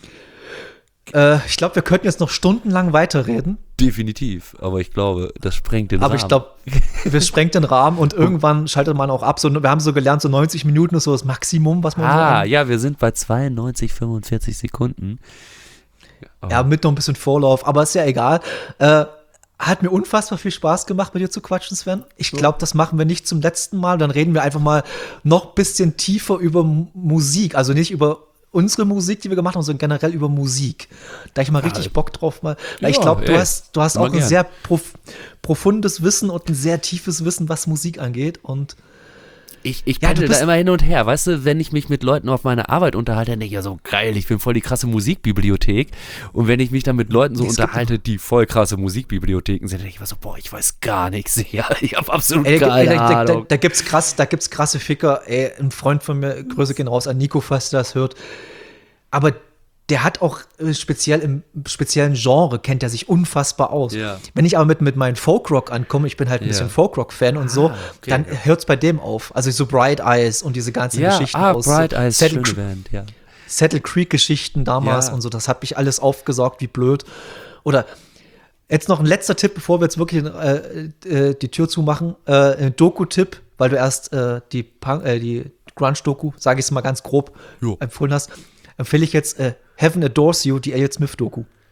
äh, ich glaube, wir könnten jetzt noch stundenlang weiterreden. Definitiv, aber ich glaube, das sprengt den Aber Rahmen. ich glaube, wir sprengen den Rahmen und irgendwann schaltet man auch ab. So, wir haben so gelernt, so neunzig Minuten ist so das Maximum, was man so Ah, an- ja, wir sind bei zweiundneunzig, fünfundvierzig Sekunden. Ja, mit noch ein bisschen Vorlauf, aber ist ja egal. Äh, hat mir unfassbar viel Spaß gemacht, mit dir zu quatschen, Sven. Ich glaube, das machen wir nicht zum letzten Mal. Dann reden wir einfach mal noch ein bisschen tiefer über M- Musik. Also nicht über unsere Musik, die wir gemacht haben, sondern generell über Musik. Da ich mal richtig Bock drauf mal. Weil ich Ja, glaube, du ey, hast, du hast immer auch ein gern. sehr prof profundes Wissen und ein sehr tiefes Wissen, was Musik angeht. Und Ich, ich Ja, du pendel da bist- immer hin und her. Weißt du, wenn ich mich mit Leuten auf meine Arbeit unterhalte, dann denke ich ja so, geil, ich bin voll die krasse Musikbibliothek. Und wenn ich mich dann mit Leuten so Es gibt unterhalte, die voll krasse Musikbibliotheken sind, dann denke ich mir so, boah, ich weiß gar nichts. Ja, ich habe absolut Ey, da, keine da, da, da, Ahnung. da gibt's krass, da gibt's krasse Ficker. Ey, ein Freund von mir, Grüße gehen raus an Nico, falls der das hört. Aber der hat auch äh, speziell im speziellen Genre kennt er sich unfassbar aus. Ja. Wenn ich aber mit, mit meinem Folkrock ankomme, ich bin halt ein Ja. bisschen Folkrock-Fan und so, Ah, okay. dann hört's bei dem auf. Also so Bright Eyes und diese ganzen Ja, Geschichten ah, aus Bright Eyes, Settle, schöne Band, ja. Settle Creek-Geschichten damals Ja. und so, das habe ich alles aufgesaugt, wie blöd. Oder jetzt noch ein letzter Tipp, bevor wir jetzt wirklich äh, äh, die Tür zumachen. Äh, ein Doku-Tipp, weil du erst äh, die, Punk- äh, die Grunge-Doku, sage ich es mal ganz grob, Jo. empfohlen hast, empfehle ich jetzt äh, Heaven Adores You, die Elliott Smith-Doku.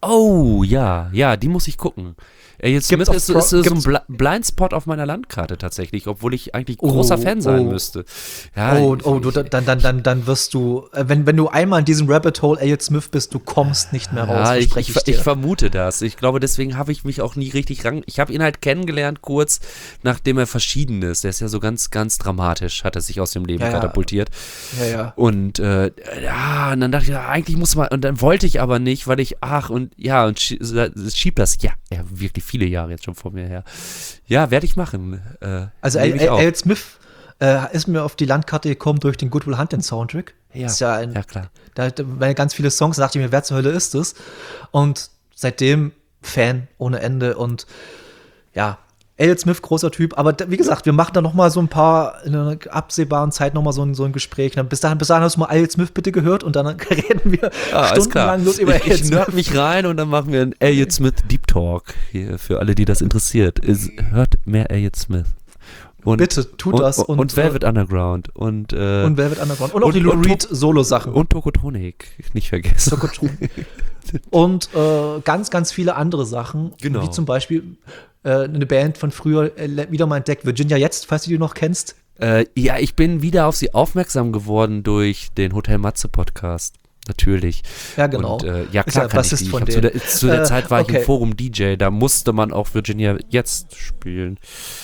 Oh, ja, ja, die muss ich gucken. Elliott Smith ist, ist, ist so ein Bl- Blindspot auf meiner Landkarte tatsächlich, obwohl ich eigentlich großer oh, Fan sein oh. müsste. Ja, oh, ich, oh, du, dann, dann, dann, dann wirst du, äh, wenn, wenn du einmal in diesem Rabbit Hole Elliott Smith bist, du kommst nicht mehr raus. Ja, ich, ich, ich, ich vermute das. Ich glaube, deswegen habe ich mich auch nie richtig ran. Ich habe ihn halt kennengelernt kurz, nachdem er verschieden ist. Der ist ja so ganz, ganz dramatisch, hat er sich aus dem Leben ja, katapultiert. Ja, ja. Und äh, ja, und dann dachte ich, ja, eigentlich muss man, und dann wollte ich aber nicht, weil ich, ach, und ja, und schiebt das, ja, ja, wirklich viele Jahre jetzt schon vor mir her. Ja, werde ich machen. Äh, also Elliott Smith äh, ist mir auf die Landkarte gekommen durch den Good Will Hunting Soundtrack. Ja, ist ja, ein, ja klar. Da waren ganz viele Songs, da dachte ich mir, wer zur Hölle ist das? Und seitdem Fan ohne Ende und ja, Elliott Smith, großer Typ, aber da, wie gesagt, wir machen da noch mal so ein paar, in einer absehbaren Zeit noch mal so ein, so ein Gespräch. Dann, bis dahin, bis dahin hast du mal Elliott Smith bitte gehört und dann reden wir ah, stundenlang los über Elliott Smith. Ich nerd mich rein und dann machen wir einen Elliott Smith Deep Talk hier für alle, die das interessiert. Ist, hört mehr Elliott Smith. Und, bitte, tut und, das. Und, und Velvet Underground. Und, äh, und Velvet Underground. Und auch und, die Lou Reed Solo-Sachen. Und Tokotronik, nicht vergessen. Tokotronik. Und äh, ganz, ganz viele andere Sachen. Genau. Wie zum Beispiel äh, eine Band von früher äh, wieder mal entdeckt, Virginia Jetzt, falls du die noch kennst. Äh, ja, ich bin wieder auf sie aufmerksam geworden durch den Hotel Matze Podcast. Natürlich. Ja, genau. Und, äh, ja, klar ja kann ich die. Ich hab zu der, zu der äh, Zeit war okay. ich im Forum D J, da musste man auch Virginia Jetzt spielen.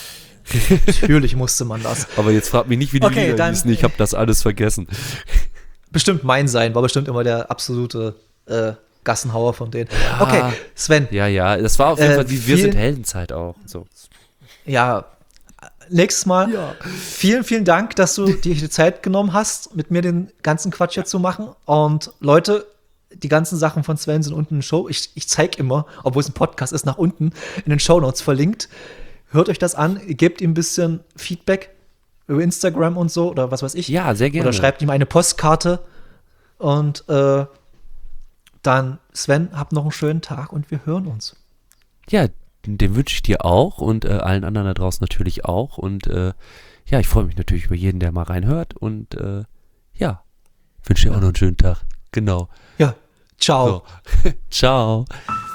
Natürlich musste man das. Aber jetzt frag mich nicht, wie die okay, Lieder hießen. Ich habe das alles vergessen. Bestimmt mein Sein, war bestimmt immer der absolute äh, Gassenhauer von denen. Ja, okay, Sven. Ja, ja, das war auf jeden äh, Fall die Wir sind Heldenzeit auch. So. Ja, nächstes Mal. Ja. Vielen, vielen Dank, dass du dir die Zeit genommen hast, mit mir den ganzen Quatsch hier zu machen. Und Leute, die ganzen Sachen von Sven sind unten in den Show. Ich, ich zeige immer, obwohl es ein Podcast ist, nach unten in den Shownotes verlinkt. Hört euch das an, gebt ihm ein bisschen Feedback über Instagram und so oder was weiß ich. Ja, sehr gerne. Oder schreibt ihm eine Postkarte. Und äh, dann, Sven, habt noch einen schönen Tag und wir hören uns. Ja, den wünsche ich dir auch und äh, allen anderen da draußen natürlich auch. Und äh, ja, ich freue mich natürlich über jeden, der mal reinhört. Und äh, ja, wünsche dir auch noch einen schönen Tag. Genau. Ja, ciao. So. Ciao.